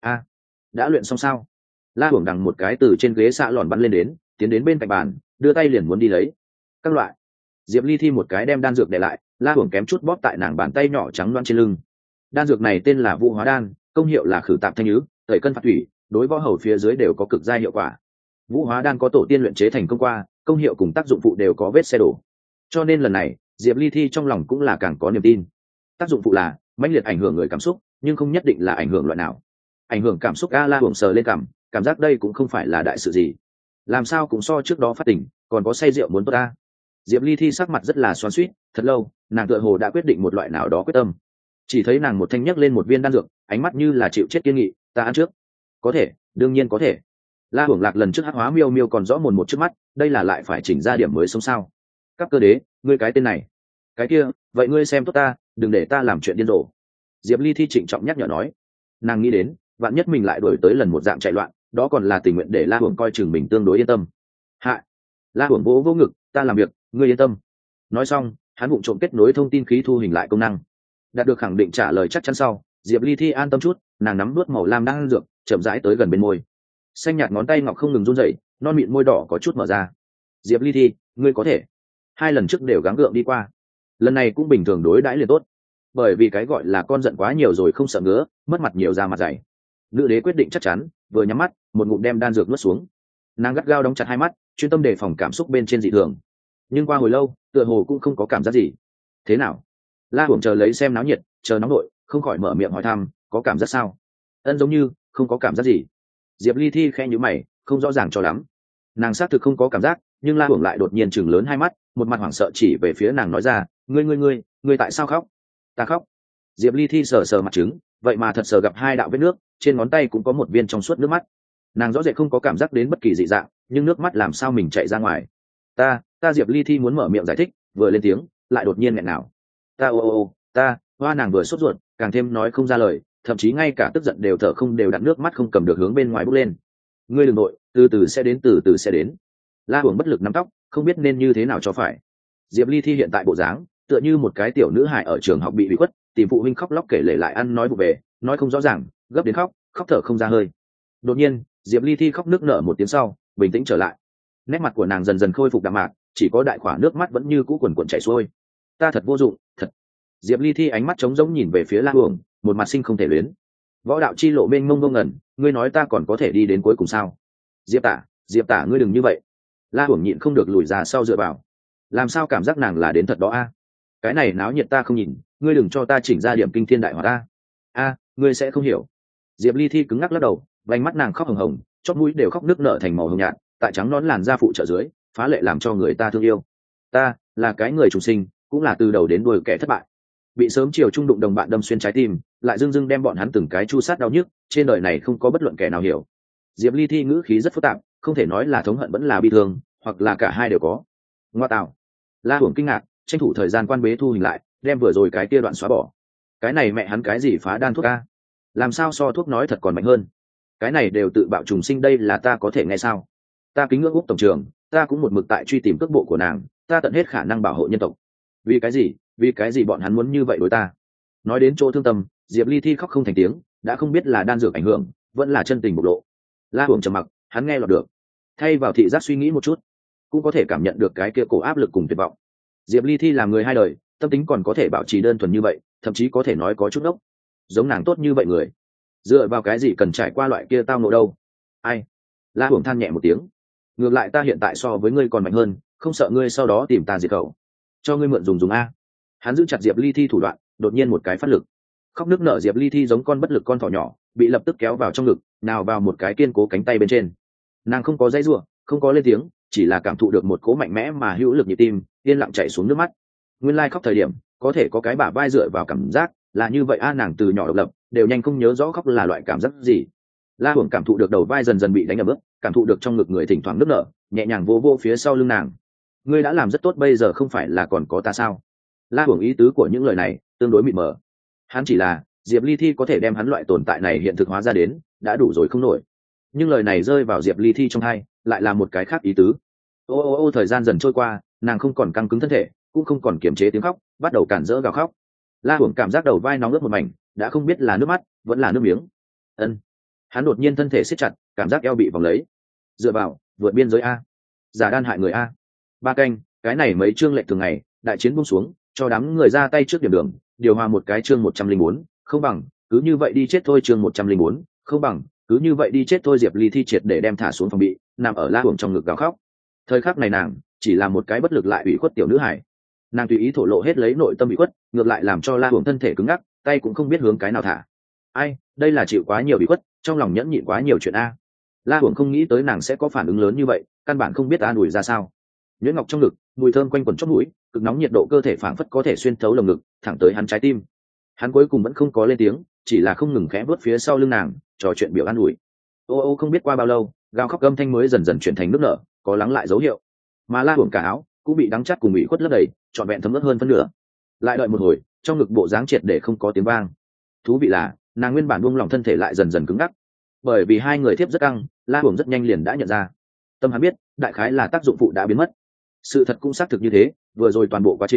Đã luyện xong sao? La Hưởng đằng một cái từ trên ghế xạ lòn bắn lên đến, tiến đến bên cạnh bàn, đưa tay liền muốn đi lấy. Các loại. Diệp Ly Thi một cái đem đan dược để lại, La Hưởng kém chút bóp tại nàng bàn tay nhỏ trắng loáng trên lưng. Đan dược này tên là Vũ Hóa đan, công hiệu là khử tạp thanh nhứ, tẩy cân phạt thủy, đối võ hầu phía dưới đều có cực giai hiệu quả. Vũ Hóa đan có tổ tiên luyện chế thành công qua, công hiệu cùng tác dụng phụ đều có vết xe đổ. Cho nên lần này, Diệp Ly Thi trong lòng cũng là càng có niềm tin. Tác dụng phụ là mãnh liệt ảnh hưởng người cảm xúc, nhưng không nhất định là ảnh hưởng loại nào. Ảnh hưởng cảm xúc. A La Hưởng sờ lên cảm giác đây cũng không phải là đại sự gì, làm sao cũng so trước đó phát tỉnh, còn có say rượu muốn tốt ta. Diệp Ly Thi sắc mặt rất là xoắn xuýt, thật lâu, nàng tựa hồ đã quyết định một loại nào đó quyết tâm. Chỉ thấy nàng một thanh nhấc lên một viên đan dược, ánh mắt như là chịu chết kiên nghị, ta ăn trước. Có thể, đương nhiên có thể. La Hưởng Lạc lần trước hắc hóa miêu còn rõ mồn một trước mắt, đây là lại phải chỉnh ra điểm mới sống sao? Các cơ đế, ngươi cái tên này. Cái kia, vậy ngươi xem tốt ta, đừng để ta làm chuyện điên rồ. Diệp Ly Thi trịnh trọng nhắc nhở nói. Nàng nghĩ đến, vạn nhất mình lại đổi tới lần một dạng chạy loạn, đó còn là tình nguyện để La Hưởng coi chừng mình tương đối yên tâm. La Hưởng vỗ ngực, ta làm việc, ngươi yên tâm. Nói xong, hắn vụng trộm kết nối thông tin khí thu hình lại công năng, đạt được khẳng định trả lời chắc chắn sau, Diệp Ly Thi an tâm chút, nàng nắm nuốt màu lam đang ăn dược, chậm rãi tới gần bên môi. Xanh nhạt ngón tay ngọc không ngừng run rẩy, non mịn môi đỏ có chút mở ra. Diệp Ly Thi, ngươi có thể. 2 lần trước đều gắng gượng đi qua, lần này cũng bình thường đối đãi liền tốt. Bởi vì cái gọi là con giận quá nhiều rồi không sợ ngứa, mất mặt nhiều ra mặt dày. Nữ đế quyết định chắc chắn, vừa nhắm mắt, một ngụm đem đan dược nuốt xuống. Nàng gắt gao đóng chặt 2 mắt, chuyên tâm đề phòng cảm xúc bên trên dị thường. Nhưng qua hồi lâu, tựa hồ cũng không có cảm giác gì. Thế nào? La Hưởng chờ lấy xem náo nhiệt, chờ nóng nội, không khỏi mở miệng hỏi thăm, có cảm giác sao? Ân, giống như không có cảm giác gì. Diệp Ly Thi khẽ nhíu mày, không rõ ràng cho lắm. Nàng xác thực không có cảm giác, nhưng La Hưởng lại đột nhiên chừng lớn 2 mắt, một mặt hoảng sợ chỉ về phía nàng nói ra, ngươi tại sao khóc? Ta khóc. Diệp Ly Thi sờ sờ mặt trứng, vậy mà thật sờ gặp 2 đạo vết nước, trên ngón tay cũng có một viên trong suốt nước mắt. Nàng rõ rệt không có cảm giác đến bất kỳ dị dạng, nhưng nước mắt làm sao mình chạy ra ngoài? Ta Diệp Ly Thi muốn mở miệng giải thích, vừa lên tiếng, lại đột nhiên nghẹn nào. Ta hoa, nàng vừa sốt ruột, càng thêm nói không ra lời, thậm chí ngay cả tức giận đều thở không đều đặn, nước mắt không cầm được hướng bên ngoài bốc lên. Ngươi đừng nội, từ từ sẽ đến. La Hưởng bất lực nắm tóc, không biết nên như thế nào cho phải. Diệp Ly Thi hiện tại bộ dáng tựa như một cái tiểu nữ hài ở trường học bị ủy khuất, tìm phụ huynh khóc lóc kể lể lại ăn nói vụ về, nói không rõ ràng, gấp đến khóc thở không ra hơi. Đột nhiên Diệp Ly Thi khóc nức nở một tiếng sau, bình tĩnh trở lại, nét mặt của nàng dần dần khôi phục đạm mạc, chỉ có đại khỏa nước mắt vẫn như cũ quần quần chảy xuôi. Ta thật vô dụng, thật. Diệp Ly Thi ánh mắt trống rỗng nhìn về phía La Hưởng, một mặt sinh không thể luyến. Võ đạo chi lộ mênh mông vô ngần, ngươi nói ta còn có thể đi đến cuối cùng sao? Diệp Tả, ngươi đừng như vậy. La Hưởng nhịn không được lùi ra sau dựa vào. Làm sao cảm giác nàng là đến thật đó a? Cái này náo nhiệt ta không nhìn, ngươi đừng cho ta chỉnh ra điểm kinh thiên đại hỏa ta. Ngươi sẽ không hiểu. Diệp Ly Thi cứng ngắc lắc đầu, vành mắt nàng khóc hồng hồng, chóp mũi đều khóc nức nở thành màu hồng nhạt, tại trắng nón làn da phụ trợ dưới, phá lệ làm cho người ta thương yêu. Ta là cái người trùng sinh, cũng là từ đầu đến đuôi kẻ thất bại, bị sớm chiều trung đụng đồng bạn đâm xuyên trái tim, lại dưng dưng đem bọn hắn từng cái chu sát đau nhức, trên đời này không có bất luận kẻ nào hiểu. Diệp Ly Thi ngữ khí rất phức tạp, không thể nói là thống hận vẫn là bi thương, hoặc là cả hai đều có. Ngoa tạo. La Hưởng kinh ngạc, tranh thủ thời gian quan bế thu hình lại, đem vừa rồi cái kia đoạn xóa bỏ. Cái này mẹ hắn cái gì phá đan thuốc a? Làm sao so thuốc nói thật còn mạnh hơn? Cái này đều tự bạo trùng sinh, đây là ta có thể nghe sao? Ta kính ngưỡng Úc tổng trường, ta cũng một mực tại truy tìm cước bộ của nàng, ta tận hết khả năng bảo hộ nhân tộc. Vì cái gì bọn hắn muốn như vậy đối ta? Nói đến chỗ thương tâm, Diệp Ly Thi khóc không thành tiếng, đã không biết là đan dược ảnh hưởng, vẫn là chân tình bộc lộ. La Hưởng trầm mặc, hắn nghe lọt được, thay vào thị giác suy nghĩ một chút, cũng có thể cảm nhận được cái kia cổ áp lực cùng tuyệt vọng. Diệp Ly Thi làm người 2 đời, tâm tính còn có thể bảo trì đơn thuần như vậy, thậm chí có thể nói có chút ốc. Giống nàng tốt như vậy người, dựa vào cái gì cần trải qua loại kia tao ngộ đâu? Ai? La Hưởng than nhẹ một tiếng. Ngược lại ta hiện tại so với ngươi còn mạnh hơn, không sợ ngươi sau đó tìm ta diệt khẩu. Cho ngươi mượn dùng a. Hắn giữ chặt Diệp Ly Thi thủ đoạn, đột nhiên một cái phát lực, khóc nức nở Diệp Ly Thi giống con bất lực con thỏ nhỏ, bị lập tức kéo vào trong ngực, nào vào một cái kiên cố cánh tay bên trên. Nàng không có dãy rủa, không có lên tiếng, chỉ là cảm thụ được một cỗ mạnh mẽ mà hữu lực nhịp tim, yên lặng chảy xuống nước mắt. Nguyên lai khóc thời điểm có thể có cái bả vai dựa vào cảm giác, là như vậy a. Nàng từ nhỏ độc lập, đều nhanh không nhớ rõ khóc là loại cảm giác gì. La Hưởng cảm thụ được đầu vai dần dần bị đánh ở bước, cảm thụ được trong ngực người thỉnh thoảng nức nở, nhẹ nhàng vô vô phía sau lưng nàng. Ngươi đã làm rất tốt, bây giờ không phải là còn có ta sao? La Hưởng ý tứ của những lời này tương đối mịt mờ. Hắn chỉ là Diệp Ly Thi có thể đem hắn loại tồn tại này hiện thực hóa ra đến, đã đủ rồi không nổi. Nhưng lời này rơi vào Diệp Ly Thi trong tai, lại là một cái khác ý tứ. Thời gian dần trôi qua, nàng không còn căng cứng thân thể, cũng không còn kiềm chế tiếng khóc, bắt đầu cản rỡ gào khóc. La Hưởng cảm giác đầu vai nóng ướt một mảnh, đã không biết là nước mắt vẫn là nước miếng. Hắn đột nhiên thân thể siết chặt, cảm giác eo bị vòng lấy. Dựa vào, vượt biên giới a, giả đan hại người a. 3 canh, cái này mấy chương lệnh thường ngày, đại chiến buông xuống, cho đám người ra tay trước điểm đường, điều hòa một cái chương 104, không bằng cứ như vậy đi chết thôi. Chương 104, không bằng cứ như vậy đi chết thôi. Diệp Ly Thi triệt để đem thả xuống phòng bị, nằm ở La Hưởng trong ngực gào khóc. Thời khắc này nàng chỉ là một cái bất lực lại ủy khuất tiểu nữ hài, nàng tùy ý thổ lộ hết lấy nội tâm ủy khuất, ngược lại làm cho La Hưởng thân thể cứng ngắc, tay cũng không biết hướng cái nào thả. Ai, đây là chịu quá nhiều ủy khuất, trong lòng nhẫn nhịn quá nhiều chuyện a. La Hưởng không nghĩ tới nàng sẽ có phản ứng lớn như vậy, căn bản không biết an ủi ra sao. Nhuyễn ngọc trong ngực, mùi thơm quanh quẩn chóp mũi, cực nóng nhiệt độ cơ thể phảng phất có thể xuyên thấu lồng ngực, thẳng tới hắn trái tim. Hắn cuối cùng vẫn không có lên tiếng, chỉ là không ngừng khẽ vuốt phía sau lưng nàng, trò chuyện biểu an ủi. Không biết qua bao lâu, gào khóc âm thanh mới dần dần chuyển thành nước nở, có lắng lại dấu hiệu. Mà La Hưởng cả áo cũng bị đắng chát cùng ủy khuất lấp đầy, trọn vẹn thấm ướt hơn phân nửa. Lại đợi một hồi, trong ngực bộ dáng triệt để không có tiếng vang. Thú vị là, nàng nguyên bản buông lỏng thân thể lại dần dần cứng ngắc. Bởi vì 2 người tiếp rất căng, La Hưởng rất nhanh liền đã nhận ra. Tâm hắn biết, đại khái là tác dụng phụ đã biến mất. Sự thật cũng xác thực như thế, vừa rồi toàn bộ quá trình,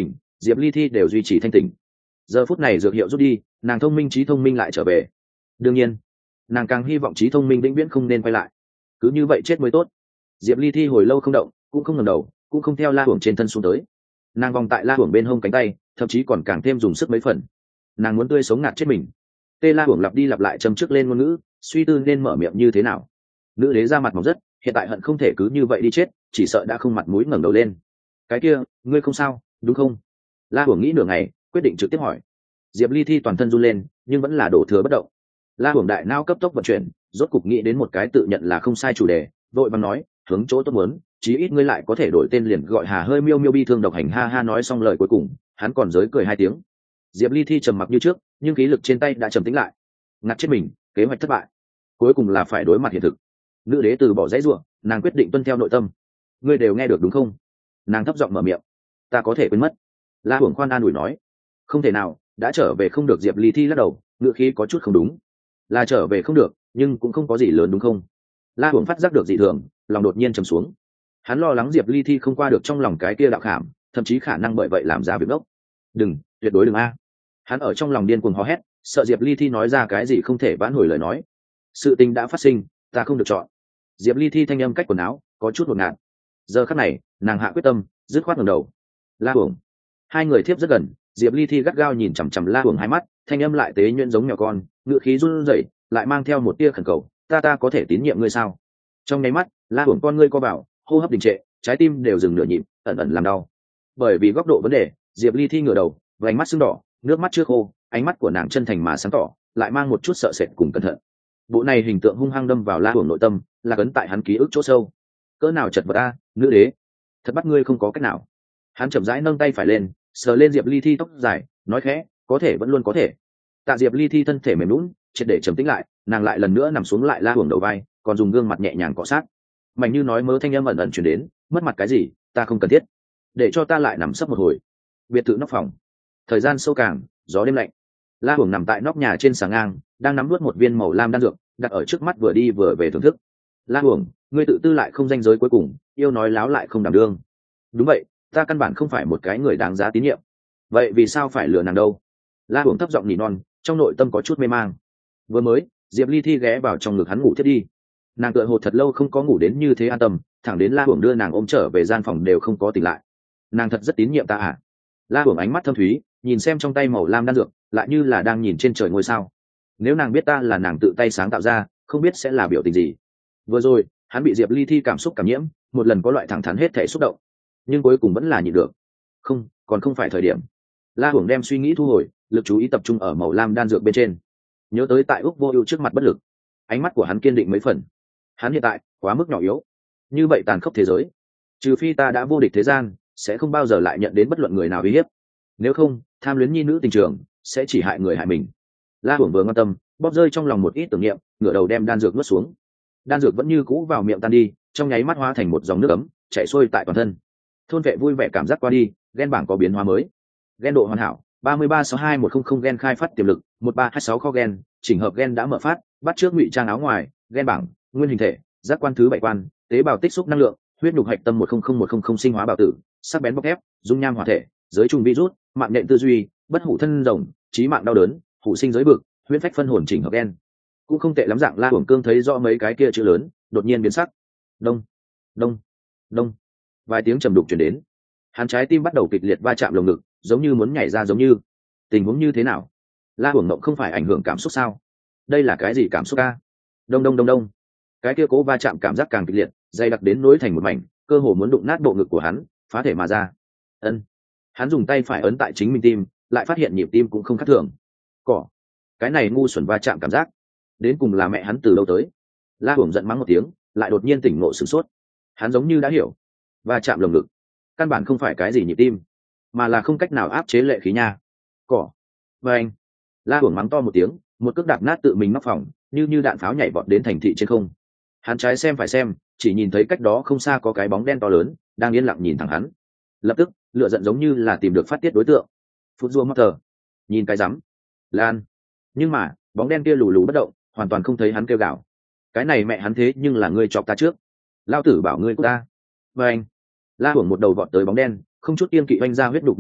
Diệp Ly Thi đều duy trì thanh tỉnh. Giờ phút này dược hiệu rút đi, nàng thông minh trí thông minh lại trở về. Đương nhiên nàng càng hy vọng trí thông minh vĩnh viễn không nên quay lại, cứ như vậy chết mới tốt. Diệp Ly Thi hồi lâu không động, cũng không ngẩng đầu, cũng không theo La Hưởng trên thân xuống tới. Nàng vòng tại La Hưởng bên hông cánh tay, thậm chí còn càng thêm dùng sức mấy phần. Nàng muốn tươi sống ngạt chết mình. Tê La Hưởng lặp đi lặp lại châm trước lên ngôn ngữ, suy tư nên mở miệng như thế nào. Nữ đế ra mặt mỏng rất, hiện tại hận không thể cứ như vậy đi chết, chỉ sợ đã không mặt mũi ngẩng đầu lên. Cái kia, ngươi không sao, đúng không? La Hưởng nghĩ nửa ngày, quyết định trực tiếp hỏi. Diệp Ly Thi toàn thân run lên, nhưng vẫn là đổ thừa bất động. La Hưởng đại não cấp tốc vận chuyển, rốt cục nghĩ đến một cái tự nhận là không sai chủ đề, vội vàng nói, hướng chỗ tốt muốn, chí ít ngươi lại có thể đổi tên liền gọi Hà hơi miêu miêu bi thương độc hành ha ha. Nói xong lời cuối cùng, hắn còn giới cười 2 tiếng. Diệp Ly Thi trầm mặc như trước, nhưng khí lực trên tay đã trầm tĩnh lại. Ngặt chết mình, kế hoạch thất bại, cuối cùng là phải đối mặt hiện thực. Nữ đế từ bỏ dãy rủa, nàng quyết định tuân theo nội tâm. Ngươi đều nghe được đúng không? Nàng thấp giọng mở miệng. Ta có thể quên mất. La Hưởng khoan an ủi nói. Không thể nào, đã trở về không được. Diệp Ly Thi lắc đầu, ngựa khí có chút không đúng. Là trở về không được, nhưng cũng không có gì lớn đúng không? La Hưởng phát giác được dị thường, lòng đột nhiên trầm xuống. Hắn lo lắng Diệp Ly Thi không qua được trong lòng cái kia đạo khảm, thậm chí khả năng bởi vậy làm ra việc ngốc. Đừng, tuyệt đối đừng a. Hắn ở trong lòng điên cuồng hò hét, sợ Diệp Ly Thi nói ra cái gì không thể vãn hồi lời nói. Sự tình đã phát sinh, ta không được chọn. Diệp Ly Thi thanh âm cách quần áo có chút ngột ngạt. Giờ khắc này, nàng hạ quyết tâm, dứt khoát ngẩng đầu. La Hưởng. Hai người tiếp rất gần, Diệp Ly Thi gắt gao nhìn chằm chằm La Hưởng 2 mắt, thanh âm lại tế nhuyễn giống mèo con, ngựa khí run rẩy, lại mang theo một tia khẩn cầu, ta có thể tín nhiệm ngươi sao? Trong nháy mắt, La Hưởng con ngươi co vào, hô hấp đình trệ, trái tim đều dừng nửa nhịp, ẩn ẩn làm đau. Bởi vì góc độ vấn đề, Diệp Ly Thi ngửa đầu, và ánh mắt sưng đỏ, nước mắt chưa khô, ánh mắt của nàng chân thành mà sáng tỏ, lại mang một chút sợ sệt cùng cẩn thận. Bộ này hình tượng hung hăng đâm vào La Hưởng nội tâm, là ấn tại hắn ký ức chỗ sâu. Cỡ nào chật vật a, nữ đế, thật bắt ngươi không có cách nào. Hắn chậm rãi nâng tay phải lên, sờ lên Diệp Ly Thi tóc dài, nói khẽ, có thể vẫn luôn có thể. Tạ Diệp Ly Thi thân thể mềm nhũn, triệt để trầm tĩnh lại, nàng lại lần nữa nằm xuống lại La Hưởng đầu vai, còn dùng gương mặt nhẹ nhàng cọ sát. Mạnh như nói mớ thanh âm ẩn ẩn truyền đến, mất mặt cái gì, ta không cần thiết. Để cho ta lại nằm sấp một hồi. Biệt thự nóc phòng. Thời gian sâu càng, gió đêm lạnh. La Hưởng nằm tại nóc nhà trên sàng ngang, đang nắm nuốt một viên màu lam đan dược, đặt ở trước mắt vừa đi vừa về thưởng thức. La Hưởng, ngươi tự tư lại không danh giới cuối cùng, yêu nói láo lại không đảm đương. Đúng vậy, ta căn bản không phải một cái người đáng giá tín nhiệm. Vậy vì sao phải lừa nàng đâu? La Hưởng thấp giọng nỉ non, trong nội tâm có chút mê mang. Vừa mới, Diệp Ly Thi ghé vào trong ngực hắn ngủ thiết đi. Nàng tựa hồ thật lâu không có ngủ đến như thế an tâm, thẳng đến La Hưởng đưa nàng ôm trở về gian phòng đều không có tỉnh lại. Nàng thật rất tín nhiệm ta à? La Hưởng ánh mắt thâm thúy, nhìn xem trong tay màu lam đan dược, lại như là đang nhìn trên trời ngôi sao. Nếu nàng biết ta là nàng tự tay sáng tạo ra, không biết sẽ là biểu tình gì. Vừa rồi, hắn bị Diệp Ly Thi cảm xúc cảm nhiễm, một lần có loại thẳng thắn hết thể xúc động, nhưng cuối cùng vẫn là nhịn được. Không, còn không phải thời điểm. La Hưởng đem suy nghĩ thu hồi, lực chú ý tập trung ở màu lam đan dược bên trên. Nhớ tới tại Úc Vô Ưu trước mặt bất lực, ánh mắt của hắn kiên định mấy phần. Hắn hiện tại quá mức nhỏ yếu, như vậy tàn khốc thế giới, trừ phi ta đã vô địch thế gian, sẽ không bao giờ lại nhận đến bất luận người nào uy hiếp. Nếu không, tham luyến nhi nữ tình trường sẽ chỉ hại người hại mình. La Hưởng vừa quan tâm, bóp rơi trong lòng một ít tưởng niệm, ngửa đầu đem đan dược nuốt xuống. Đan dược vẫn như cũ vào miệng tan đi, trong nháy mắt hóa thành một dòng nước ấm chảy xuôi tại toàn thân. Thôn vệ vui vẻ cảm giác qua đi, gen bảng có biến hóa mới. Gen độ hoàn hảo 33621000, gen khai phát tiềm lực 1326 kho gen, chỉnh hợp gen đã mở phát, bắt trước ngụy trang áo ngoài. Gen bảng nguyên hình thể, giác quan thứ 7 quan, tế bào tích xúc năng lượng, huyết nhục hạch tâm 100100 sinh hóa bào tử, sắc bén bóc thép, dung nham hỏa thể, giới trùng virus, mạng nhện tư duy, bất hủ thân rồng, trí mạng đau đớn, hủ sinh giới vực, huyễn phách phân hồn chỉnh hợp gen. Cũng không tệ lắm. Dạng La Hưởng Cương thấy rõ mấy cái kia chữ lớn, đột nhiên biến sắc. Đông, đông, đông. Vài tiếng trầm đục truyền đến. Hắn trái tim bắt đầu kịch liệt va chạm lồng ngực, giống như muốn nhảy ra giống như. Tình huống như thế nào? La Hưởng Mộng không phải ảnh hưởng cảm xúc sao? Đây là cái gì cảm xúc a? Đông đông đông đông. Cái kia cố va chạm cảm giác càng kịch liệt, dày đặc đến nối thành một mảnh, cơ hồ muốn đụng nát bộ ngực của hắn, phá thể mà ra. Ân. Hắn dùng tay phải ấn tại chính mình tim, lại phát hiện nhịp tim cũng không khác thường. Cỏ. Cái này ngu xuẩn va chạm cảm giác, đến cùng là mẹ hắn từ đâu tới? La Hưởng giận mắng một tiếng, lại đột nhiên tỉnh ngộ sửng sốt. Hắn giống như đã hiểu, va chạm lồng ngực căn bản không phải cái gì nhịp tim, mà là không cách nào áp chế lệ khí nha. Cỏ. Và anh. La Hưởng mắng to một tiếng, một cước đạp nát tự mình nóc phòng, như đạn pháo nhảy vọt đến thành thị trên không. Hắn trái xem phải xem, chỉ nhìn thấy cách đó không xa có cái bóng đen to lớn đang yên lặng nhìn thẳng hắn. Lập tức lửa giận giống như là tìm được phát tiết đối tượng. Phút rùa mắt thờ, nhìn cái rắm lan. Nhưng mà bóng đen kia lù lù bất động, hoàn toàn không thấy hắn kêu gào. Cái này mẹ hắn thế nhưng là ngươi chọc ta trước, lao tử bảo ngươi của ta. Và anh. La Hưởng một đầu vọt tới bóng đen, không chút kiêng kỵ oanh ra huyết đục năng lượng,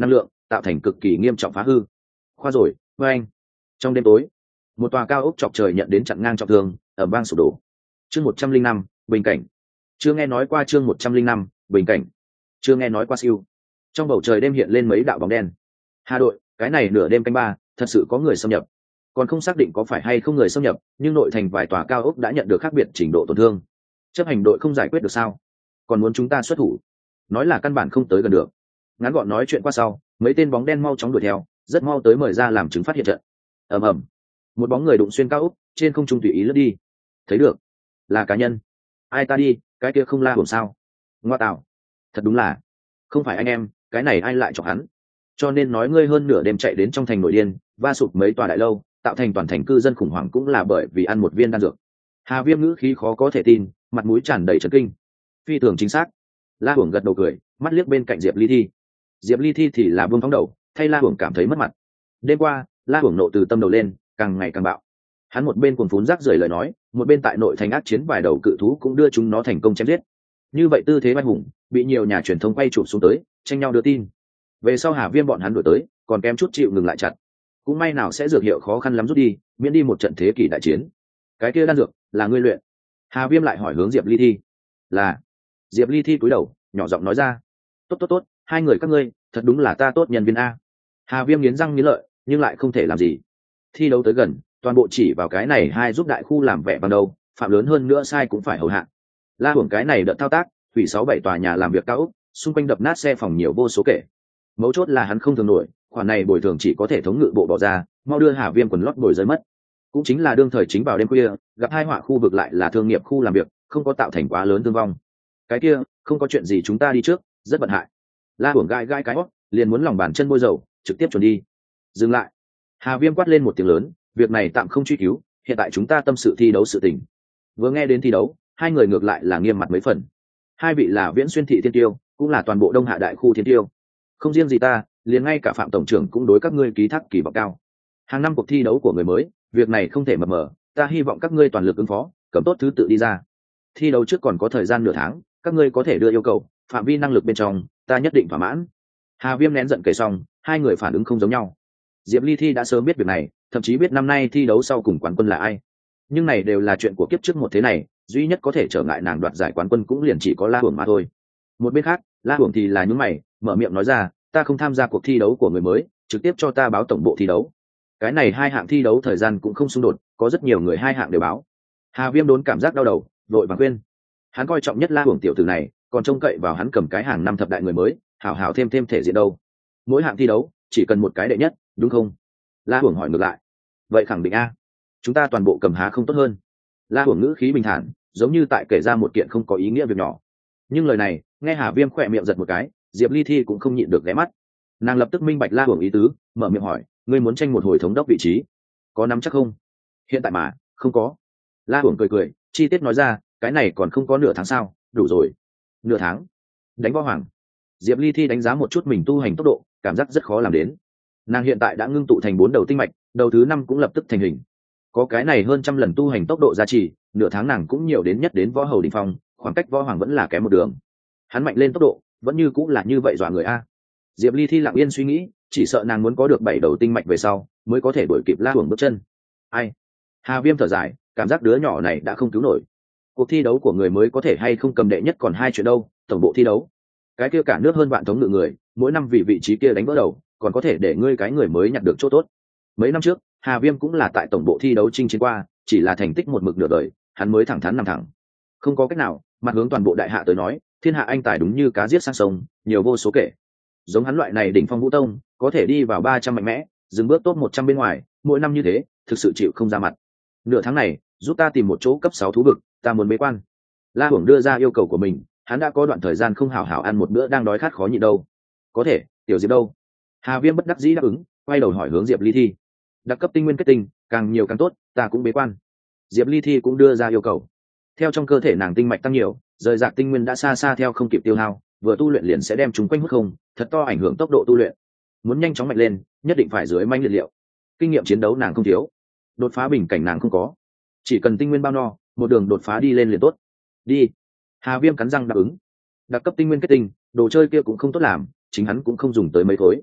tạo thành cực kỳ nghiêm trọng phá hư. Khoa rồi, với anh. Trong đêm tối, một tòa cao ốc chọc trời nhận đến chặn ngang trọng thương, ầm vang sụp đổ. Chương 105, bình cảnh. Chưa nghe nói qua chương 105, bình cảnh. Chưa nghe nói qua siêu. Trong bầu trời đêm hiện lên mấy đạo bóng đen. Hà đội, cái này nửa đêm canh ba, thật sự có người xâm nhập. Còn không xác định có phải hay không người xâm nhập, nhưng nội thành vài tòa cao ốc đã nhận được khác biệt trình độ tổn thương. Chấp hành đội không giải quyết được sao? Còn muốn chúng ta xuất thủ? Nói là căn bản không tới gần được. Ngắn gọn nói chuyện qua sau, mấy tên bóng đen mau chóng đuổi theo, rất mau tới mời ra làm chứng phát hiện trận. Ầm ầm, một bóng người đụng xuyên cao ốc, trên không trung tùy ý lướt đi. Thấy được, là cá nhân. Ai ta đi, cái kia không La Hồn sao? Ngoa tạo, thật đúng là, không phải anh em, cái này ai lại chọc hắn? Cho nên nói ngươi hơn nửa đêm chạy đến trong thành nội điên, va sụp mấy tòa đại lâu, tạo thành toàn thành cư dân khủng hoảng cũng là bởi vì ăn một viên đan dược. Hà Viêm ngữ khí khó có thể tin, mặt mũi tràn đầy chấn kinh. Phi thường chính xác. La Hưởng gật đầu cười, mắt liếc bên cạnh Diệp Ly Thi. Diệp Ly Thi thì là buông phóng đầu, thay La Hưởng cảm thấy mất mặt. Đêm qua, La Hưởng nộ từ tâm đầu lên, càng ngày càng bạo. Hắn một bên cuồng phún rác rưởi lời nói, một bên tại nội thành ác chiến vài đầu cự thú cũng đưa chúng nó thành công chém giết. Như vậy tư thế bay hùng, bị nhiều nhà truyền thông quay chụp xuống tới, tranh nhau đưa tin. Về sau Hà Viêm bọn hắn đuổi tới, còn kém chút chịu ngừng lại chặt. Cũng may nào sẽ dược hiệu khó khăn lắm rút đi, miễn đi một trận thế kỷ đại chiến. Cái kia đan dược là ngươi luyện? Hà Viêm lại hỏi hướng Diệp Ly Thi. Là. Diệp Ly Thi cúi đầu, nhỏ giọng nói ra. Tốt, hai người các ngươi, thật đúng là ta tốt nhân viên a. Hà Viêm nghiến răng nghiến lợi, nhưng lại không thể làm gì. Thi đấu tới gần, toàn bộ chỉ vào cái này hai giúp đại khu làm vẻ bằng đầu, phạm lớn hơn nữa sai cũng phải hầu hạ. La Hưởng cái này đợt thao tác, hủy 6-7 tòa nhà làm việc cao ốc, xung quanh đập nát xe phòng nhiều vô số kể. Mấu chốt là hắn không thường nổi, khoản này bồi thường chỉ có thể thống ngự bộ bỏ ra, mau đưa Hà Viêm quần lót bồi rơi mất. Cũng chính là đương thời chính vào đêm khuya, gặp hai họa khu vực lại là thương nghiệp khu làm việc, không có tạo thành quá lớn thương vong. Cái kia, không có chuyện gì chúng ta đi trước, rất bận hại. La Hưởng gai cái hót, liền muốn lòng bàn chân bôi dầu, trực tiếp chuẩn đi. Dừng lại. Hà Viêm quát lên một tiếng lớn, việc này tạm không truy cứu, hiện tại chúng ta tâm sự thi đấu sự tình. Vừa nghe đến thi đấu, hai người ngược lại là nghiêm mặt mấy phần. Hai vị là Viễn Xuyên thị thiên tiêu, cũng là toàn bộ Đông Hạ đại khu thiên tiêu. Không riêng gì ta, liền ngay cả Phạm tổng trưởng cũng đối các ngươi ký thác kỳ vọng cao. Hàng năm cuộc thi đấu của người mới, việc này không thể mập mờ, ta hy vọng các ngươi toàn lực ứng phó, cầm tốt thứ tự đi ra. Thi đấu trước còn có thời gian nửa tháng, các ngươi có thể đưa yêu cầu, phạm vi năng lực bên trong, ta nhất định thỏa mãn. Hà Viêm nén giận kể xong, hai người phản ứng không giống nhau. Diệp Ly Thi đã sớm biết việc này, thậm chí biết năm nay thi đấu sau cùng quán quân là ai. Nhưng này đều là chuyện của kiếp trước một thế này, duy nhất có thể trở ngại nàng đoạt giải quán quân cũng liền chỉ có La Hưởng mà thôi. Một bên khác, La Hưởng thì là nhướng mày, mở miệng nói ra, ta không tham gia cuộc thi đấu của người mới, trực tiếp cho ta báo tổng bộ thi đấu. Cái này hai hạng thi đấu thời gian cũng không xung đột, có rất nhiều người hai hạng đều báo. Hà Viêm đốn cảm giác đau đầu, vội vàng khuyên. Hắn coi trọng nhất La Hưởng tiểu tử này, còn trông cậy vào hắn cầm cái hàng năm thập đại người mới, hảo hảo thêm thể diện đâu. Mỗi hạng thi đấu chỉ cần một cái đệ nhất, đúng không? La Hưởng hỏi ngược lại. Vậy khẳng định a, chúng ta toàn bộ cầm há không tốt hơn. La Hưởng ngữ khí bình thản, giống như tại kể ra một kiện không có ý nghĩa việc nhỏ. Nhưng lời này, nghe Hà Viêm khỏe miệng giật một cái, Diệp Ly Thi cũng không nhịn được ghé mắt. Nàng lập tức minh bạch La Hưởng ý tứ, mở miệng hỏi, ngươi muốn tranh một hồi thống đốc vị trí, có nắm chắc không? Hiện tại mà, không có. La Hưởng cười, chi tiết nói ra, cái này còn không có nửa tháng sao, đủ rồi. Nửa tháng? Đánh võ hoàng. Diệp Ly Thi đánh giá một chút mình tu hành tốc độ, cảm giác rất khó làm đến. Nàng hiện tại đã ngưng tụ thành 4 đầu tinh mạch, đầu thứ 5 cũng lập tức thành hình. Có cái này hơn trăm lần tu hành tốc độ gia trì, nửa tháng nàng cũng nhiều đến nhất đến võ hầu đỉnh phong, khoảng cách võ hoàng vẫn là kém một đường. Hắn mạnh lên tốc độ, vẫn như cũng là như vậy dọa người a. Diệp Ly Thi lặng yên suy nghĩ, chỉ sợ nàng muốn có được 7 đầu tinh mạch về sau, mới có thể đuổi kịp La Hưởng bước chân. Ai? Hà Viêm thở dài, cảm giác đứa nhỏ này đã không cứu nổi. Cuộc thi đấu của người mới có thể hay không cầm đệ nhất còn hai chuyện đâu, tổng bộ thi đấu. Cái kia cả nước hơn vạn thống ngự người, mỗi năm vì vị trí kia đánh vỡ đầu, còn có thể để ngươi cái người mới nhặt được chỗ tốt. Mấy năm trước, Hà Viêm cũng là tại tổng bộ thi đấu chinh chiến qua, chỉ là thành tích một mực nửa đời, hắn mới thẳng thắn nằm thẳng. Không có cách nào, mặt hướng toàn bộ đại hạ tới nói, thiên hạ anh tài đúng như cá giết sang sông, nhiều vô số kể. Giống hắn loại này đỉnh phong vũ tông, có thể đi vào 300 mạnh mẽ, dừng bước top 100 bên ngoài, mỗi năm như thế, thực sự chịu không ra mặt. Nửa tháng này, giúp ta tìm một chỗ cấp 6 thú vực, ta muốn bế quan. La Hưởng đưa ra yêu cầu của mình, hắn đã có đoạn thời gian không hảo hảo ăn một bữa đang đói khát khó nhịn đâu. Có thể, tiểu Diệp đâu? Hà Viêm bất đắc dĩ đáp ứng, quay đầu hỏi hướng Diệp Ly Thi. Đặc cấp tinh nguyên kết tinh, càng nhiều càng tốt, ta cũng bế quan. Diệp Ly Thi cũng đưa ra yêu cầu. Theo trong cơ thể nàng tinh mạch tăng nhiều, rời rạc tinh nguyên đã xa xa theo không kịp tiêu hao, vừa tu luyện liền sẽ đem chúng quanh hút không, thật to ảnh hưởng tốc độ tu luyện. Muốn nhanh chóng mạnh lên, nhất định phải dưới manh liệt liệu. Kinh nghiệm chiến đấu nàng không thiếu, đột phá bình cảnh nàng không có, chỉ cần tinh nguyên bao no, một đường đột phá đi lên liền tốt. Đi. Hà Viêm cắn răng đáp ứng. Đặc cấp tinh nguyên kết tinh, đồ chơi kia cũng không tốt làm, chính hắn cũng không dùng tới mấy thối.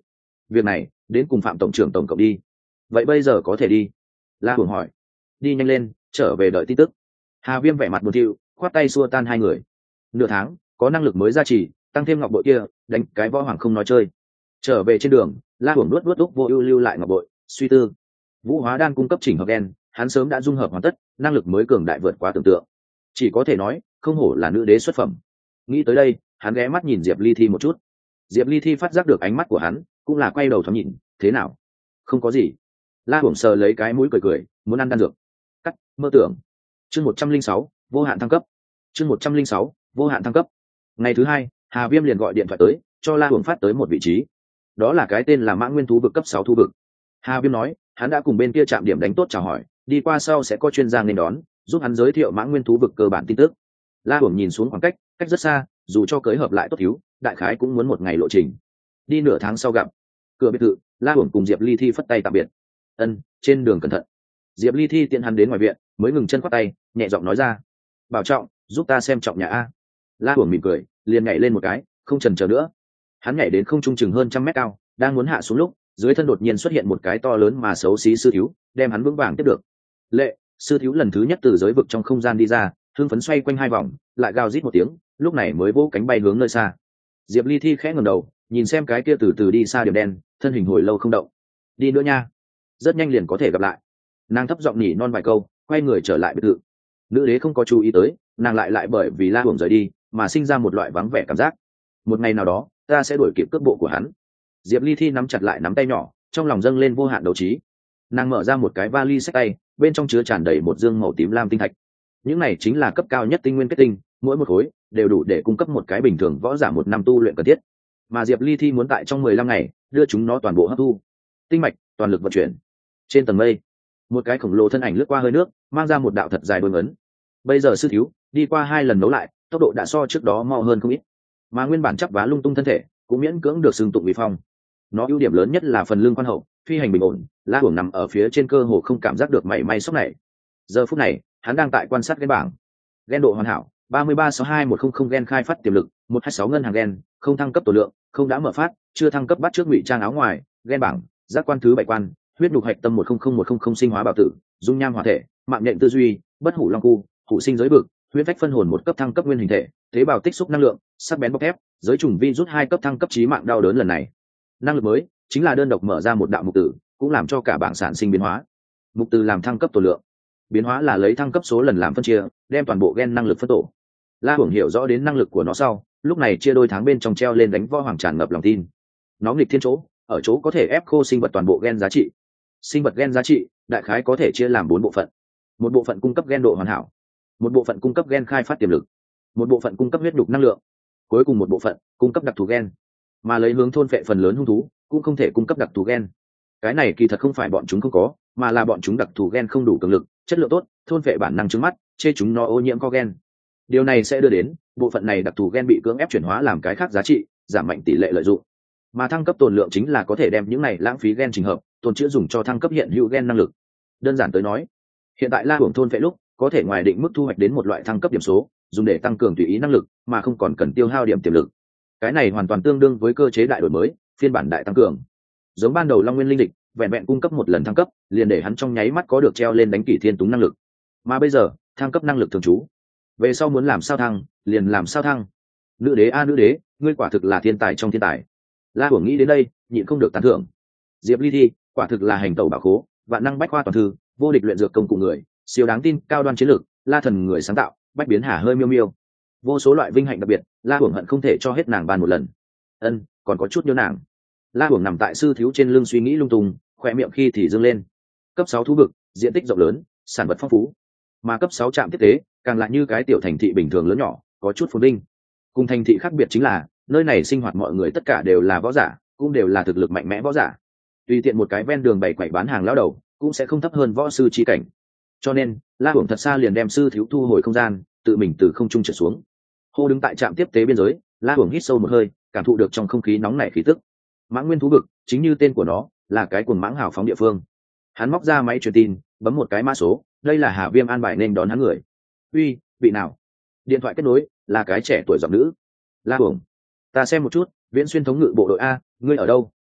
việc này đến cùng Phạm tổng trưởng tổng cộng đi. Vậy bây giờ có thể đi? La Hưởng hỏi. Đi nhanh lên, trở về đợi tin tức. Hà Viêm vẻ mặt buồn thiu, khoát tay xua tan hai người. Nửa tháng, có năng lực mới gia trì, tăng thêm ngọc bội kia, đánh cái võ hoàng không nói chơi. Trở về trên đường, La Hưởng nuốt úc vô ưu lưu lại ngọc bội, suy tư. Vũ hóa đan cung cấp chỉnh hợp gen, hắn sớm đã dung hợp hoàn tất, năng lực mới cường đại vượt quá tưởng tượng. Chỉ có thể nói, không hổ là nữ đế xuất phẩm. Nghĩ tới đây, hắn ghé mắt nhìn Diệp Ly Thi một chút. Diệp Ly Thi phát giác được ánh mắt của hắn, cũng là quay đầu thoáng nhìn, thế nào? Không có gì. La Hưởng sờ lấy cái mũi cười cười, muốn ăn đan dược. Cắt, mơ tưởng. Chương 106, vô hạn thăng cấp. Chương 106, vô hạn thăng cấp. Ngày thứ hai, Hà Viêm liền gọi điện thoại tới, cho La Hưởng phát tới một vị trí. Đó là cái tên là Mã Nguyên thú vực cấp 6 thú vực. Hà Viêm nói, hắn đã cùng bên kia trạm điểm đánh tốt chào hỏi, đi qua sau sẽ có chuyên gia nên đón, giúp hắn giới thiệu Mã Nguyên thú vực cơ bản tin tức. La Hưởng nhìn xuống khoảng cách rất xa, dù cho cưới hợp lại tốt thiếu, đại khái cũng muốn một ngày lộ trình. Đi nửa tháng sau gặp. Cửa biệt thự, La Hưởng cùng Diệp Ly Thi phất tay tạm biệt. Ân, trên đường cẩn thận. Diệp Ly Thi tiện hắn đến ngoài viện, mới ngừng chân khoát tay, nhẹ giọng nói ra, bảo trọng, giúp ta xem trọng nhà a. La Hưởng mỉm cười, liền nhảy lên một cái, không chần chờ nữa. Hắn nhảy đến không trung chừng hơn 100 mét cao, đang muốn hạ xuống lúc, dưới thân đột nhiên xuất hiện một cái to lớn mà xấu xí sư thiếu, đem hắn vững vàng tiếp được. Lệ, sư thiếu lần thứ nhất từ giới vực trong không gian đi ra, hưng phấn xoay quanh hai vòng, lại gào rít một tiếng, lúc này mới vỗ cánh bay hướng nơi xa. Diệp Ly Thi khẽ ngẩng đầu, nhìn xem cái kia từ từ đi xa điểm đen, thân hình hồi lâu không động. Đi nữa nha, rất nhanh liền có thể gặp lại. Nàng thấp giọng nhỉ non vài câu, quay người trở lại biệt thự. Nữ đế không có chú ý tới, nàng lại bởi vì La Hưởng rời đi mà sinh ra một loại vắng vẻ cảm giác. Một ngày nào đó, ta sẽ đuổi kịp cước bộ của hắn. Diệp Ly Thi nắm chặt lại nắm tay nhỏ, trong lòng dâng lên vô hạn đấu trí. Nàng mở ra một cái vali xách tay, bên trong chứa tràn đầy một dương màu tím lam tinh thạch. Những này chính là cấp cao nhất tinh nguyên kết tinh, mỗi một khối đều đủ để cung cấp một cái bình thường võ giả 1 năm tu luyện cần thiết. Mà Diệp Ly Thi muốn tại trong 15 ngày đưa chúng nó toàn bộ hấp thu. Tinh mạch toàn lực vận chuyển. Trên tầng mây, một cái khổng lồ thân ảnh lướt qua hơi nước, mang ra một đạo thật dài đôi ngấn. Bây giờ sư thiếu đi qua 2 lần nấu lại, tốc độ đã so trước đó mau hơn không ít. Mà nguyên bản chắp vá lung tung thân thể cũng miễn cưỡng được xưng tụng uy phong. Nó ưu điểm lớn nhất là phần lưng khoan hậu, phi hành bình ổn. La Hưởng nằm ở phía trên cơ hồ không cảm giác được mảy may sốc này. Giờ phút này, hắn đang tại quan sát cái bảng. Gen độ hoàn hảo, 3362-100 gen khai phát tiềm lực, 126 ngân hàng gen, không thăng cấp tổ lượng, không đã mở phát, chưa thăng cấp bắt trước ngụy trang áo ngoài, gen bảng, giác quan thứ 7 quan, huyết nhục hạch tâm 100100 sinh hóa bảo tử, dung nham hỏa thể, mạng nhện tư duy, bất hủ long cu, hủ sinh giới vực, huyết phách phân hồn 1 cấp thăng cấp nguyên hình thể, tế bào tích xúc năng lượng, sắc bén bọc thép, giới trùng vi rút 2 cấp thăng cấp chí mạng đau đớn lần này. Năng lực mới chính là đơn độc mở ra một đạo mục tử, cũng làm cho cả bảng sản sinh biến hóa. Mục tử làm thăng cấp tổ lượng, biến hóa là lấy thăng cấp số lần làm phân chia, đem toàn bộ gen năng lực phân tổ. La Hưởng hiểu rõ đến năng lực của nó sau, lúc này chia đôi tháng bên trong treo lên đánh võ hoàng tràn ngập lòng tin. Nó nghịch thiên chỗ, ở chỗ có thể ép khô sinh vật toàn bộ gen giá trị. Sinh vật gen giá trị, đại khái có thể chia làm 4 bộ phận. Một bộ phận cung cấp gen độ hoàn hảo, một bộ phận cung cấp gen khai phát tiềm lực, một bộ phận cung cấp huyết nhục năng lượng, cuối cùng một bộ phận cung cấp đặc thù gen. Mà lấy hướng thôn phệ phần lớn hung thú, cũng không thể cung cấp đặc thù gen. Cái này kỳ thật không phải bọn chúng không có, mà là bọn chúng đặc thù gen không đủ cường lực, chất lượng tốt, thôn phệ bản năng trứng mắt, chê chúng nó ô nhiễm co gen. Điều này sẽ đưa đến bộ phận này đặc thù gen bị cưỡng ép chuyển hóa làm cái khác giá trị, giảm mạnh tỷ lệ lợi dụng. Mà thăng cấp tồn lượng chính là có thể đem những này lãng phí gen trình hợp, tồn chữa dùng cho thăng cấp hiện hữu gen năng lực. Đơn giản tới nói, hiện tại La Hưởng thôn phệ lúc có thể ngoài định mức thu hoạch đến một loại thăng cấp điểm số, dùng để tăng cường tùy ý năng lực, mà không còn cần tiêu hao điểm tiềm lực. Cái này hoàn toàn tương đương với cơ chế đại đổi mới, phiên bản đại tăng cường. Giống ban đầu Long Nguyên linh dịch, vẹn vẹn cung cấp một lần thăng cấp, liền để hắn trong nháy mắt có được treo lên đánh kỷ thiên túng năng lực. Mà bây giờ, thăng cấp năng lực thường trú. Về sau muốn làm sao thăng, liền làm sao thăng. Nữ đế a nữ đế, ngươi quả thực là thiên tài trong thiên tài. La Hưởng nghĩ đến đây, nhịn không được tán thưởng. Diệp Ly Thi, quả thực là hành tẩu bảo khố, vạn năng bách khoa toàn thư, vô địch luyện dược công cụ người, siêu đáng tin, cao đoan chiến lược, La Thần người sáng tạo, bách biến hà hơi miêu miêu. Vô số loại vinh hạnh đặc biệt, La Hưởng hận không thể cho hết nàng ban một lần. Ân, còn có chút nhớ nàng. La Hưởng nằm tại sư thiếu trên lưng suy nghĩ lung tung, khỏe miệng khi thì dương lên. Cấp 6 thú vực, diện tích rộng lớn, sản vật phong phú. Mà cấp 6 trạm tiếp tế, càng lại như cái tiểu thành thị bình thường lớn nhỏ, có chút phồn vinh. Cùng thành thị khác biệt chính là, nơi này sinh hoạt mọi người tất cả đều là võ giả, cũng đều là thực lực mạnh mẽ võ giả. Tùy tiện một cái ven đường bày quẩy bán hàng lão đầu, cũng sẽ không thấp hơn võ sư chi cảnh. Cho nên, La Hưởng thật xa liền đem sư thiếu thu hồi không gian, tự mình từ không trung trở xuống. Hô đứng tại trạm tiếp tế biên giới, La Hưởng hít sâu một hơi, cảm thụ được trong không khí nóng nảy khí tức. Mãng Nguyên thú vực, chính như tên của nó, là cái cuồng mãng hào phóng địa phương. Hắn móc ra máy truyền tin, bấm một cái mã số, đây là Hà Viêm an bài nên đón hắn người. Uy, vị nào? Điện thoại kết nối, là cái trẻ tuổi giọng nữ. La Hưởng, ta xem một chút, Viễn Xuyên thống ngự bộ đội a, ngươi ở đâu?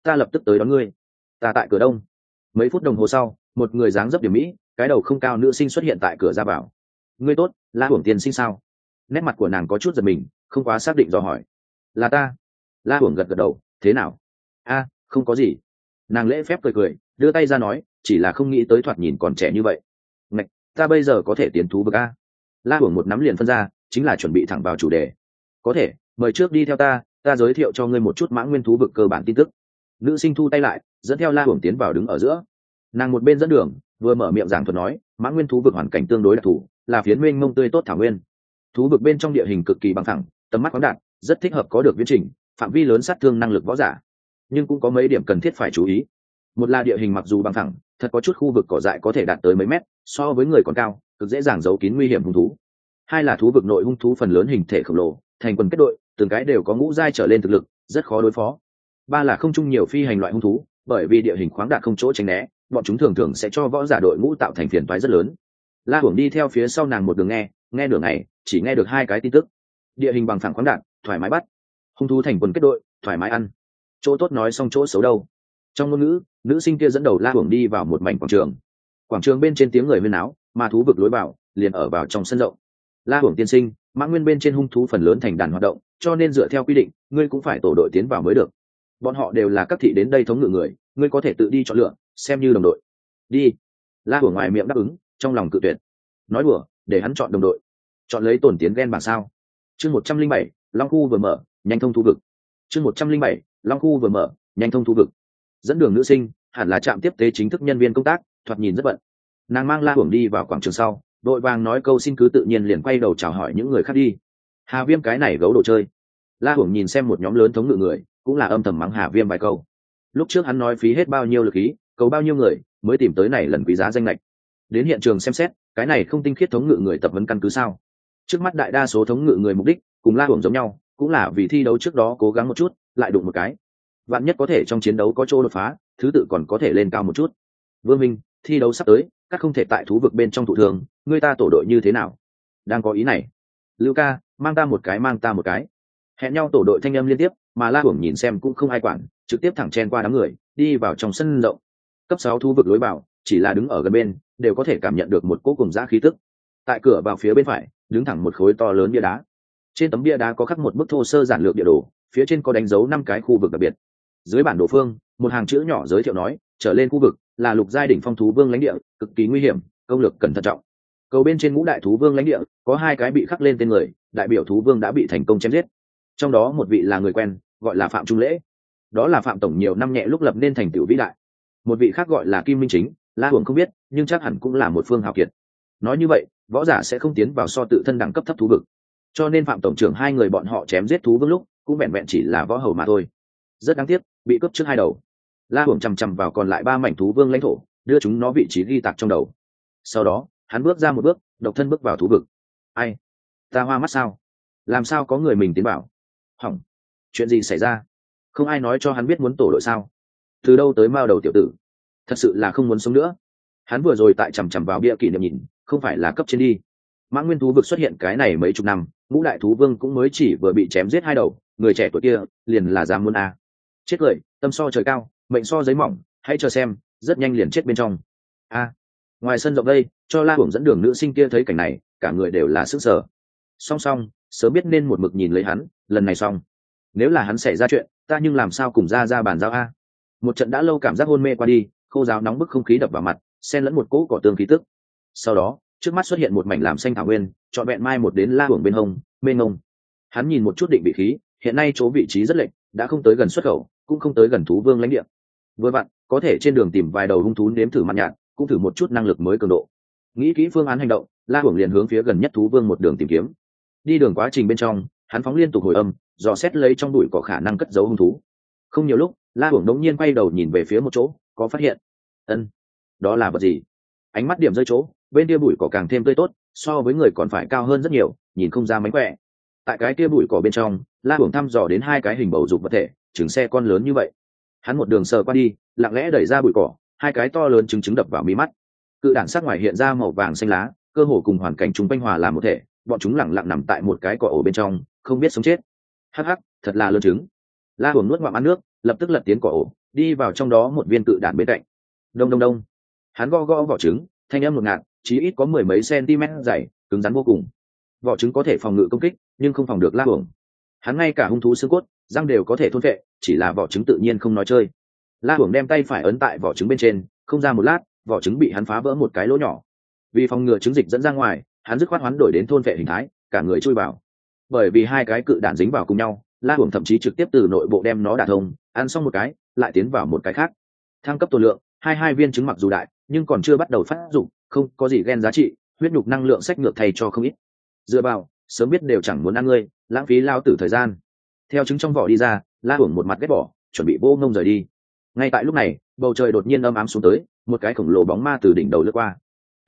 ta lập tức tới đón ngươi. Ta tại cửa đông. Mấy phút đồng hồ sau, một người dáng dấp điểm mỹ, cái đầu không cao nữ sinh xuất hiện tại cửa ra vào. Ngươi tốt, La Hưởng tiên sinh sao? Nét mặt của nàng có chút giật mình, không quá xác định dò hỏi. Là ta. La Hưởng gật gật đầu. Thế nào? A, không có gì. Nàng lễ phép cười cười, đưa tay ra nói, chỉ là không nghĩ tới thoạt nhìn còn trẻ như vậy. Ngạch, ta bây giờ có thể tiến thú vực a? La Hưởng một nắm liền phân ra, chính là chuẩn bị thẳng vào chủ đề. Có thể, mời trước đi theo ta giới thiệu cho ngươi một chút mãng nguyên thú vực cơ bản tin tức. Nữ sinh thu tay lại, dẫn theo La Hưởng tiến vào đứng ở giữa. Nàng một bên dẫn đường, vừa mở miệng giảng thuật nói, mãng nguyên thú vực hoàn cảnh tương đối đặc thù, là phiến mênh mông tươi tốt thảo nguyên. Thú vực bên trong địa hình cực kỳ bằng phẳng, tầm mắt khoáng đạt, rất thích hợp có được viễn trình, phạm vi lớn sát thương năng lực võ giả. Nhưng cũng có mấy điểm cần thiết phải chú ý. Một là địa hình mặc dù bằng phẳng, thật có chút khu vực cỏ dại có thể đạt tới mấy mét, so với người còn cao, cực dễ dàng giấu kín nguy hiểm hung thú. Hai là thú vực nội hung thú phần lớn hình thể khổng lồ, thành quần kết đội, từng cái đều có ngũ giai trở lên thực lực, rất khó đối phó. Ba là không chung nhiều phi hành loại hung thú, bởi vì địa hình khoáng đạt không chỗ tránh né, bọn chúng thường thường sẽ cho võ giả đội ngũ tạo thành phiền toái rất lớn. La Hưởng đi theo phía sau nàng một đường nghe đường này, chỉ nghe được hai cái tin tức. Địa hình bằng phẳng khoáng đạt, thoải mái bắt. Hung thú thành quần kết đội, thoải mái ăn. Chỗ tốt nói xong chỗ xấu đâu. Trong ngôn ngữ, nữ sinh kia dẫn đầu La Hưởng đi vào một mảnh quảng trường. Quảng trường bên trên tiếng người huyên náo, mà thú vực lối vào liền ở vào trong sân rộng. La Hưởng tiên sinh, mãng nguyên bên trên hung thú phần lớn thành đàn hoạt động, cho nên dựa theo quy định, ngươi cũng phải tổ đội tiến vào mới được. Bọn họ đều là các thị đến đây thống ngự người, ngươi có thể tự đi chọn lựa, xem như đồng đội. Đi. La Hưởng ngoài miệng đáp ứng, trong lòng cự tuyệt. Nói đùa, để hắn chọn đồng đội. Chọn lấy tổn tiến ghen bảng sao? Chương 107, Long khu vừa mở, nhanh thông thú vực. Chương 107, Long khu vừa mở, nhanh thông thú vực. Dẫn đường nữ sinh, hẳn là trạm tiếp tế chính thức nhân viên công tác, thoạt nhìn rất bận. Nàng mang La Hưởng đi vào quảng trường sau, đội vàng nói câu xin cứ tự nhiên liền quay đầu chào hỏi những người khác đi. Hà Viêm cái này gấu đồ chơi. La Hưởng nhìn xem một nhóm lớn thống ngự người, cũng là âm thầm mắng Hà Viêm vài câu. Lúc trước hắn nói phí hết bao nhiêu lực khí, cầu bao nhiêu người mới tìm tới này lần quý giá danh lệch. Đến hiện trường xem xét, cái này không tinh khiết thống ngự người tập huấn căn cứ sao? Trước mắt đại đa số thống ngự người mục đích cùng La Hưởng giống nhau, cũng là vì thi đấu trước đó cố gắng một chút, lại đụng một cái. Vạn nhất có thể trong chiến đấu có chỗ đột phá, thứ tự còn có thể lên cao một chút. Vương Minh, thi đấu sắp tới, các không thể tại thú vực bên trong thụ thường, người ta tổ đội như thế nào? Đang có ý này. Lưu ca, mang ta một cái. Hẹn nhau tổ đội thanh âm liên tiếp, mà La Hưởng nhìn xem cũng không ai quản, trực tiếp thẳng chen qua đám người, đi vào trong sân rộng. Cấp 6 thú vực lối vào, chỉ là đứng ở gần bên, đều có thể cảm nhận được một cỗ cùng dã khí tức. Tại cửa vào phía bên phải, đứng thẳng một khối to lớn bia đá. Trên tấm bia đá có khắc một bức thô sơ giản lược địa đồ, phía trên có đánh dấu 5 cái khu vực đặc biệt. Dưới bản đồ phương, một hàng chữ nhỏ giới thiệu nói, trở lên khu vực là lục giai đỉnh phong thú vương lãnh địa, cực kỳ nguy hiểm, công lược cẩn thận trọng. Cầu bên trên ngũ đại thú vương lãnh địa, có 2 cái bị khắc lên tên người, đại biểu thú vương đã bị thành công chém giết. Trong đó một vị là người quen, gọi là Phạm Trung Lễ. Đó là Phạm tổng nhiều năm nhẹ lúc lập nên thành tựu vĩ đại. Một vị khác gọi là Kim Minh Chính, La Hưởng không biết, nhưng chắc hẳn cũng là một phương hào kiệt. Nói như vậy, võ giả sẽ không tiến vào so tự thân đẳng cấp thấp thú vực. Cho nên Phạm tổng trưởng 2 người bọn họ chém giết thú vương lúc, cũng vẹn vẹn chỉ là võ hầu mà thôi. Rất đáng tiếc, bị cướp trước 2 đầu. La Hưởng chằm chằm vào còn lại 3 mảnh thú vương lãnh thổ, đưa chúng nó vị trí ghi tạc trong đầu. Sau đó, hắn bước ra một bước, độc thân bước vào thú vực. Ai? Ta hoa mắt sao? Làm sao có người mình tiến vào? Hỏng, chuyện gì xảy ra? Không ai nói cho hắn biết muốn tổ đội sao? Từ đâu tới mao đầu tiểu tử? Thật sự là không muốn sống nữa. Hắn vừa rồi tại chằm chằm vào bia kỷ niệm nhìn, không phải là cấp trên đi. Mãng nguyên thú vực xuất hiện cái này mấy chục năm, ngũ đại thú vương cũng mới chỉ vừa bị chém giết 2 đầu, người trẻ tuổi kia liền là dám muốn a. Chết cười, tâm so trời cao, mệnh so giấy mỏng, hãy chờ xem, rất nhanh liền chết bên trong. A. Ngoài sân rộng đây, cho La Hưởng dẫn đường nữ sinh kia thấy cảnh này, cả người đều là sức sở. Song song, sớm biết nên một mực nhìn lấy hắn, lần này xong. Nếu là hắn xảy ra chuyện, ta nhưng làm sao cùng ra bàn giao a. Một trận đã lâu cảm giác hôn mê qua đi, khô giáo nóng bức không khí đập vào mặt, xen lẫn một cỗ cỏ tương khí tức. Sau đó, trước mắt xuất hiện một mảnh làm xanh thảo nguyên, trọn vẹn mai một đến La Hưởng bên hông, mênh mông. Hắn nhìn một chút định vị khí, hiện nay chỗ vị trí rất lệch, đã không tới gần xuất khẩu, cũng không tới gần thú vương lãnh địa. Vừa vặn, có thể trên đường tìm vài đầu hung thú nếm thử mặn nhạt, cũng thử một chút năng lực mới cường độ. Nghĩ kỹ phương án hành động, La Hưởng liền hướng phía gần nhất thú vương một đường tìm kiếm. Đi đường quá trình bên trong, hắn phóng liên tục hồi âm, dò xét lấy trong bụi có khả năng cất giấu hung thú. Không nhiều lúc, La Hưởng đống nhiên quay đầu nhìn về phía một chỗ, có phát hiện. Ân, đó là vật gì? Ánh mắt điểm rơi chỗ, bên kia bụi cỏ càng thêm tươi tốt, so với người còn phải cao hơn rất nhiều, nhìn không ra mánh khỏe. Tại cái kia bụi cỏ bên trong, La Hưởng thăm dò đến 2 cái hình bầu dục vật thể, trứng xe con lớn như vậy. Hắn một đường sờ qua đi, lặng lẽ đẩy ra bụi cỏ, 2 cái to lớn trứng đập vào mí mắt. Cự đản sắc ngoài hiện ra màu vàng xanh lá, cơ hồ cùng hoàn cảnh chúng quanh hòa làm một thể, bọn chúng lẳng lặng nằm tại một cái cỏ ổ bên trong, không biết sống chết. Hắc hắc, thật là lớn trứng. La Hưởng nuốt ngụm ăn nước, lập tức lật tiến cỏ ổ, đi vào trong đó một viên cự đản bên cạnh. Đông đông đông, hắn gõ gõ vỏ trứng, thanh âm ngột ngạt, chí ít có mười mấy cm dày, cứng rắn vô cùng. Vỏ trứng có thể phòng ngự công kích, nhưng không phòng được La Hưởng. Hắn ngay cả hung thú xương cốt, răng đều có thể thôn phệ, chỉ là vỏ trứng tự nhiên không nói chơi. La Hưởng đem tay phải ấn tại vỏ trứng bên trên, không ra một lát, vỏ trứng bị hắn phá vỡ một cái lỗ nhỏ. Vì phòng ngừa trứng dịch dẫn ra ngoài, hắn dứt khoát hoán đổi đến thôn phệ hình thái, cả người chui vào. Bởi vì hai cái cự đản dính vào cùng nhau, La Hưởng thậm chí trực tiếp từ nội bộ đem nó đả thông, ăn xong một cái, lại tiến vào một cái khác. Thăng cấp tổ lượng, hai viên trứng mặc dù đại, nhưng còn chưa bắt đầu phát dụng, không có gì gen giá trị, huyết nhục năng lượng sách ngược thay cho không ít. Dựa vào, sớm biết đều chẳng muốn ăn ngươi, lãng phí lao tử thời gian. Theo trứng trong vỏ đi ra, La Hưởng một mặt ghét bỏ, chuẩn bị vô ngông rời đi. Ngay tại lúc này, bầu trời đột nhiên âm ám xuống tới, một cái khổng lồ bóng ma từ đỉnh đầu lướt qua.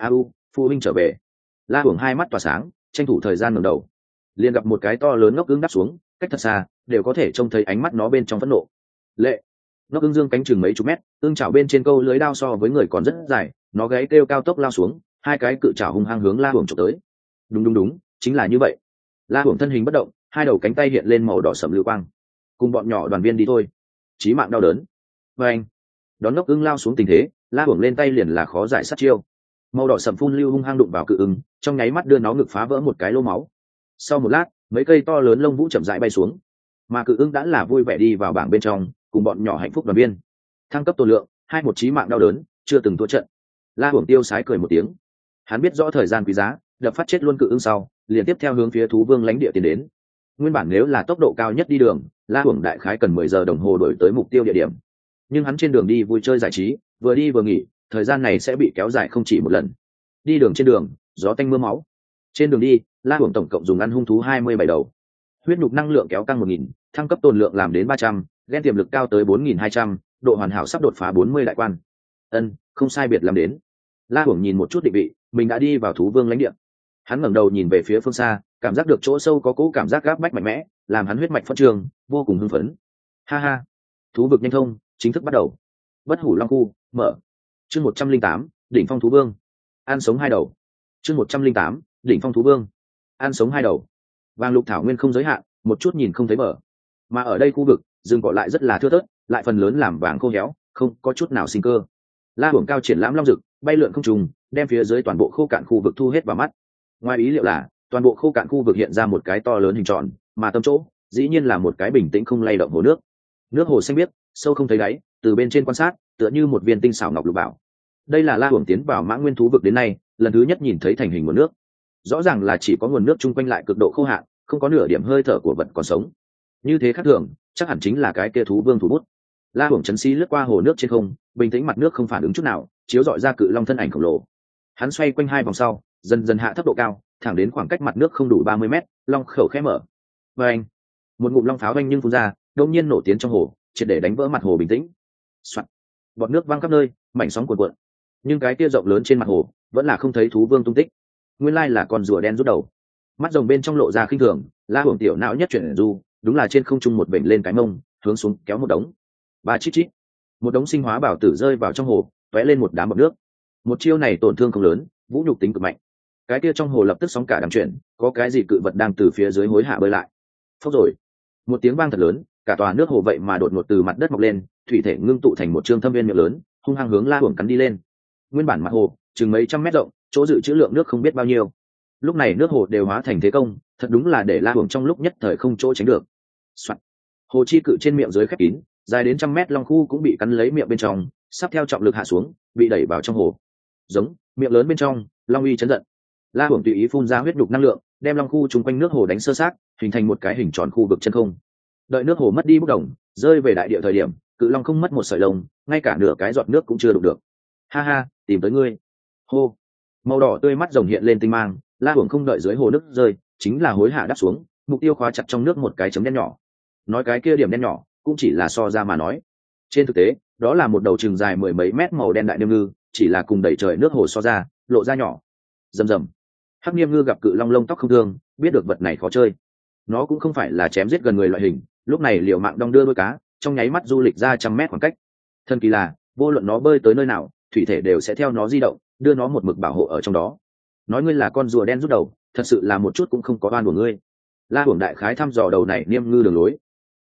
Phụ huynh trở về. La Hưởng hai mắt tỏa sáng, tranh thủ thời gian ngẩng đầu, liền gặp một cái to lớn ngốc ưng đáp xuống, cách thật xa đều có thể trông thấy ánh mắt nó bên trong phẫn nộ. Lệ. Ngốc ưng dương cánh chừng mấy chục mét, ưng chảo bên trên câu lưới đao so với người còn rất dài, nó gáy kêu cao tốc lao xuống, hai cái cự chảo hung hăng hướng La Hưởng chụp tới. Đúng, chính là như vậy. La Hưởng thân hình bất động, hai đầu cánh tay hiện lên màu đỏ sẫm lưu quang. Cùng bọn nhỏ đoàn viên đi thôi. Chí mạng đau đớn. Và anh. Đón ngốc ưng lao xuống tình thế, La Hưởng lên tay liền là khó giải sát chiêu. Màu đỏ sẫm phun lưu hung hăng đụng vào cự ưng, trong nháy mắt đưa nó ngực phá vỡ một cái lỗ máu. Sau một lát, mấy cây to lớn lông vũ chậm rãi bay xuống, mà cự ưng đã là vui vẻ đi vào bảng bên trong, cùng bọn nhỏ hạnh phúc đoàn viên. Thăng cấp tổ lượng, một chí mạng đau đớn, chưa từng thua trận. La Hưởng tiêu sái cười một tiếng. Hắn biết rõ thời gian quý giá, đập phát chết luôn cự ưng sau, liền tiếp theo hướng phía thú vương lãnh địa tiến đến. Nguyên bản nếu là tốc độ cao nhất đi đường, La Hưởng đại khái cần 10 giờ đồng hồ đuổi tới mục tiêu địa điểm. Nhưng hắn trên đường đi vui chơi giải trí, vừa đi vừa nghỉ, thời gian này sẽ bị kéo dài không chỉ một lần. Đi đường trên đường, gió tanh mưa máu. Trên đường đi, La Hưởng tổng cộng dùng ăn hung thú 27 đầu. Huyết nhục năng lượng kéo căng 1000, thăng cấp tồn lượng làm đến 300, gen tiềm lực cao tới 4200, độ hoàn hảo sắp đột phá 40 đại quan. Không sai biệt làm đến. La Hưởng nhìn một chút định vị, mình đã đi vào thú vương lãnh địa. Hắn ngẩng đầu nhìn về phía phương xa, cảm giác được chỗ sâu có cỗ cảm giác gáp bách mạnh mẽ, làm hắn huyết mạch phân trường, vô cùng hưng phấn. Ha ha, thú vực nhanh thông, chính thức bắt đầu. Bất hủ long khu, mở. Chương 108, đỉnh phong thú vương. Ăn sống hai đầu. Chương 108, đỉnh phong thú vương. Ăn sống hai đầu. Vàng lục thảo nguyên không giới hạn, một chút nhìn không thấy bờ. Mà ở đây khu vực, rừng cỏ lại rất là thưa thớt, lại phần lớn làm vàng khô héo, không có chút nào sinh cơ. La Hưởng cao triển lãm long rực, bay lượn không trùng, đem phía dưới toàn bộ khô cạn khu vực thu hết vào mắt. Ngoài ý liệu là, toàn bộ khô cạn khu vực hiện ra một cái to lớn hình tròn, mà tâm chỗ, dĩ nhiên là một cái bình tĩnh không lay động hồ nước. Nước hồ xanh biếc, sâu không thấy đáy, từ bên trên quan sát, tựa như một viên tinh xảo ngọc lục bảo. Đây là La Hưởng tiến vào Mã Nguyên thú vực đến nay, lần thứ nhất nhìn thấy thành hình nguồn nước. Rõ ràng là chỉ có nguồn nước chung quanh lại cực độ khô hạn, không có nửa điểm hơi thở của vật còn sống. Như thế khác thường, chắc hẳn chính là cái kia thú vương thủ bút. La Hưởng chấn sĩ lướt qua hồ nước trên không, bình tĩnh mặt nước không phản ứng chút nào, chiếu rọi ra cự long thân ảnh khổng lồ. Hắn xoay quanh hai vòng sau, dần dần hạ thấp độ cao, thẳng đến khoảng cách mặt nước không đủ 30 mét, long khẩu khẽ mở. Và anh, một ngụm long pháo anh nhưng phun ra, đột nhiên nổ tiến trong hồ, triệt để đánh vỡ mặt hồ bình tĩnh. Soạt, bọt nước văng khắp nơi, mảnh sóng cuồn cuộn. Nhưng cái kia rộng lớn trên mặt hồ, vẫn là không thấy thú vương tung tích. Nguyên lai là con rùa đen rút đầu. Mắt rồng bên trong lộ ra khinh thường, La Hưởng tiểu não nhất chuyển du, đúng là trên không trung một vểnh lên cái mông, hướng xuống kéo một đống. Ba chít chít, một đống sinh hóa bảo tử rơi vào trong hồ, tóe lên một đám bọt nước. Một chiêu này tổn thương không lớn, vũ nhục tính cực mạnh. Cái kia trong hồ lập tức sóng cả đám chuyển, có cái gì cự vật đang từ phía dưới hối hạ bơi lại. Phốc rồi, một tiếng vang thật lớn, cả tòa nước hồ vậy mà đột ngột từ mặt đất mọc lên, thủy thể ngưng tụ thành một trương thâm viên miệng lớn, hung hăng hướng La Hưởng cắn đi lên. Nguyên bản mặt hồ chừng mấy trăm mét rộng, chỗ dự trữ lượng nước không biết bao nhiêu. Lúc này nước hồ đều hóa thành thế công, thật đúng là để La Hưởng trong lúc nhất thời không chỗ tránh được. Soạn. Hồ chi cự trên miệng dưới khép kín, dài đến 100 mét long khu cũng bị cắn lấy miệng bên trong, sắp theo trọng lực hạ xuống, bị đẩy vào trong hồ. Giống, miệng lớn bên trong, long uy chấn giận. La Hưởng tùy ý phun ra huyết đục năng lượng, đem long khu chung quanh nước hồ đánh sơ sát, hình thành một cái hình tròn khu vực chân không. Đợi nước hồ mất đi bốc đồng, rơi về đại địa thời điểm, cự long không mất một sợi lông, ngay cả nửa cái giọt nước cũng chưa đụng được. Ha ha, tìm tới ngươi. Hô. Màu đỏ tươi mắt rồng hiện lên tinh mang, La Hưởng không đợi dưới hồ nước rơi, chính là hối hạ đáp xuống, mục tiêu khóa chặt trong nước một cái chấm đen nhỏ. Nói cái kia điểm đen nhỏ, cũng chỉ là so ra mà nói. Trên thực tế, đó là một đầu chừng dài mười mấy mét màu đen đại niêm ngư, chỉ là cùng đẩy trời nước hồ so ra, lộ ra nhỏ. Rầm rầm. Hắc niêm ngư gặp cự long lông tóc không thương, biết được vật này khó chơi. Nó cũng không phải là chém giết gần người loại hình, lúc này liều mạng đong đưa đuôi cá, trong nháy mắt du lịch ra 100 mét khoảng cách. Thần kỳ là, vô luận nó bơi tới nơi nào, thủy thể đều sẽ theo nó di động, đưa nó một mực bảo hộ ở trong đó. Nói ngươi là con rùa đen rút đầu, thật sự là một chút cũng không có oan của ngươi. La Hưởng đại khái thăm dò đầu này niêm ngư đường lối.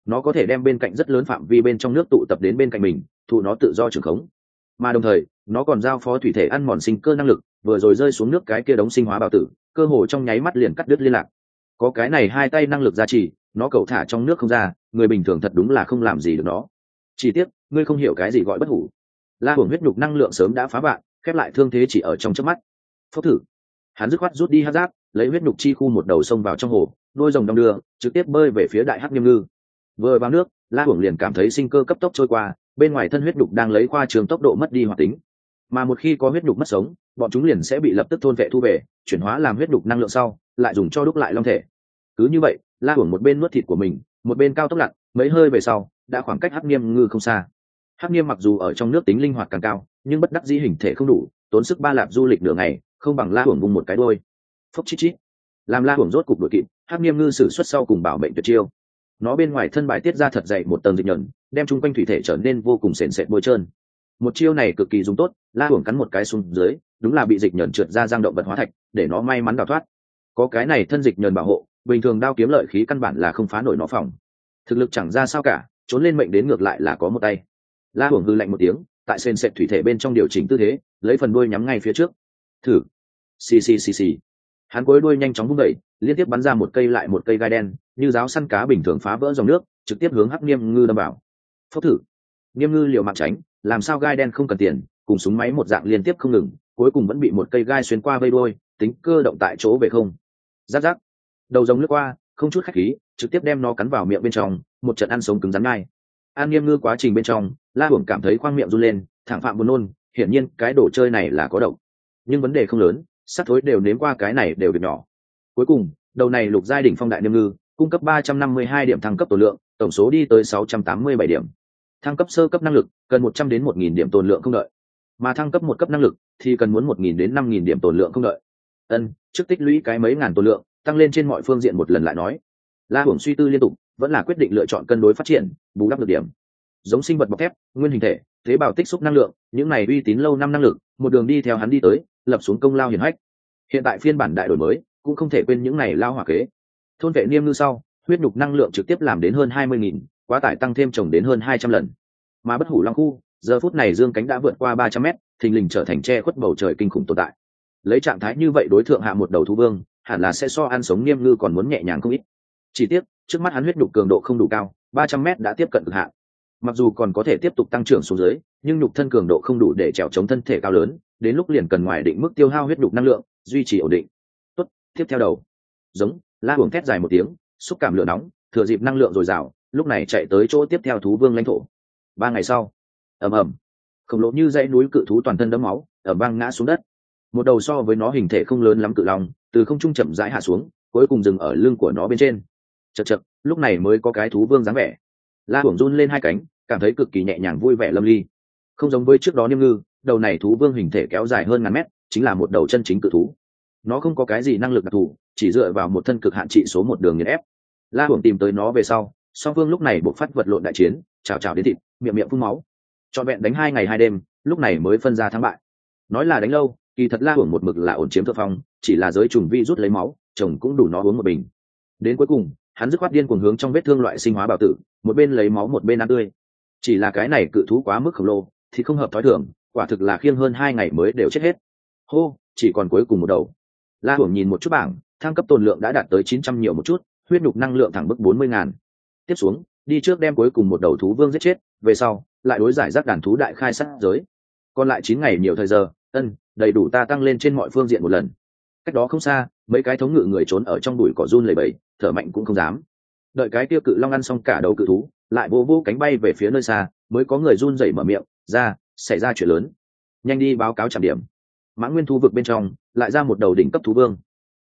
nó có thể đem bên cạnh rất lớn phạm vi bên trong nước tụ tập đến bên cạnh mình, thụ nó tự do trưởng khống. Mà đồng thời nó còn giao phó thủy thể ăn mòn sinh cơ năng lực, vừa rồi rơi xuống nước cái kia đống sinh hóa bào tử cơ hồ trong nháy mắt liền cắt đứt liên lạc. Có cái này hai tay năng lực gia trì, nó cẩu thả trong nước không ra, người bình thường thật đúng là không làm gì được nó. Chỉ tiếc ngươi không hiểu cái gì gọi bất hủ. La Hưởng huyết nhục năng lượng sớm đã phá vạn, khép lại thương thế chỉ ở trong chớp mắt. Phốc thử, hắn dứt khoát rút đi hắc giáp, lấy huyết nhục chi khu một đầu sông vào trong hồ, đôi rồng đong đưa trực tiếp bơi về phía đại hắc nghiêm ngư. Vừa vào nước, La Hưởng liền cảm thấy sinh cơ cấp tốc trôi qua, bên ngoài thân huyết nhục đang lấy khoa trường tốc độ mất đi hoạt tính, mà một khi có huyết nhục mất sống, bọn chúng liền sẽ bị lập tức thôn vệ thu về, chuyển hóa làm huyết nhục năng lượng sau lại dùng cho đúc lại long thể. Cứ như vậy, La Hưởng một bên nuốt thịt của mình, một bên cao tốc lặn, mấy hơi về sau đã khoảng cách hắc nghiêm ngư không xa. Hắc nghiêm mặc dù ở trong nước tính linh hoạt càng cao, nhưng bất đắc dĩ hình thể không đủ, tốn sức ba lạp du lịch nửa ngày, không bằng La Hưởng vùng một cái đôi. Phốc chít chít, làm La Hưởng rốt cục đuổi kịp, hắc nghiêm ngư sử xuất sau cùng bảo mệnh tuyệt chiêu. Nó bên ngoài thân bài tiết ra thật dày một tầng dịch nhẫn, đem chung quanh thủy thể trở nên vô cùng sền sệt bôi trơn. Một chiêu này cực kỳ dùng tốt, La Hưởng cắn một cái xuống dưới, đúng là bị dịch nhẫn trượt ra giang động vật hóa thạch, để nó may mắn đào thoát. Có cái này thân dịch nhẫn bảo hộ, bình thường đao kiếm lợi khí căn bản là không phá nổi nó phòng. Thực lực chẳng ra sao cả, trốn lên mệnh đến ngược lại là có một tay. La Hưởng hư lạnh một tiếng, tại sền sệt thủy thể bên trong điều chỉnh tư thế, lấy phần đuôi nhắm ngay phía trước. Thử. Xì xì xì xì. Hắn cối đuôi nhanh chóng vung đẩy, liên tiếp bắn ra một cây lại một cây gai đen, như giáo săn cá bình thường phá vỡ dòng nước, trực tiếp hướng hắc nghiêm ngư đâm vào. Phốc thử. Nghiêm ngư liều mạng tránh, làm sao gai đen không cần tiền, cùng súng máy một dạng liên tiếp không ngừng, cuối cùng vẫn bị một cây gai xuyên qua vây đuôi, tính cơ động tại chỗ về không. Giáp giáp. Đầu rồng lướt qua, không chút khách khí, trực tiếp đem nó cắn vào miệng bên trong, một trận ăn sống cứng rắn ngay. An nghiêm ngư quá trình bên trong, La Hưởng cảm thấy khoang miệng run lên, thẳng phạm buồn nôn, hiển nhiên cái đồ chơi này là có độc. Nhưng vấn đề không lớn, sát thối đều nếm qua cái này đều được nhỏ. Cuối cùng, đầu này lục giai đỉnh phong đại niêm ngư, cung cấp 352 điểm thăng cấp tồn lượng, tổng số đi tới 687 điểm. Thăng cấp sơ cấp năng lực, cần 100 đến 1000 điểm tồn lượng không đợi. Mà thăng cấp một cấp năng lực thì cần muốn 1000 đến 5000 điểm tồn lượng không đợi. Trước tích lũy cái mấy ngàn tồn lượng, tăng lên trên mọi phương diện một lần lại nói. La Hưởng suy tư liên tục, vẫn là quyết định lựa chọn cân đối phát triển, bù đắp được điểm. Giống sinh vật bọc thép, nguyên hình thể, tế bào tích xúc năng lượng, những này uy tín lâu năm năng lực, một đường đi theo hắn đi tới, lập xuống công lao hiển hách. Hiện tại phiên bản đại đổi mới, cũng không thể quên những này lao hỏa kế. Thôn vệ niêm ngư sau, huyết nhục năng lượng trực tiếp làm đến hơn 20.000, quá tải tăng thêm chồng đến hơn 200 lần. Mà bất hủ long khu, giờ phút này dương cánh đã vượt qua 300 mét, thình lình trở thành che khuất bầu trời kinh khủng tồn tại. Lấy trạng thái như vậy đối thượng hạ một đầu thú vương, hẳn là sẽ so ăn sống niêm ngư còn muốn nhẹ nhàng không ít. Chỉ tiếc, trước mắt hắn huyết nhục cường độ không đủ cao, 300 mét đã tiếp cận cực hạn. Mặc dù còn có thể tiếp tục tăng trưởng xuống dưới, nhưng nhục thân cường độ không đủ để trèo chống thân thể cao lớn, đến lúc liền cần ngoài định mức tiêu hao huyết nhục năng lượng, duy trì ổn định. Tốt, tiếp theo đầu. Giống, La Hưởng thét dài một tiếng, xúc cảm lửa nóng, thừa dịp năng lượng dồi dào, lúc này chạy tới chỗ tiếp theo thú vương lãnh thổ. 3 ngày sau, ầm ầm, khổng lồ như dãy núi cự thú toàn thân đẫm máu, ầm vang ngã xuống đất. Một đầu so với nó hình thể không lớn lắm cự long, từ không trung chậm rãi hạ xuống, cuối cùng dừng ở lưng của nó bên trên. Chậc chậc, lúc này mới có cái thú vương dáng vẻ. La Hưởng run lên hai cánh, cảm thấy cực kỳ nhẹ nhàng vui vẻ lâm ly. Không giống với trước đó niêm ngư, đầu này thú vương hình thể kéo dài hơn ngàn mét, chính là một đầu chân chính cự thú. Nó không có cái gì năng lực đặc thù, chỉ dựa vào một thân cực hạn trị số một đường nghiền ép. La Hưởng tìm tới nó về sau, song phương lúc này buộc phát vật lộn đại chiến, chào chào đến thịt, miệng miệng phun máu. Trọn vẹn đánh 2 ngày 2 đêm, lúc này mới phân ra thắng bại. Nói là đánh lâu, kỳ thật La Hưởng một mực là ổn chiếm thượng phong, chỉ là giới trùng vi rút lấy máu, chồng cũng đủ nó uống một bình. Đến cuối cùng, hắn dứt khoát điên cuồng hướng trong vết thương loại sinh hóa bào tử, một bên lấy máu một bên ăn tươi. Chỉ là cái này cự thú quá mức khổng lồ, thì không hợp thói thường, quả thực là khiêng hơn 2 ngày mới đều chết hết. Hô, chỉ còn cuối cùng một đầu. La Hưởng nhìn một chút bảng, thăng cấp tồn lượng đã đạt tới 900 nhiều một chút, huyết nhục năng lượng thẳng bức 40.000. Tiếp xuống, đi trước đem cuối cùng một đầu thú vương giết chết, về sau lại đối giải rác đàn thú đại khai sát giới. Còn lại 9 ngày nhiều thời giờ, đầy đủ ta tăng lên trên mọi phương diện một lần. Cách đó không xa, mấy cái thống ngự người trốn ở trong bụi cỏ run lẩy bẩy, thở mạnh cũng không dám. Đợi cái tiêu cự long ăn xong cả đầu cự thú, lại vô cánh bay về phía nơi xa, mới có người run rẩy mở miệng, ra, xảy ra chuyện lớn. Nhanh đi báo cáo trạm điểm. Mã Nguyên thú vực bên trong, lại ra một đầu đỉnh cấp thú vương.